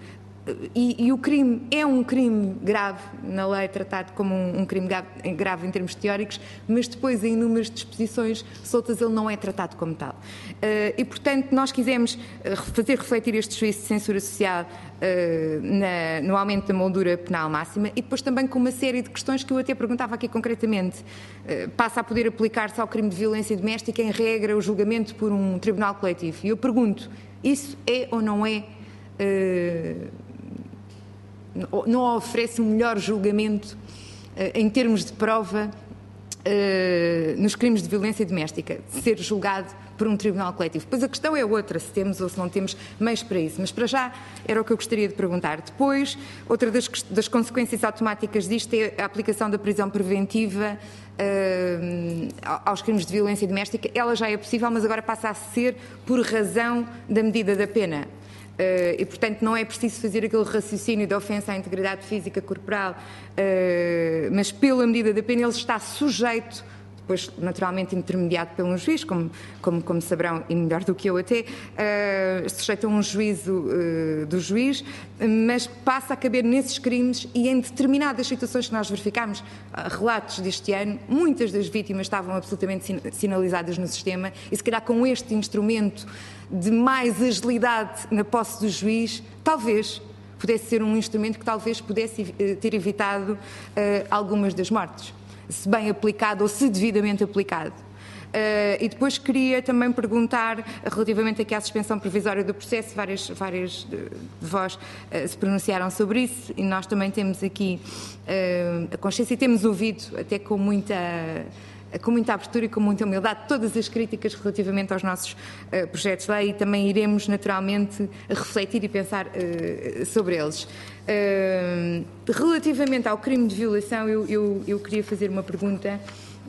e, e o crime é um crime grave, na lei tratado como um, um crime grave, grave em termos teóricos, mas depois em inúmeras disposições soltas ele não é tratado como tal. Uh, e, portanto, nós quisemos fazer refletir este juízo de censura social uh, na, no aumento da moldura penal máxima e depois também com uma série de questões que eu até perguntava aqui concretamente. Uh, passa a poder aplicar-se ao crime de violência doméstica, em regra, o julgamento por um tribunal coletivo. E eu pergunto, isso é ou não é... Uh, não oferece um melhor julgamento uh, em termos de prova uh, nos crimes de violência doméstica, ser julgado por um tribunal coletivo. Depois a questão é outra, se temos ou se não temos meios para isso, mas para já era o que eu gostaria de perguntar. Depois, outra das, das consequências automáticas disto é a aplicação da prisão preventiva uh, aos crimes de violência doméstica. Ela já é possível, mas agora passa a ser por razão da medida da pena. Uh, e, portanto, não é preciso fazer aquele raciocínio de ofensa à integridade física corporal, uh, mas pela medida da pena ele está sujeito, depois naturalmente intermediado pelo juiz, como, como, como saberão, e melhor do que eu até, uh, sujeito a um juízo uh, do juiz, mas passa a caber nesses crimes e em determinadas situações que nós verificámos, uh, relatos deste ano, muitas das vítimas estavam absolutamente sin sinalizadas no sistema e se calhar com este instrumento de mais agilidade na posse do juiz, talvez pudesse ser um instrumento que talvez pudesse ter evitado uh, algumas das mortes, se bem aplicado ou se devidamente aplicado. Uh, e depois queria também perguntar, relativamente aqui à suspensão provisória do processo, várias, várias de, de vós uh, se pronunciaram sobre isso e nós também temos aqui uh, a consciência e temos ouvido até com muita... com muita abertura e com muita humildade todas as críticas relativamente aos nossos uh, projetos de lei e também iremos naturalmente refletir e pensar uh, sobre eles. Uh, relativamente ao crime de violação, eu, eu, eu queria fazer uma pergunta,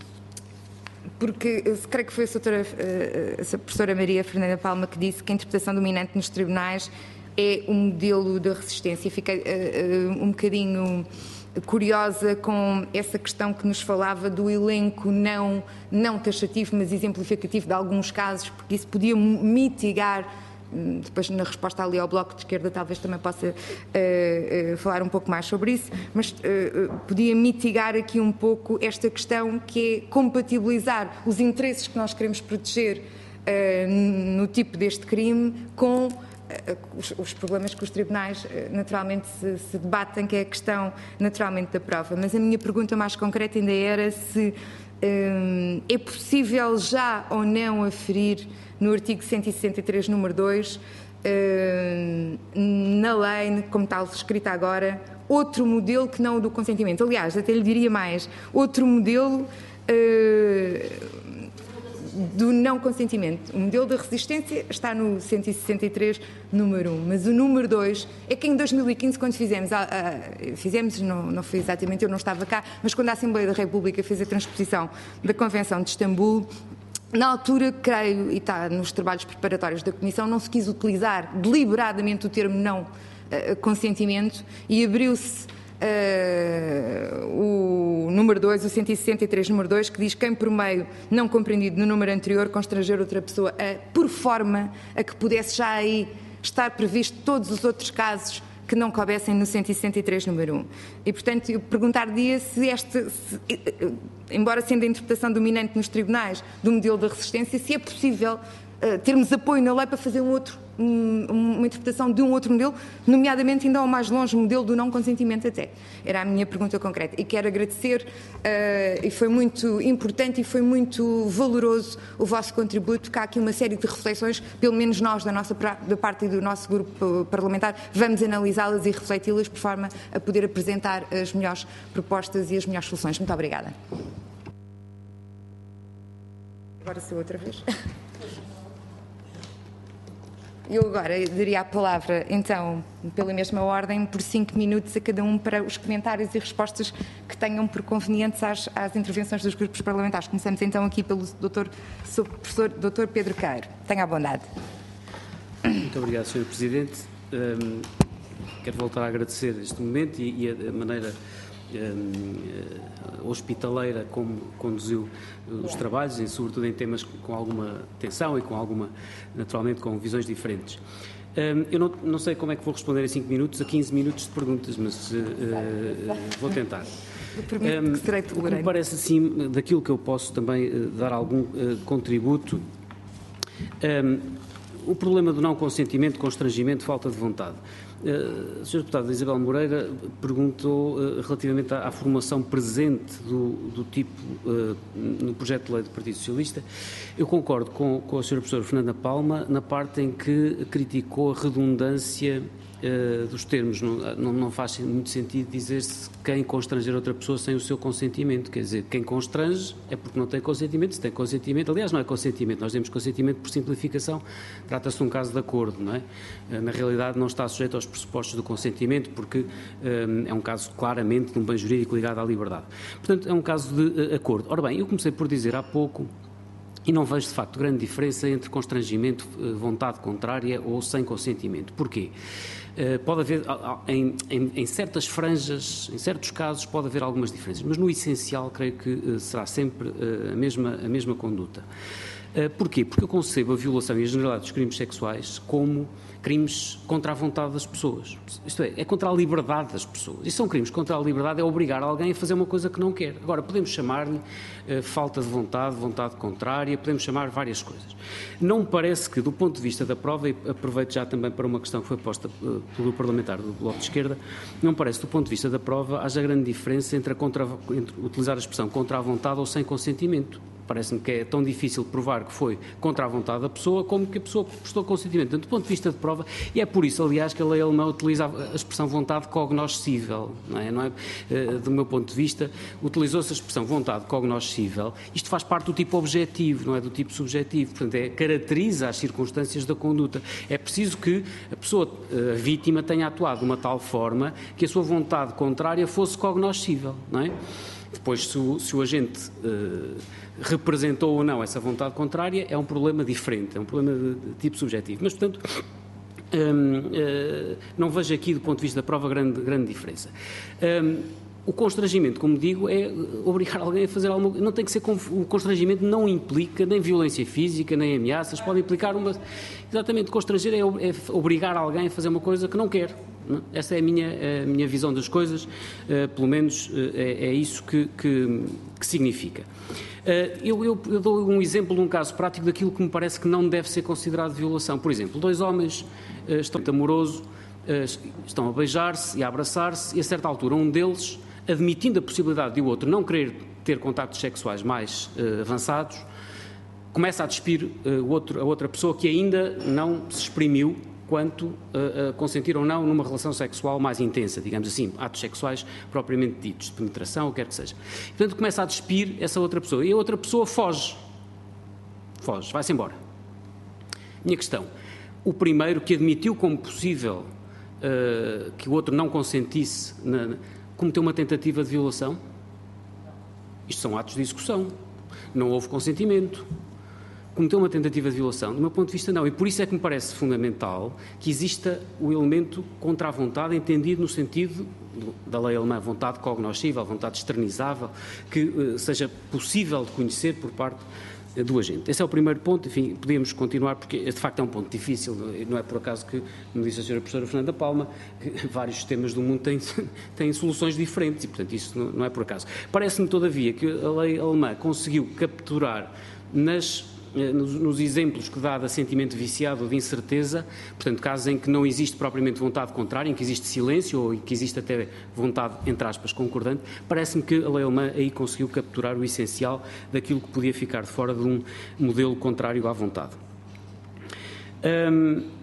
porque eu creio que foi a, doutora, uh, a professora Maria Fernanda Palma que disse que a interpretação dominante nos tribunais é um modelo de resistência. Fiquei uh, uh, um bocadinho curiosa com essa questão que nos falava do elenco não, não taxativo, mas exemplificativo de alguns casos, porque isso podia mitigar, depois na resposta ali ao Bloco de Esquerda talvez também possa uh, uh, falar um pouco mais sobre isso, mas uh, podia mitigar aqui um pouco esta questão que é compatibilizar os interesses que nós queremos proteger uh, no tipo deste crime com Os, os problemas que os tribunais naturalmente se, se debatem, que é a questão naturalmente da prova. Mas a minha pergunta mais concreta ainda era se hum, é possível já ou não aferir no artigo cento e sessenta e três, número dois, hum, na lei, como está escrita agora, outro modelo que não o do consentimento. Aliás, até lhe diria mais, outro modelo hum, do não consentimento. O modelo da resistência está no cento e sessenta e três, número um, mas o número dois é que em dois mil e quinze, quando fizemos, a, a, fizemos não, não foi exatamente, eu não estava cá, mas quando a Assembleia da República fez a transposição da Convenção de Istambul, na altura, creio, e está nos trabalhos preparatórios da Comissão, não se quis utilizar deliberadamente o termo não uh, consentimento e abriu-se Uh, o número dois, o cento e sessenta e três, número dois, que diz quem por meio não compreendido no número anterior constranger outra pessoa a, por forma a que pudesse já aí estar previsto todos os outros casos que não coubessem no cento e sessenta e três, número um. E, portanto, eu perguntar-lhe se este, se, embora sendo a interpretação dominante nos tribunais do modelo da resistência, se é possível uh, termos apoio na lei para fazer um outro uma interpretação de um outro modelo, nomeadamente ainda ao mais longe, o modelo do não consentimento até. Era a minha pergunta concreta. E quero agradecer, uh, e foi muito importante e foi muito valoroso o vosso contributo, porque há aqui uma série de reflexões, pelo menos nós, da, nossa, da parte do nosso grupo parlamentar, vamos analisá-las e refleti-las por forma a poder apresentar as melhores propostas e as melhores soluções. Muito obrigada. Agora sou outra vez. Eu agora daria a palavra, então, pela mesma ordem, por cinco minutos a cada um para os comentários e respostas que tenham por convenientes às, às intervenções dos grupos parlamentares. Começamos então aqui pelo doutor, professor doutor Pedro Queiro. Tenha a bondade. Muito obrigado, senhor Presidente. Um, quero voltar a agradecer este momento e, e a maneira um, hospitaleira como conduziu os trabalhos, e sobretudo em temas com alguma tensão e com alguma, naturalmente, com visões diferentes. Um, eu não, não sei como é que vou responder em cinco minutos a quinze minutos de perguntas, mas uh, uh, vou tentar. Um, que serei tolerante. Me parece assim, daquilo que eu posso também uh, dar algum uh, contributo, um, o problema do não consentimento, constrangimento, falta de vontade. Uh, a senhora Deputada Isabel Moreira perguntou uh, relativamente à, à formação presente do, do tipo uh, no projeto de lei do Partido Socialista. Eu concordo com, com a senhora Professora Fernanda Palma na parte em que criticou a redundância uh, dos termos. Não, não, não faz muito sentido dizer-se quem constranger outra pessoa sem o seu consentimento. Quer dizer, quem constrange é porque não tem consentimento. Se tem consentimento, aliás, não é consentimento, nós temos consentimento por simplificação, trata-se de um caso de acordo, não é? Uh, na realidade não está sujeito aos pressupostos do consentimento, porque um, é um caso claramente de um bem jurídico ligado à liberdade. Portanto, é um caso de uh, acordo. Ora bem, eu comecei por dizer há pouco, e não vejo de facto grande diferença entre constrangimento, uh, vontade contrária ou sem consentimento. Porquê? Uh, pode haver, em, em, em certas franjas, em certos casos, pode haver algumas diferenças, mas no essencial creio que uh, será sempre uh, a, mesma, a mesma conduta. Uh, porquê? Porque eu concebo a violação e a generalidade dos crimes sexuais como crimes contra a vontade das pessoas. Isto é, é contra a liberdade das pessoas. E são crimes contra a liberdade, é obrigar alguém a fazer uma coisa que não quer. Agora, podemos chamar-lhe uh, falta de vontade, vontade contrária, podemos chamar várias coisas. Não me parece que, do ponto de vista da prova, e aproveito já também para uma questão que foi posta uh, pelo parlamentar do Bloco de Esquerda, não me parece, do ponto de vista da prova, haja grande diferença entre, a contra, entre utilizar a expressão contra a vontade ou sem consentimento. Parece-me que é tão difícil provar que foi contra a vontade da pessoa como que a pessoa prestou consentimento. Portanto, do ponto de vista de prova, e é por isso, aliás, que a lei alemã utiliza a expressão vontade cognoscível, não é? Não é? Do meu ponto de vista, utilizou-se a expressão vontade cognoscível. Isto faz parte do tipo objetivo, não é do tipo subjetivo. Portanto, é, caracteriza as circunstâncias da conduta. É preciso que a pessoa, a vítima, tenha atuado de uma tal forma que a sua vontade contrária fosse cognoscível, não é? Depois, se o, se o agente uh, representou ou não essa vontade contrária, é um problema diferente, é um problema de, de tipo subjetivo. Mas, portanto, um, uh, não vejo aqui, do ponto de vista da prova, grande, grande diferença. Um, o constrangimento, como digo, é obrigar alguém a fazer alguma coisa. Não tem que ser. O constrangimento não implica nem violência física, nem ameaças, pode implicar uma. Exatamente, constranger é, é obrigar alguém a fazer uma coisa que não quer. Essa é a minha, a minha visão das coisas, uh, pelo menos uh, é, é isso que, que, que significa. Uh, eu, eu, eu dou um exemplo de um caso prático daquilo que me parece que não deve ser considerado violação. Por exemplo, dois homens uh, estão amorosos, uh, estão a beijar-se e a abraçar-se, e a certa altura um deles, admitindo a possibilidade de o outro não querer ter contactos sexuais mais uh, avançados, começa a despir uh, o outro, a outra pessoa que ainda não se exprimiu quanto uh, uh, consentir ou não numa relação sexual mais intensa, digamos assim, atos sexuais propriamente ditos, de penetração, ou quer que seja. Portanto, começa a despir essa outra pessoa e a outra pessoa foge. Foge, vai-se embora. Minha questão, o primeiro que admitiu como possível uh, que o outro não consentisse, na, cometeu uma tentativa de violação? Isto são atos de execução. Não houve consentimento. Cometeu uma tentativa de violação? Do meu ponto de vista, não. E por isso é que me parece fundamental que exista o elemento contra a vontade, entendido no sentido da lei alemã, vontade cognoscível, vontade externizável, que uh, seja possível de conhecer por parte uh, do agente. Esse é o primeiro ponto. Enfim, podíamos continuar, porque de facto é um ponto difícil. Não é por acaso que, como disse a senhora professora Fernanda Palma, que vários sistemas do mundo têm, têm soluções diferentes e, portanto, isso não, não é por acaso. Parece-me, todavia, que a lei alemã conseguiu capturar nas Nos, nos exemplos que dá de sentimento viciado ou de incerteza, portanto, casos em que não existe propriamente vontade contrária, em que existe silêncio ou em que existe até vontade, entre aspas, concordante, parece-me que a lei alemã aí conseguiu capturar o essencial daquilo que podia ficar de fora de um modelo contrário à vontade. Hum,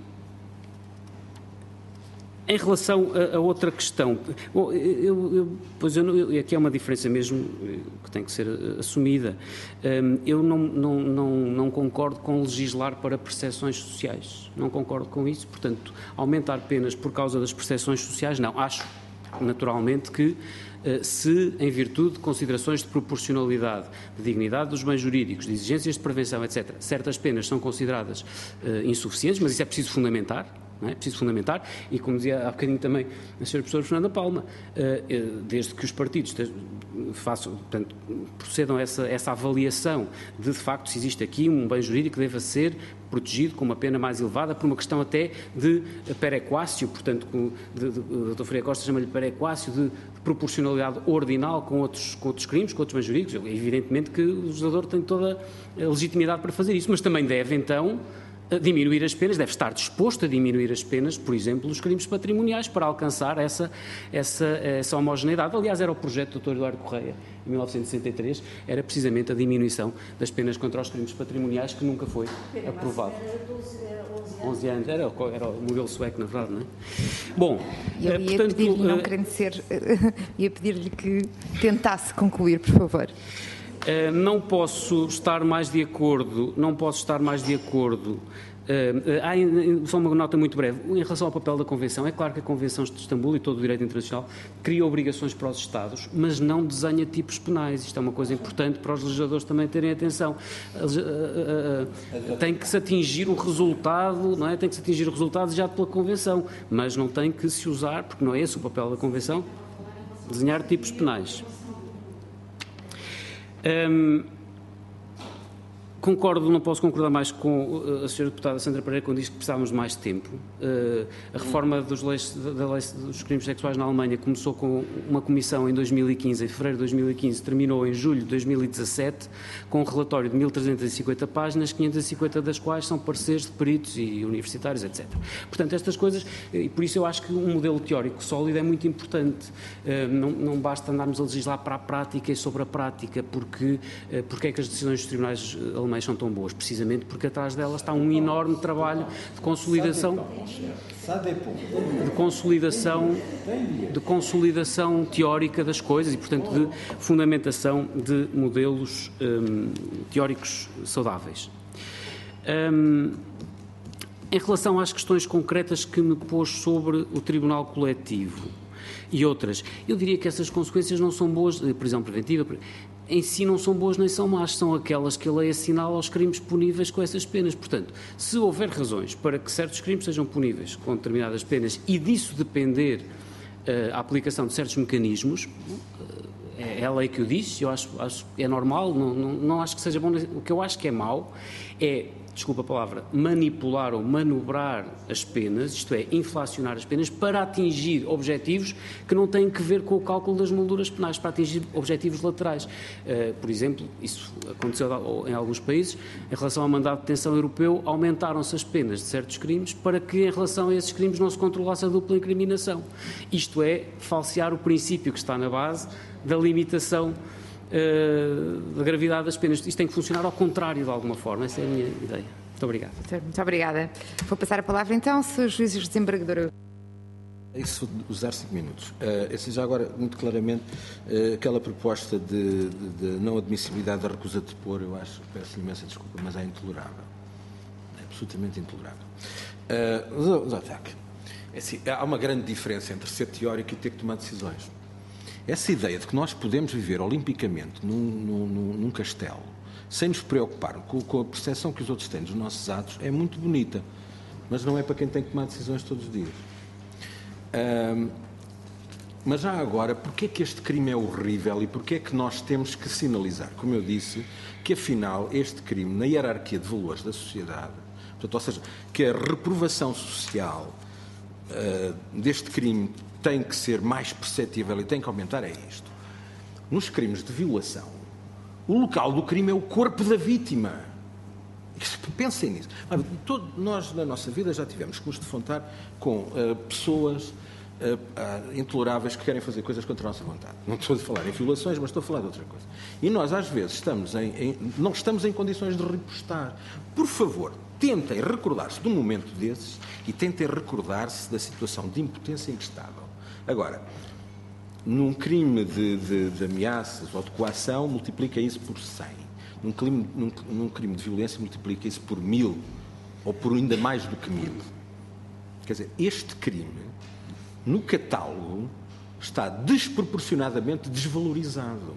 Em relação a, a outra questão, bom, eu, eu, pois eu, eu, aqui é uma diferença mesmo que tem que ser assumida. Um, eu não, não, não, não concordo com legislar para percepções sociais, não concordo com isso, portanto, aumentar penas por causa das percepções sociais, não. Acho, naturalmente, que se, em virtude de considerações de proporcionalidade, de dignidade dos bens jurídicos, de exigências de prevenção, etcétera, certas penas são consideradas uh, insuficientes, mas isso é preciso fundamentar. Não é? É preciso fundamentar, e como dizia há bocadinho também a senhora professora Fernanda Palma, desde que os partidos façam, portanto, procedam a essa, essa avaliação de, de facto, se existe aqui um bem jurídico que deva ser protegido com uma pena mais elevada, por uma questão até de perequácio, portanto, o doutor Freire Costa chama-lhe perequácio, de, de proporcionalidade ordinal com outros, com outros crimes, com outros bens jurídicos. Evidentemente que o legislador tem toda a legitimidade para fazer isso, mas também deve, então, diminuir as penas, deve estar disposto a diminuir as penas, por exemplo, dos crimes patrimoniais, para alcançar essa, essa, essa homogeneidade. Aliás, era o projeto do doutor Eduardo Correia, em mil novecentos e sessenta e três, era precisamente a diminuição das penas contra os crimes patrimoniais, que nunca foi aprovado. onze anos, era, era o modelo sueco, na verdade, não é? Bom, eu ia portanto, pedir-lhe, não querendo ser, ia pedir-lhe que tentasse concluir, por favor. Uh, não posso estar mais de acordo, não posso estar mais de acordo. Uh, uh, só uma nota muito breve. Em relação ao papel da Convenção, é claro que a Convenção de Istambul e todo o direito internacional cria obrigações para os Estados, mas não desenha tipos penais. Isto é uma coisa importante para os legisladores também terem atenção. Uh, uh, uh, tem que se atingir o resultado, não é? Tem que se atingir o resultado desejado pela Convenção, mas não tem que se usar, porque não é esse o papel da Convenção, desenhar tipos penais. Um, concordo, não posso concordar mais com a senhora deputada Sandra Pereira quando diz que precisávamos de mais tempo. Uh, a reforma dos leis, da lei dos crimes sexuais na Alemanha começou com uma comissão em dois mil e quinze, em fevereiro de dois mil e quinze, terminou em julho de dois mil e dezassete, com um relatório de mil trezentas e cinquenta páginas, quinhentas e cinquenta das quais são pareceres de peritos e universitários, etcétera. Portanto, estas coisas, e por isso eu acho que um modelo teórico sólido é muito importante. Uh, não, não basta andarmos a legislar para a prática e sobre a prática, porque, uh, porque é que as decisões dos tribunais alemães são tão boas, precisamente porque atrás delas está um enorme trabalho de consolidação, de consolidação, de consolidação teórica das coisas e, portanto, de fundamentação de modelos um, teóricos saudáveis. Um, em relação às questões concretas que me pôs sobre o Tribunal Coletivo e outras, eu diria que essas consequências não são boas, prisão preventiva, em si não são boas nem são más, são aquelas que a lei assinala aos crimes puníveis com essas penas. Portanto, se houver razões para que certos crimes sejam puníveis com determinadas penas e disso depender uh, a aplicação de certos mecanismos, uh, é a lei que o diz, eu acho, acho que é normal, não, não, não acho que seja bom. O que eu acho que é mau é, desculpa a palavra, manipular ou manobrar as penas, isto é, inflacionar as penas para atingir objetivos que não têm que ver com o cálculo das molduras penais, para atingir objetivos laterais. Uh, por exemplo, isso aconteceu em alguns países, em relação ao mandado de detenção europeu, aumentaram-se as penas de certos crimes para que, em relação a esses crimes, não se controlasse a dupla incriminação. Isto é, falsear o princípio que está na base da limitação uh, da gravidade das penas. Isto tem que funcionar ao contrário, de alguma forma. Essa é a minha ideia. Muito obrigado. Muito obrigada. Vou passar a palavra, então, se o juiz desembargador... Isso, usar cinco minutos. Uh, esse já agora, muito claramente, uh, aquela proposta de, de, de não admissibilidade da recusa de depor, eu acho, peço imensa desculpa, mas é intolerável. É absolutamente intolerável. Uh, Zotac, é assim, há uma grande diferença entre ser teórico e ter que tomar decisões. Essa ideia de que nós podemos viver olimpicamente num, num, num castelo sem nos preocupar com, com a percepção que os outros têm dos nossos atos é muito bonita, mas não é para quem tem que tomar decisões todos os dias. Um, mas já agora, porquê é que este crime é horrível e porquê é que nós temos que sinalizar, como eu disse, que afinal este crime, na hierarquia de valores da sociedade, portanto, ou seja, que a reprovação social uh, deste crime tem que ser mais perceptível e tem que aumentar, é isto. Nos crimes de violação, o local do crime é o corpo da vítima. Pensem nisso. Todo, nós, na nossa vida, já tivemos que nos defrontar com uh, pessoas uh, uh, intoleráveis que querem fazer coisas contra a nossa vontade. Não estou a falar em violações, mas estou a falar de outra coisa. E nós, às vezes, estamos em, em, não estamos em condições de repostar. Por favor, tentem recordar-se de um momento desses e tentem recordar-se da situação de impotência em que estavam. Agora, num crime de, de, de ameaças ou de coação, multiplica isso por cem. Num crime, num, num crime de violência, multiplica isso por mil, ou por ainda mais do que mil. Quer dizer, este crime, no catálogo, está desproporcionadamente desvalorizado.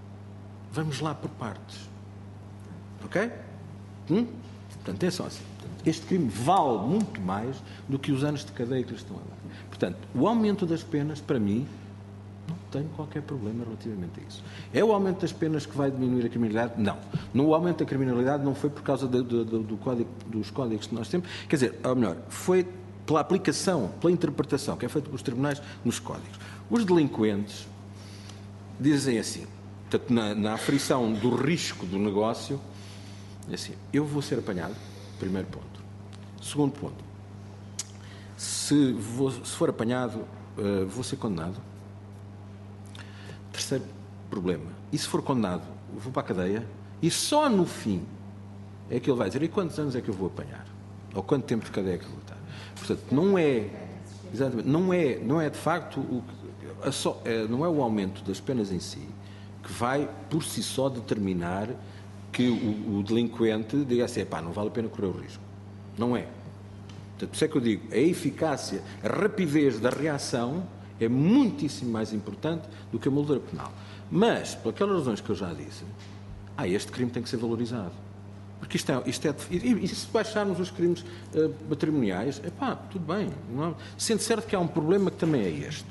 Vamos lá por partes. Ok? Hum? Portanto, atenção assim. Este crime vale muito mais do que os anos de cadeia que lhe estão a dar. Portanto, o aumento das penas, para mim, não tenho qualquer problema relativamente a isso. É o aumento das penas que vai diminuir a criminalidade? Não. No aumento da criminalidade não foi por causa do, do, do código, dos códigos que nós temos. Quer dizer, ou melhor, foi pela aplicação, pela interpretação que é feita pelos tribunais nos códigos. Os delinquentes dizem assim, portanto, na, na aflição do risco do negócio, assim, eu vou ser apanhado, primeiro ponto. Segundo ponto, se, vou, se for apanhado, uh, vou ser condenado. Terceiro problema, e se for condenado, vou para a cadeia, e só no fim é que ele vai dizer, e quantos anos é que eu vou apanhar? Ou quanto tempo de cadeia é que eu vou estar? Portanto, não é, exatamente, não é, não é de facto, o, a só, é, não é o aumento das penas em si que vai, por si só, determinar que o, o delinquente diga assim, pá, não vale a pena correr o risco. Não é. Portanto, por isso é que eu digo, a eficácia, a rapidez da reação é muitíssimo mais importante do que a moldura penal. Mas, por aquelas razões que eu já disse, ah, este crime tem que ser valorizado. Porque isto é... Isto é e, e se baixarmos os crimes uh, patrimoniais, epá, tudo bem. Não é? Sendo certo que há um problema que também é este.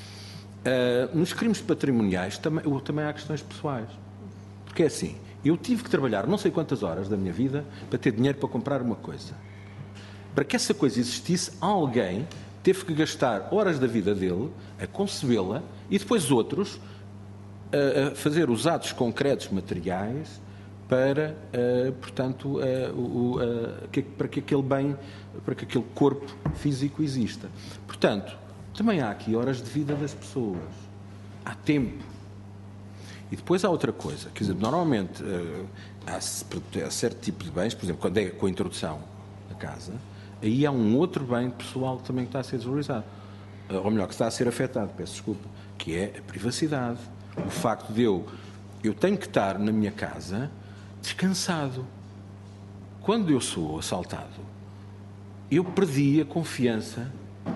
Uh, nos crimes patrimoniais também, também há questões pessoais. Porque é assim, eu tive que trabalhar não sei quantas horas da minha vida para ter dinheiro para comprar uma coisa. Para que essa coisa existisse, alguém teve que gastar horas da vida dele a concebê-la e depois outros a, a fazer os atos concretos materiais para, uh, portanto, uh, o, uh, que, para que aquele bem, para que aquele corpo físico exista. Portanto, também há aqui horas de vida das pessoas. Há tempo. E depois há outra coisa. Quer dizer, normalmente uh, há, há certo tipo de bens, por exemplo, quando é com a introdução da casa, aí há um outro bem pessoal que também está a ser desvalorizado. Uh, ou melhor, que está a ser afetado, peço desculpa, que é a privacidade. O facto de eu, eu tenho que estar na minha casa descansado. Quando eu sou assaltado, eu perdi a confiança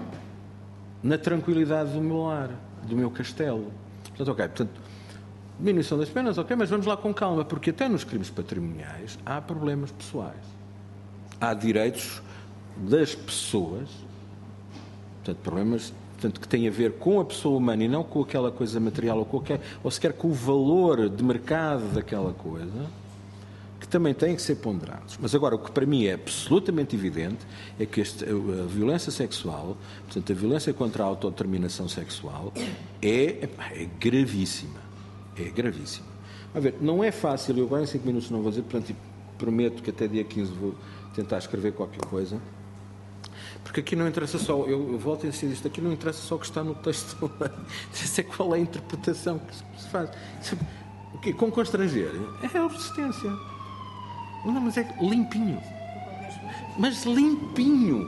na tranquilidade do meu lar, do meu castelo. Portanto, ok, portanto, diminuição das penas, ok, mas vamos lá com calma, porque até nos crimes patrimoniais há problemas pessoais. Há direitos das pessoas, portanto, problemas portanto, que têm a ver com a pessoa humana e não com aquela coisa material ou, qualquer, ou sequer com o valor de mercado daquela coisa, que também têm que ser ponderados. Mas agora, o que para mim é absolutamente evidente é que este, a violência sexual, portanto, a violência contra a autodeterminação sexual é, é gravíssima. É gravíssima. A ver, não é fácil, eu agora em cinco minutos não vou dizer, portanto, prometo que até dia quinze vou tentar escrever qualquer coisa. Porque aqui não interessa só, eu, eu volto a dizer isto, aqui não interessa só o que está no texto, interessa é qual é a interpretação que se faz. O quê? Com constranger? É a resistência. Não, mas é limpinho. Mas limpinho.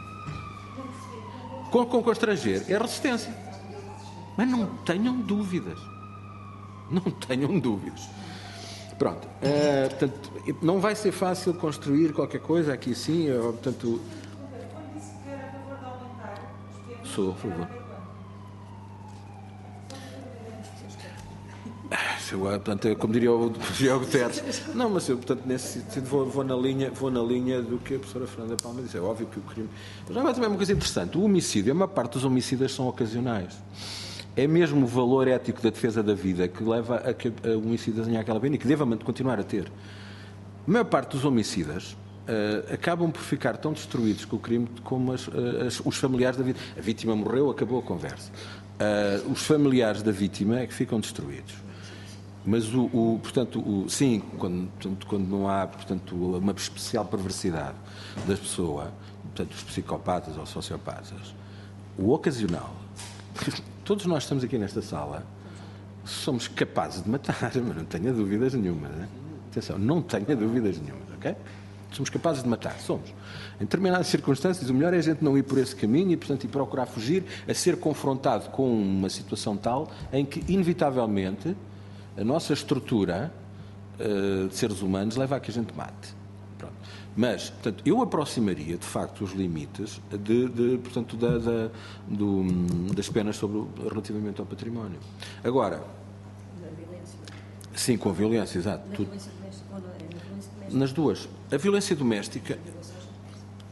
Com, com constranger é a resistência. Mas não tenham dúvidas. Não tenham dúvidas. Pronto. Uh, portanto, não vai ser fácil construir qualquer coisa aqui sim, uh, portanto... Sou, por favor. Eu, portanto, como diria o Diogo Guterres, não, mas eu, portanto, nesse sentido vou, vou, na linha, vou na linha do que a professora Fernanda Palma disse. É óbvio que o crime... Mas já vai também uma coisa interessante. O homicídio, a maior parte dos homicídios são ocasionais. É mesmo o valor ético da defesa da vida que leva a que o homicídio tenha aquela pena e que deva continuar a ter. A maior parte dos homicidas uh, acabam por ficar tão destruídos com o crime como as, as, os familiares da vítima. A vítima morreu, acabou a conversa. Uh, os familiares da vítima é que ficam destruídos. Mas, o, o, portanto, o, sim, quando, portanto, quando não há portanto, uma especial perversidade da pessoa, portanto, os psicopatas ou sociopatas, o ocasional, todos nós estamos aqui nesta sala, somos capazes de matar, mas não tenha dúvidas nenhuma. Né? Atenção, não tenha dúvidas nenhuma, ok? Somos capazes de matar, somos. Em determinadas circunstâncias, o melhor é a gente não ir por esse caminho e, portanto, e procurar fugir a ser confrontado com uma situação tal em que, inevitavelmente, a nossa estrutura uh, de seres humanos leva a que a gente mate. Pronto. Mas, portanto, eu aproximaria, de facto, os limites de, de, portanto, da, da, do, das penas sobre, relativamente ao património. Agora... Sim, com a violência, exato. Tudo. Nas duas. A violência doméstica...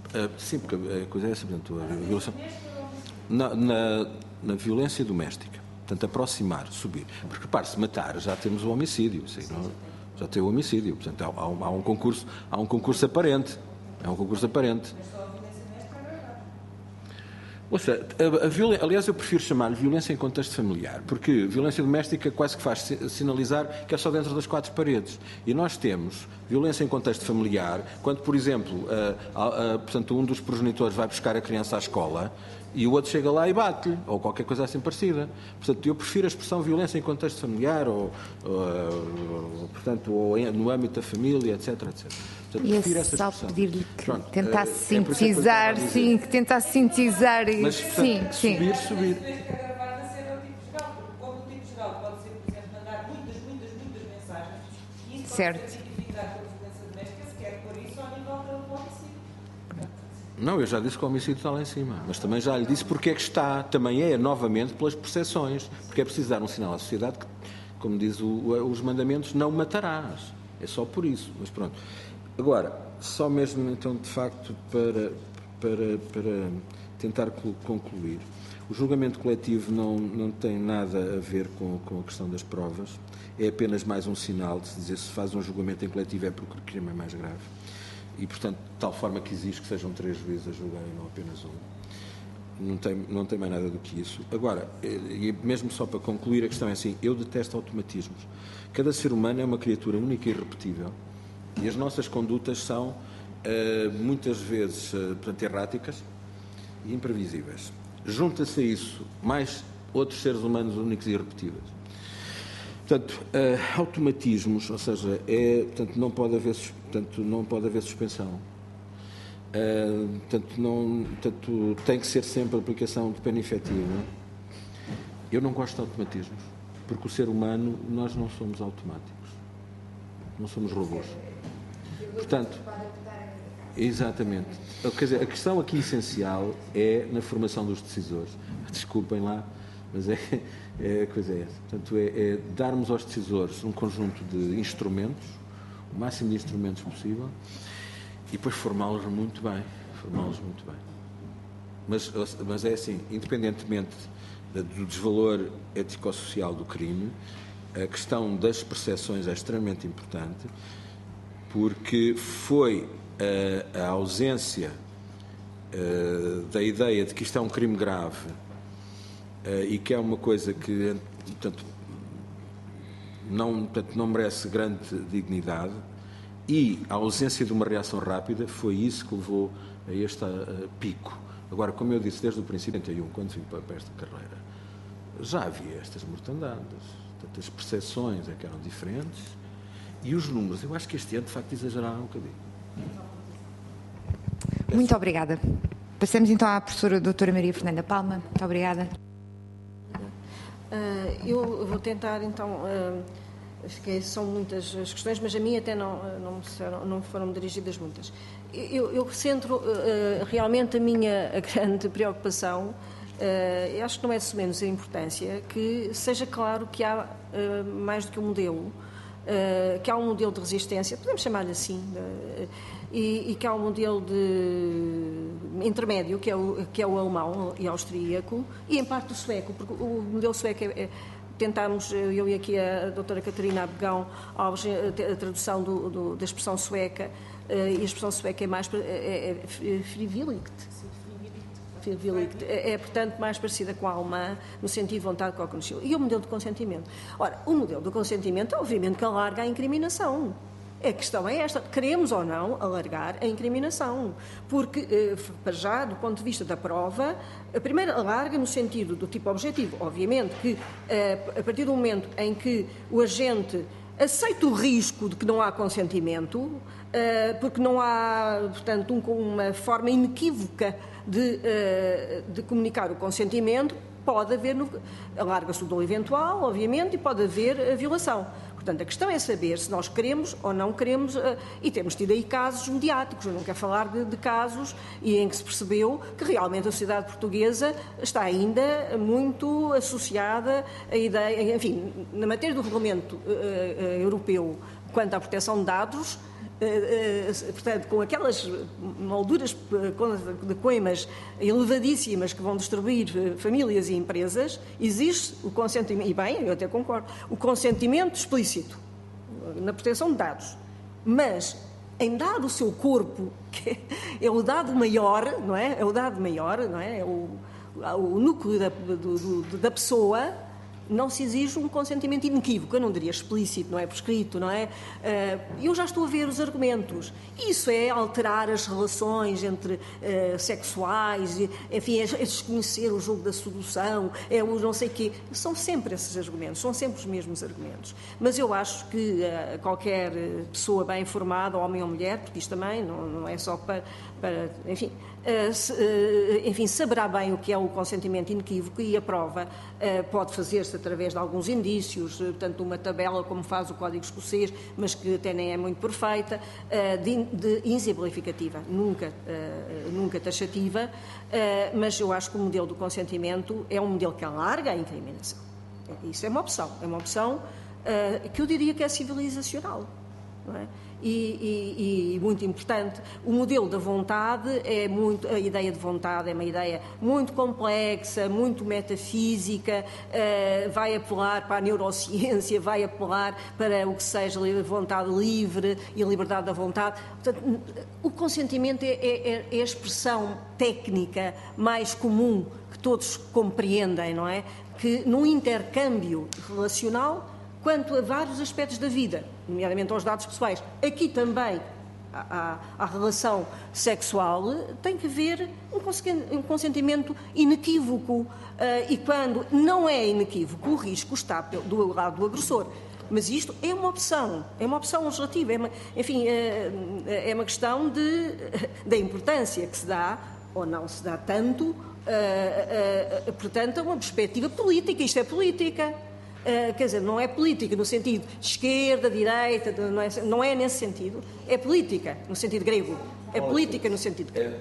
Uh, sim, porque a coisa é essa, portanto, a violação... Na, na, na violência doméstica, portanto, aproximar, subir. Porque, repare-se, matar, já temos o homicídio, sim, não? Já tem o homicídio, portanto, há, há, um, há, um concurso, há um concurso aparente. Há um concurso aparente. Ouça, a, a viol... aliás, eu prefiro chamar-lhe violência em contexto familiar, porque violência doméstica quase que faz sinalizar que é só dentro das quatro paredes. E nós temos violência em contexto familiar quando, por exemplo, a, a, a, portanto, um dos progenitores vai buscar a criança à escola e o outro chega lá e bate-lhe, ou qualquer coisa assim parecida. Portanto, eu prefiro a expressão violência em contexto familiar, ou, ou, ou portanto, ou no âmbito da família, etc, etcétera. Portanto, e prefiro essa só expressão. pedir-lhe que Pronto, tentasse é, sintetizar, é sim, que tentasse sintetizar. E... Mas, portanto, sim, sim. subir, subir. Certo. Não, eu já disse que o homicídio está lá em cima, mas também já lhe disse porque é que está. Também é, novamente, pelas percepções. Porque é preciso dar um sinal à sociedade que, como diz o, os mandamentos, não matarás. É só por isso. Mas pronto. Agora, só mesmo, então, de facto, para, para, para tentar concluir. O julgamento coletivo não, não tem nada a ver com, com a questão das provas. É apenas mais um sinal de se dizer se faz um julgamento em coletivo é porque o crime é mais grave. E, portanto, de tal forma que exige que sejam três juízes a julgar e não apenas um. Não tem, não tem mais nada do que isso. Agora, e mesmo só para concluir, a questão é assim, eu detesto automatismos. Cada ser humano é uma criatura única e irrepetível e as nossas condutas são, uh, muitas vezes, uh, portanto, erráticas e imprevisíveis. Junta-se a isso mais outros seres humanos únicos e irrepetíveis. Portanto, uh, automatismos, ou seja, é, portanto, não pode haver, portanto, não pode haver suspensão. Uh, portanto, não, portanto, tem que ser sempre a aplicação de pena efetiva. Eu não gosto de automatismos, porque o ser humano, nós não somos automáticos. Não somos robôs. Portanto, exatamente. Quer dizer, a questão aqui essencial é na formação dos decisores. Desculpem lá, mas é, é, a coisa é essa. Portanto, é, é darmos aos decisores um conjunto de instrumentos, o máximo de instrumentos possível, e depois formá-los muito bem. Formá-los muito bem. Mas, mas é assim, independentemente do desvalor ético-social do crime, a questão das percepções é extremamente importante, porque foi a, a ausência a, da ideia de que isto é um crime grave a, e que é uma coisa que, portanto, não, portanto, não merece grande dignidade, e a ausência de uma reação rápida foi isso que levou a este a, pico. Agora, como eu disse desde o princípio, em oitenta e um, quando vim para esta carreira, já havia estas mortandades, portanto, as percepções é que eram diferentes e os números, eu acho que este ano, de facto, exageraram um bocadinho. Muito obrigada. Passamos então à professora doutora Maria Fernanda Palma. Muito obrigada. Uh, eu vou tentar, então, uh, fiquei, são muitas as questões, mas a mim até não, não, me, serão, não foram dirigidas muitas. Eu, eu centro uh, realmente a minha a grande preocupação, uh, eu acho que não é de menos a importância, que seja claro que há uh, mais do que um modelo, uh, que há um modelo de resistência, podemos chamar-lhe assim, uh, e, e que há um modelo de intermédio, que é o, que é o alemão e austríaco, e em parte o sueco, porque o modelo sueco é, é tentámos, eu e aqui a doutora Catarina Abegão, a tradução do, do, da expressão sueca, e a expressão sueca é mais é, é frivilligt, frivilligt, é, é, portanto, mais parecida com a alemã, no sentido de vontade de cognoscência. E o modelo de consentimento? Ora, o modelo de consentimento, obviamente, que alarga a incriminação. A questão é esta, queremos ou não alargar a incriminação, porque, para já, do ponto de vista da prova, a primeira alarga no sentido do tipo objetivo, obviamente, que a partir do momento em que o agente aceita o risco de que não há consentimento, porque não há, portanto, uma forma inequívoca de, de comunicar o consentimento, pode haver, alarga-se o dolo eventual, obviamente, e pode haver a violação. Portanto, a questão é saber se nós queremos ou não queremos, e temos tido aí casos mediáticos, eu não quero falar de, de casos e em que se percebeu que realmente a sociedade portuguesa está ainda muito associada à ideia, enfim, na matéria do regulamento uh, uh, europeu quanto à proteção de dados, portanto, com aquelas molduras de coimas elevadíssimas que vão destruir famílias e empresas, existe o consentimento, e bem, eu até concordo, o consentimento explícito na proteção de dados, mas em dar o seu corpo, que é o dado maior, não é? É o dado maior, não é? É o, o núcleo da, do, do, da pessoa, não se exige um consentimento inequívoco, eu não diria explícito, não é prescrito, não é? Eu já estou a ver os argumentos. Isso é alterar as relações entre uh, sexuais, enfim, é, é desconhecer o jogo da sedução, é o não sei quê. São sempre esses argumentos, são sempre os mesmos argumentos. Mas eu acho que uh, qualquer pessoa bem informada, homem ou mulher, porque isto também não, não é só para, para enfim... Uh, se, uh, enfim, saberá bem o que é o consentimento inequívoco e a prova uh, pode fazer-se através de alguns indícios, uh, portanto, uma tabela como faz o Código Escocês, mas que até nem é muito perfeita, uh, de, de exemplificativa, nunca, uh, nunca taxativa, uh, mas eu acho que o modelo do consentimento é um modelo que alarga a incriminação. Isso é uma opção, é uma opção uh, que eu diria que é civilizacional, não é? E, e, e muito importante, o modelo da vontade é muito, a ideia de vontade é uma ideia muito complexa, muito metafísica, uh, vai apelar para a neurociência, vai apelar para o que seja a vontade livre e a liberdade da vontade. Portanto, o consentimento é, é, é a expressão técnica mais comum que todos compreendem, não é? Que num intercâmbio relacional, quanto a vários aspectos da vida, nomeadamente aos dados pessoais, aqui também a, a, a relação sexual, tem que haver um, um consentimento inequívoco. Uh, e quando não é inequívoco, o risco está do lado do agressor. Mas isto é uma opção, é uma opção legislativa, é uma, enfim, é, é uma questão de, da importância que se dá, ou não se dá tanto, uh, uh, uh, portanto, a uma perspectiva política. Isto é política. Uh, quer dizer, não é política no sentido de esquerda, direita, de, não, é, não é nesse sentido, é política no sentido grego, é política no sentido grego.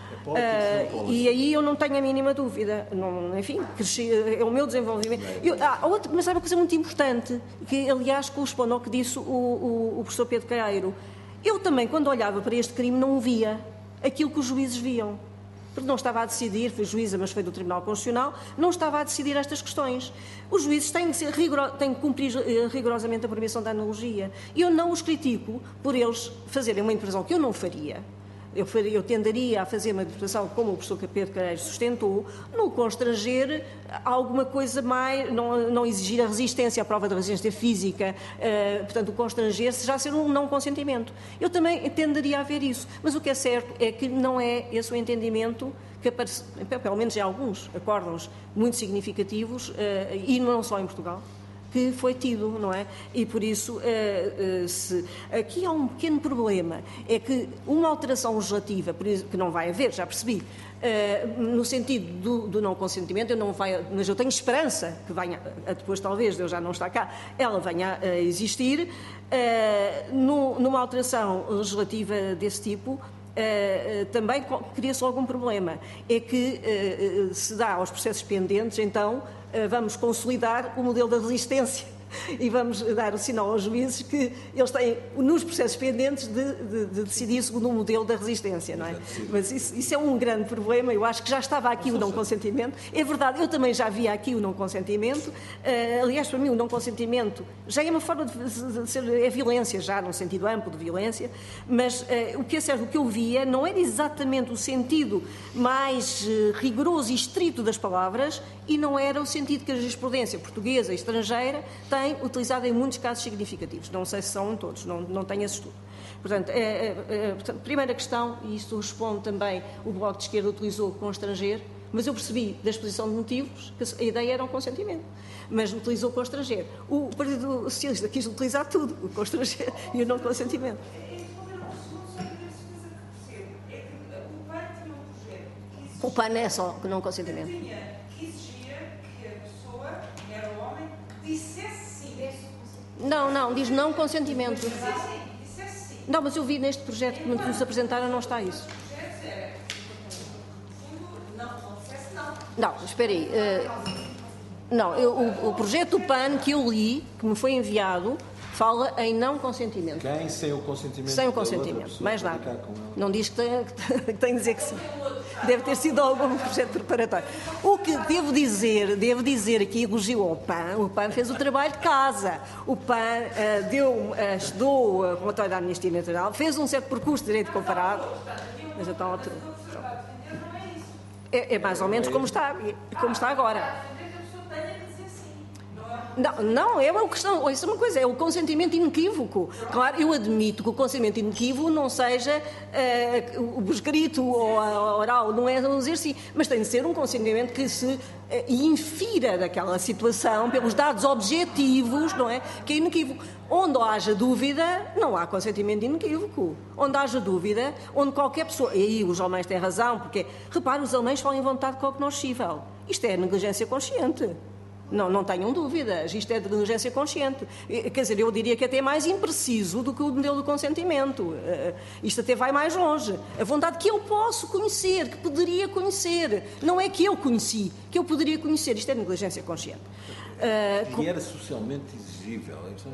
É, é uh, e aí eu não tenho a mínima dúvida, não, enfim, cresci, é o meu desenvolvimento. Eu, ah, outra, mas há uma coisa muito importante, que aliás corresponde ao que disse o, o, o professor Pedro Caeiro. Eu também, quando olhava para este crime, não via aquilo que os juízes viam. Porque não estava a decidir, foi juíza, mas foi do Tribunal Constitucional, não estava a decidir estas questões. Os juízes têm que, ser rigoro, têm que cumprir rigorosamente a proibição da analogia. E eu não os critico por eles fazerem uma interpretação que eu não faria. Eu, faria, eu tenderia a fazer uma interpretação, como o professor Pedro Caeiro sustentou, no constranger alguma coisa mais, não, não exigir a resistência, a prova da resistência física, uh, portanto, o constranger-se já ser um não consentimento. Eu também tenderia a ver isso, mas o que é certo é que não é esse o entendimento que aparece, pelo menos em alguns acórdãos muito significativos, uh, e não só em Portugal, que foi tido, não é? E por isso, uh, uh, se, aqui há um pequeno problema, é que uma alteração legislativa, por isso, que não vai haver, já percebi, uh, no sentido do, do não consentimento, eu não vai, mas eu tenho esperança que venha, depois talvez, eu já não está cá, ela venha a existir, uh, no, numa alteração legislativa desse tipo, uh, também cria-se algum problema. É que uh, se dá aos processos pendentes, então, uh, vamos consolidar o modelo da resistência e vamos dar o sinal aos juízes que eles têm, nos processos pendentes, de, de, de decidir segundo o modelo da resistência, não é? Mas isso, isso é um grande problema. Eu acho que já estava aqui o não consentimento. É verdade, eu também já via aqui o não consentimento. Uh, aliás, para mim, o não consentimento já é uma forma de, de, de ser, é violência, já num sentido amplo de violência, mas uh, o que é certo, o que eu via não era exatamente o sentido mais uh, rigoroso e estrito das palavras, e não era o sentido que a jurisprudência portuguesa e estrangeira tem utilizado em muitos casos significativos. Não sei se são em todos, não, não tenho esse estudo. Portanto, é, é, é, portanto, primeira questão, e isto responde também, o Bloco de Esquerda utilizou com o estrangeiro, mas eu percebi da exposição de motivos que a ideia era um consentimento, mas utilizou com o estrangeiro. O Partido Socialista quis utilizar tudo, o com o estrangeiro e o não consentimento. O P A N é só o não consentimento. Não, não, diz não consentimento. Não, mas eu vi neste projeto que nos apresentaram, não está isso. Não, espera aí. Uh, não, eu, o, o projeto do P A N que eu li, que me foi enviado, Fala em não consentimento. Quem sem o consentimento? Sem o consentimento, mais nada. Não diz que tem, que tem de dizer que sim. Deve ter sido algum projeto preparatório. O que devo dizer, devo dizer aqui, elogiou ao P A N, o P A N fez o trabalho de casa. O P A N uh, deu, uh, estudou o relatório da Amnistia Nacional, fez um certo percurso de direito comparado, mas então é, é mais ou menos como está, como está agora. Não, não, é uma questão, isso é uma coisa, é o consentimento inequívoco. Claro, eu admito que o consentimento inequívoco não seja uh, o escrito ou a oral, não é um exercício, mas tem de ser um consentimento que se uh, infira daquela situação pelos dados objetivos, não é? Que é inequívoco. Onde haja dúvida, não há consentimento inequívoco. Onde haja dúvida, onde qualquer pessoa... E aí os alemães têm razão, porque, repare, os alemães falam em vontade cognoscível. Isto é negligência consciente. Não, não tenham dúvidas, isto é de negligência consciente. Quer dizer, eu diria que até é mais impreciso do que o modelo do consentimento. Uh, isto até vai mais longe. A vontade que eu posso conhecer, que poderia conhecer. Não é que eu conheci, que eu poderia conhecer. Isto é negligência consciente. Uh, e era socialmente exigível.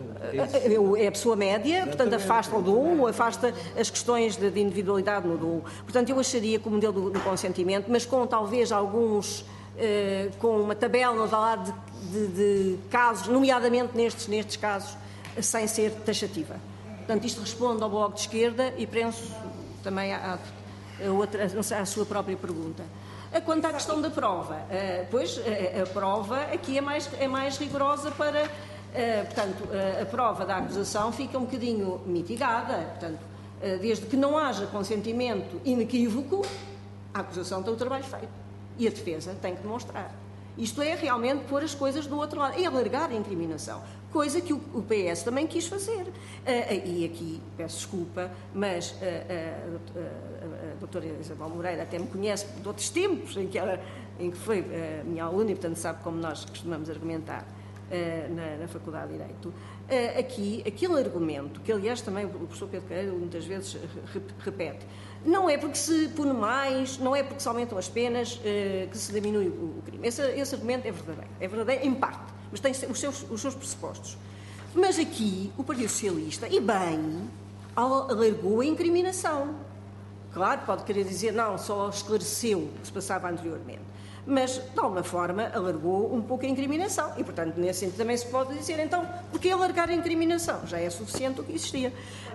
É, uh, é a pessoa média, exatamente. Portanto, afasta o dolo, afasta as questões de, de individualidade no dolo. Portanto, eu acharia que o modelo do, do consentimento, mas com talvez alguns... Uh, com uma tabela lá de, de, de casos, nomeadamente nestes, nestes casos, sem ser taxativa. Portanto, isto responde ao Bloco de Esquerda e penso também à, à, outra, não sei, à sua própria pergunta. Quanto à questão da prova, uh, pois a, a prova aqui é mais, é mais rigorosa para, uh, portanto, uh, a prova da acusação fica um bocadinho mitigada, portanto, uh, desde que não haja consentimento inequívoco, a acusação tem o trabalho feito. E a defesa tem que demonstrar. Isto é realmente pôr as coisas do outro lado, é alargar a incriminação, coisa que o, o P S também quis fazer. Uh, uh, e aqui, peço desculpa, mas uh, uh, uh, uh, a doutora Isabel Moreira até me conhece de outros tempos em que, ela, em que foi uh, minha aluna e, portanto, sabe como nós costumamos argumentar uh, na, na Faculdade de Direito. Uh, aqui, aquele argumento, que aliás também o professor Pedro Caeiro muitas vezes repete, não é porque se pune mais, não é porque se aumentam as penas uh, que se diminui o, o crime. Esse, esse argumento é verdadeiro. É verdadeiro em parte, mas tem os seus, os seus pressupostos. Mas aqui o Partido Socialista, e bem, alargou a incriminação. Claro, pode querer dizer, não, só esclareceu o que se passava anteriormente. Mas, de alguma forma, alargou um pouco a incriminação. E, portanto, nesse sentido também se pode dizer, então, porquê alargar a incriminação? Já é suficiente o que existia.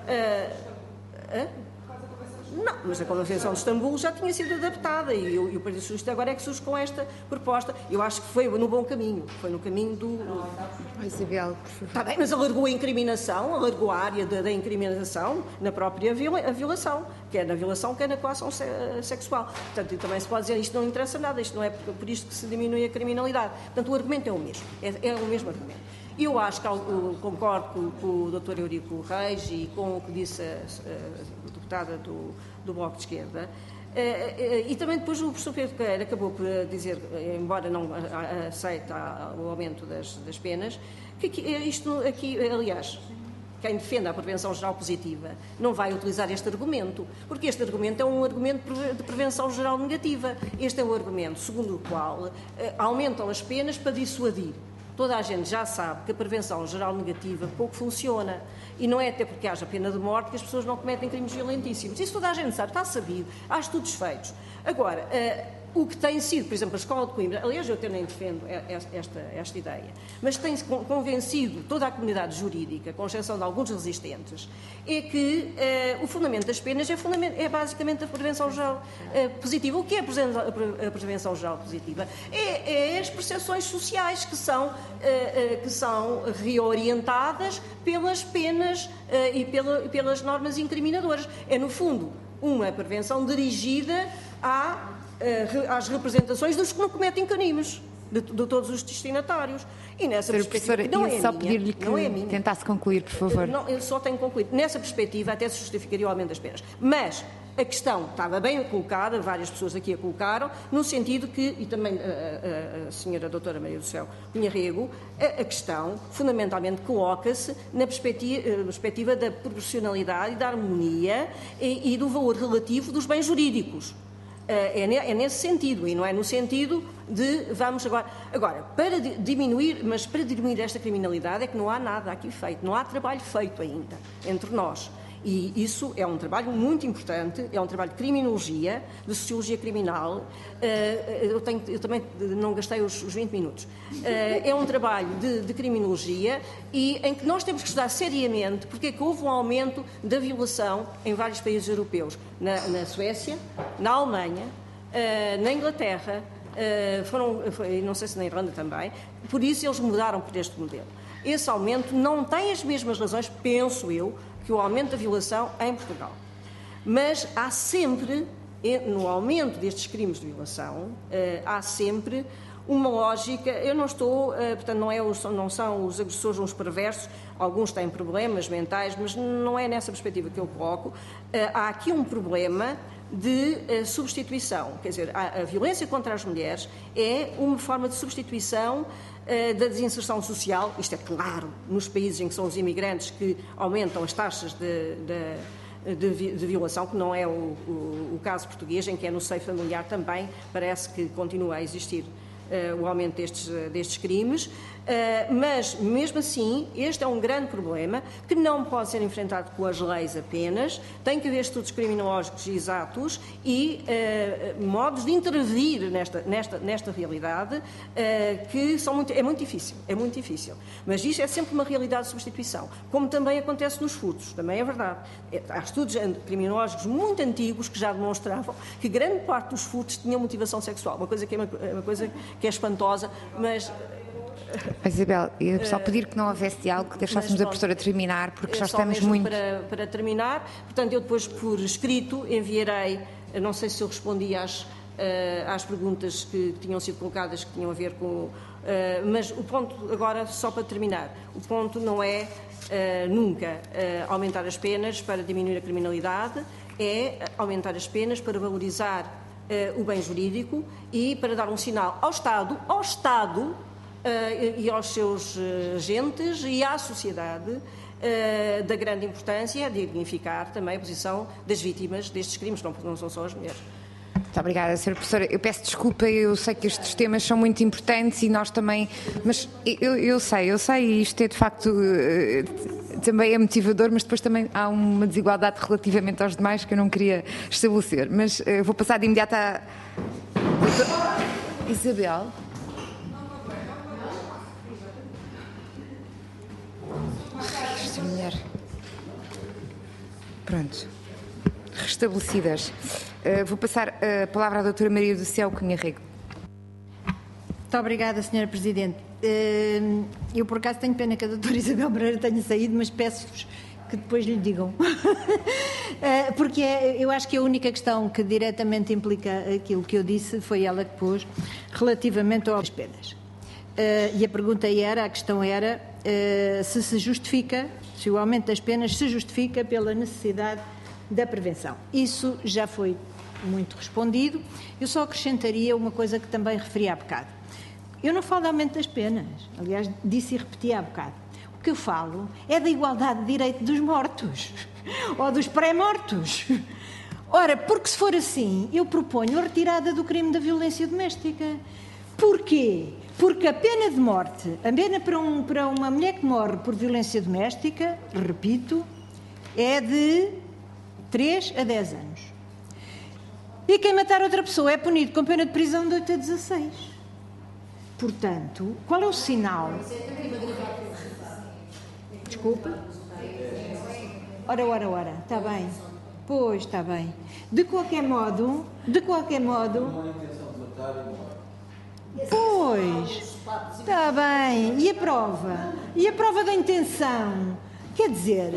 Uh, uh, Não, mas a Convenção de Istambul já tinha sido adaptada e, e o Partido Socialista agora é que surge com esta proposta. Eu acho que foi no bom caminho, foi no caminho do... Isabel, por favor. Está bem, mas alargou a incriminação, alargou a área da, da incriminação na própria viola, a violação, quer na violação, quer na coação se, sexual. Portanto, também se pode dizer, isto não interessa nada, isto não é por, por isto que se diminui a criminalidade. Portanto, o argumento é o mesmo, é, é o mesmo argumento. Eu acho que eu concordo com, com o doutor Eurico Reis e com o que disse a, a, a deputada do, do Bloco de Esquerda. E também depois o professor Pedro Caeiro acabou por dizer, embora não aceite o aumento das, das penas, que isto aqui, aliás, quem defende a prevenção geral positiva não vai utilizar este argumento, porque este argumento é um argumento de prevenção geral negativa. Este é o argumento segundo o qual aumentam as penas para dissuadir. Toda a gente já sabe que a prevenção geral negativa pouco funciona. E não é até porque haja pena de morte que as pessoas não cometem crimes violentíssimos. Isso toda a gente sabe, está sabido, há estudos feitos. Agora, uh, o que tem sido, por exemplo, a Escola de Coimbra, aliás, eu até nem defendo esta, esta ideia, mas tem-se convencido toda a comunidade jurídica, com exceção de alguns resistentes, é que uh, o fundamento das penas é, fundamento, é basicamente a prevenção geral uh, positiva. O que é a prevenção geral positiva? É, é as percepções sociais que são, uh, uh, que são reorientadas pelas penas uh, e pela, pelas normas incriminadoras. É, no fundo, uma prevenção dirigida à às representações dos que não cometem crimes, de, de todos os destinatários. E nessa Senhora perspectiva... Não é só minha, pedir-lhe que não é minha. Tentasse concluir, por favor. Não, eu só tenho que concluir. Nessa perspectiva até se justificaria o aumento das penas. Mas a questão estava bem colocada, várias pessoas aqui a colocaram, no sentido que, e também a, a, a senhora doutora Maria do Céu Cunha-Rego, a, a questão fundamentalmente coloca-se na perspectiva, perspectiva da proporcionalidade e da harmonia e, e do valor relativo dos bens jurídicos. É nesse sentido, e não é no sentido de vamos agora... Agora, para diminuir, mas para diminuir esta criminalidade é que não há nada aqui feito, não há trabalho feito ainda entre nós. E isso é um trabalho muito importante, é um trabalho de criminologia, de sociologia criminal. Eu, tenho, eu também não gastei os, os vinte minutos. É um trabalho de, de criminologia e em que nós temos que estudar seriamente porque é que houve um aumento da violação em vários países europeus. Na, na Suécia, na Alemanha, na Inglaterra, foram, foi, não sei se na Irlanda também. Por isso eles mudaram por este modelo. Esse aumento não tem as mesmas razões, penso eu, que o aumento da violação em Portugal. Mas há sempre, no aumento destes crimes de violação, há sempre uma lógica, eu não estou, portanto, não, é os, não são os agressores uns perversos, alguns têm problemas mentais, mas não é nessa perspectiva que eu coloco. Há aqui um problema de uh, substituição, quer dizer, a, a violência contra as mulheres é uma forma de substituição uh, da desinserção social, isto é claro, nos países em que são os imigrantes que aumentam as taxas de, de, de, de violação, que não é o, o, o caso português, em que é no seio familiar também, parece que continua a existir uh, o aumento destes, uh, destes crimes, uh, mas mesmo assim este é um grande problema que não pode ser enfrentado com as leis apenas, tem que haver estudos criminológicos exatos e uh, modos de intervir nesta, nesta, nesta realidade uh, que são muito, é muito difícil, é muito difícil, mas isto é sempre uma realidade de substituição, como também acontece nos furtos, também é verdade. Há estudos criminológicos muito antigos que já demonstravam que grande parte dos furtos tinham motivação sexual, uma coisa que é uma, uma coisa que é espantosa, mas... Isabel, eu só pedir que não houvesse diálogo, que deixássemos mas, a professora terminar, porque já estamos muito... Para, para terminar, portanto, eu depois por escrito enviarei, não sei se eu respondi às, às perguntas que tinham sido colocadas, que tinham a ver com... Mas o ponto, agora, só para terminar, o ponto não é nunca aumentar as penas para diminuir a criminalidade, é aumentar as penas para valorizar o bem jurídico e para dar um sinal ao Estado, ao Estado, Uh, e aos seus uh, agentes e à sociedade uh, da grande importância de dignificar também a posição das vítimas destes crimes, não, não são só as mulheres. Muito obrigada, senhora Professora. Eu peço desculpa, eu sei que estes temas são muito importantes e nós também, mas eu, eu sei, eu sei, e isto é de facto uh, também é motivador, mas depois também há uma desigualdade relativamente aos demais que eu não queria estabelecer. Mas uh, vou passar de imediato à Isabel. Esta mulher. Pronto. Restabelecidas. Uh, vou passar a palavra à doutora Maria do Céu Cunha Rego. Muito obrigada, senhora Presidente. Uh, eu, por acaso, tenho pena que a doutora Isabel Pereira tenha saído, mas peço-vos que depois lhe digam. uh, porque é, eu acho que a única questão que diretamente implica aquilo que eu disse foi ela que pôs relativamente às penas. Uh, e a pergunta era, a questão era uh, se se justifica, se o aumento das penas se justifica pela necessidade da prevenção. Isso já foi muito respondido. Eu só acrescentaria uma coisa que também referi há bocado. Eu não falo de aumento das penas, aliás, disse e repeti há bocado. O que eu falo é da igualdade de direito dos mortos, ou dos pré-mortos. Ora, porque se for assim, eu proponho a retirada do crime da violência doméstica. Porquê? Porque a pena de morte, a pena para, um, para uma mulher que morre por violência doméstica, repito, é de três a dez anos. E quem matar outra pessoa é punido com pena de prisão de oito a dezasseis. Portanto, qual é o sinal? Desculpa. Ora, ora, ora, está bem. Pois, está bem. De qualquer modo, de qualquer modo... Pois, está bem. E a prova? E a prova da intenção? Quer dizer...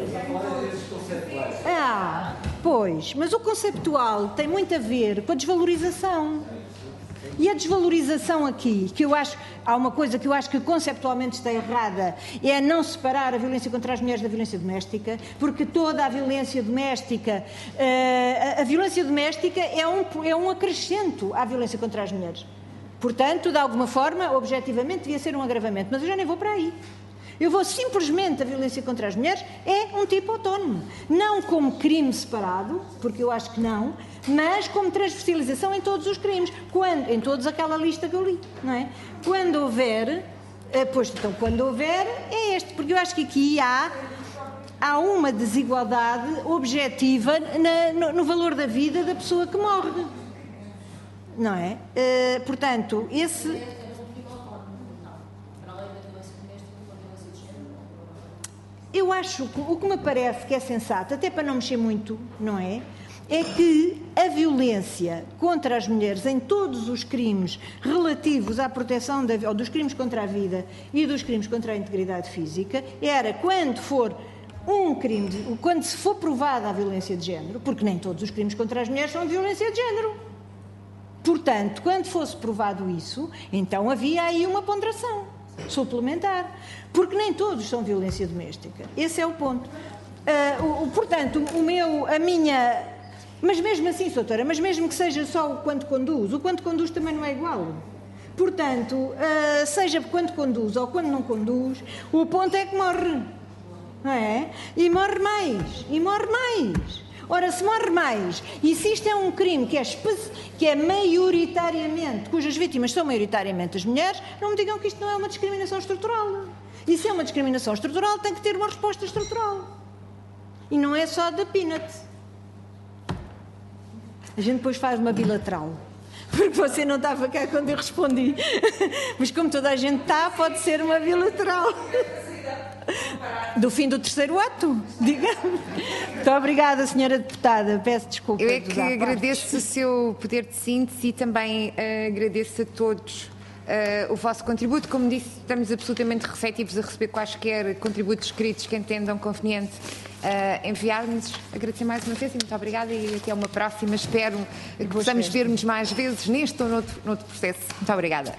Ah, pois, mas o conceptual tem muito a ver com a desvalorização. E a desvalorização aqui, que eu acho, há uma coisa que eu acho que conceptualmente está errada, é não separar a violência contra as mulheres da violência doméstica, porque toda a violência doméstica, uh, a, a violência doméstica é um, é um acrescento à violência contra as mulheres. Portanto, de alguma forma, objetivamente, devia ser um agravamento. Mas eu já nem vou para aí. Eu vou simplesmente, a violência contra as mulheres é um tipo autónomo. Não como crime separado, porque eu acho que não, mas como transversalização em todos os crimes, quando, em todos aquela lista que eu li, não é? Quando houver, pois então quando houver é este, porque eu acho que aqui há, há uma desigualdade objetiva na, no, no valor da vida da pessoa que morre, não é? Uh, portanto, esse... Eu acho que o que me parece que é sensato, até para não mexer muito, não é? É que a violência contra as mulheres em todos os crimes relativos à proteção da, ou dos crimes contra a vida e dos crimes contra a integridade física era quando for um crime, de, quando se for provada a violência de género, porque nem todos os crimes contra as mulheres são de violência de género. Portanto, quando fosse provado isso, então havia aí uma ponderação suplementar, porque nem todos são violência doméstica. Esse é o ponto. Uh, o, portanto, o meu, a minha... Mas mesmo assim, doutora, mas mesmo que seja só o quando conduz, o quando conduz também não é igual. Portanto, uh, seja quando conduz ou quando não conduz, o ponto é que morre, não é? E morre mais, e morre mais. Ora, se morre mais, e se isto é um crime que é, que é maioritariamente, cujas vítimas são maioritariamente as mulheres, não me digam que isto não é uma discriminação estrutural. E se é uma discriminação estrutural, tem que ter uma resposta estrutural. E não é só da peanut. A gente depois faz uma bilateral. Porque você não estava cá quando eu respondi. Mas como toda a gente está, pode ser uma bilateral. Do fim do terceiro ato, digamos. Muito obrigada, senhora deputada. Peço desculpa. Eu é que agradeço o seu poder de síntese e também uh, agradeço a todos uh, o vosso contributo. Como disse, estamos absolutamente receptivos a receber quaisquer contributos escritos que entendam conveniente uh, enviar-nos. Agradecer mais uma vez e muito obrigada e até uma próxima. Espero que possamos ver-nos mais vezes neste ou noutro, noutro processo. Muito obrigada.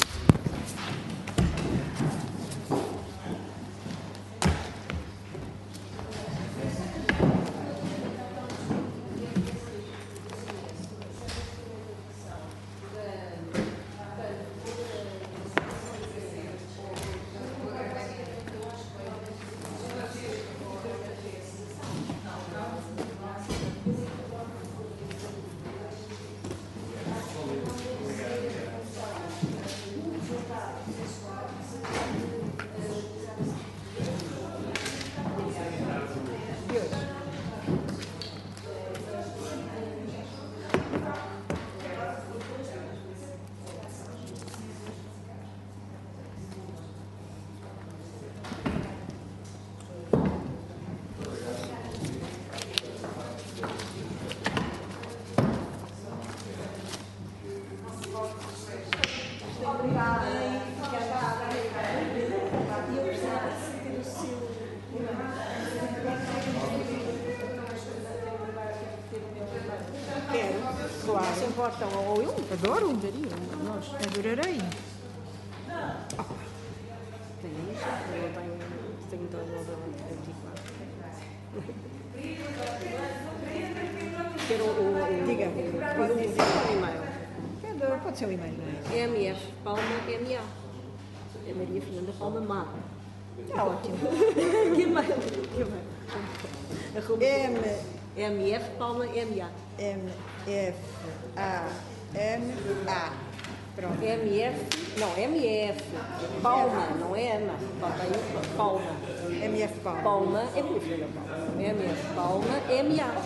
Ou eu adoro, nós adorarei. Tenho isso, eu tenho, tenho telemóvel vinte e quatro. Quero o... Diga, pode dizer o e-mail. Pode ser o e-mail, não é? M F Palma M A. É Maria Fernanda Palma Mar. Está ótimo. Que e-mail? Que e-mail? M F Palma M A. M F A M A. Pronto. M F, não, M F, Palma, não é Ana, Palma. M F Palma. Palma, é Maria Fernanda Palma. M F Palma M A.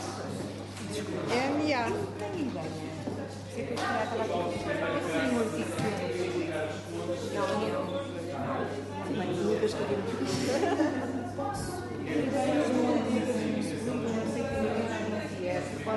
M A. Não tenho ideia. Sei que eu estava a falar com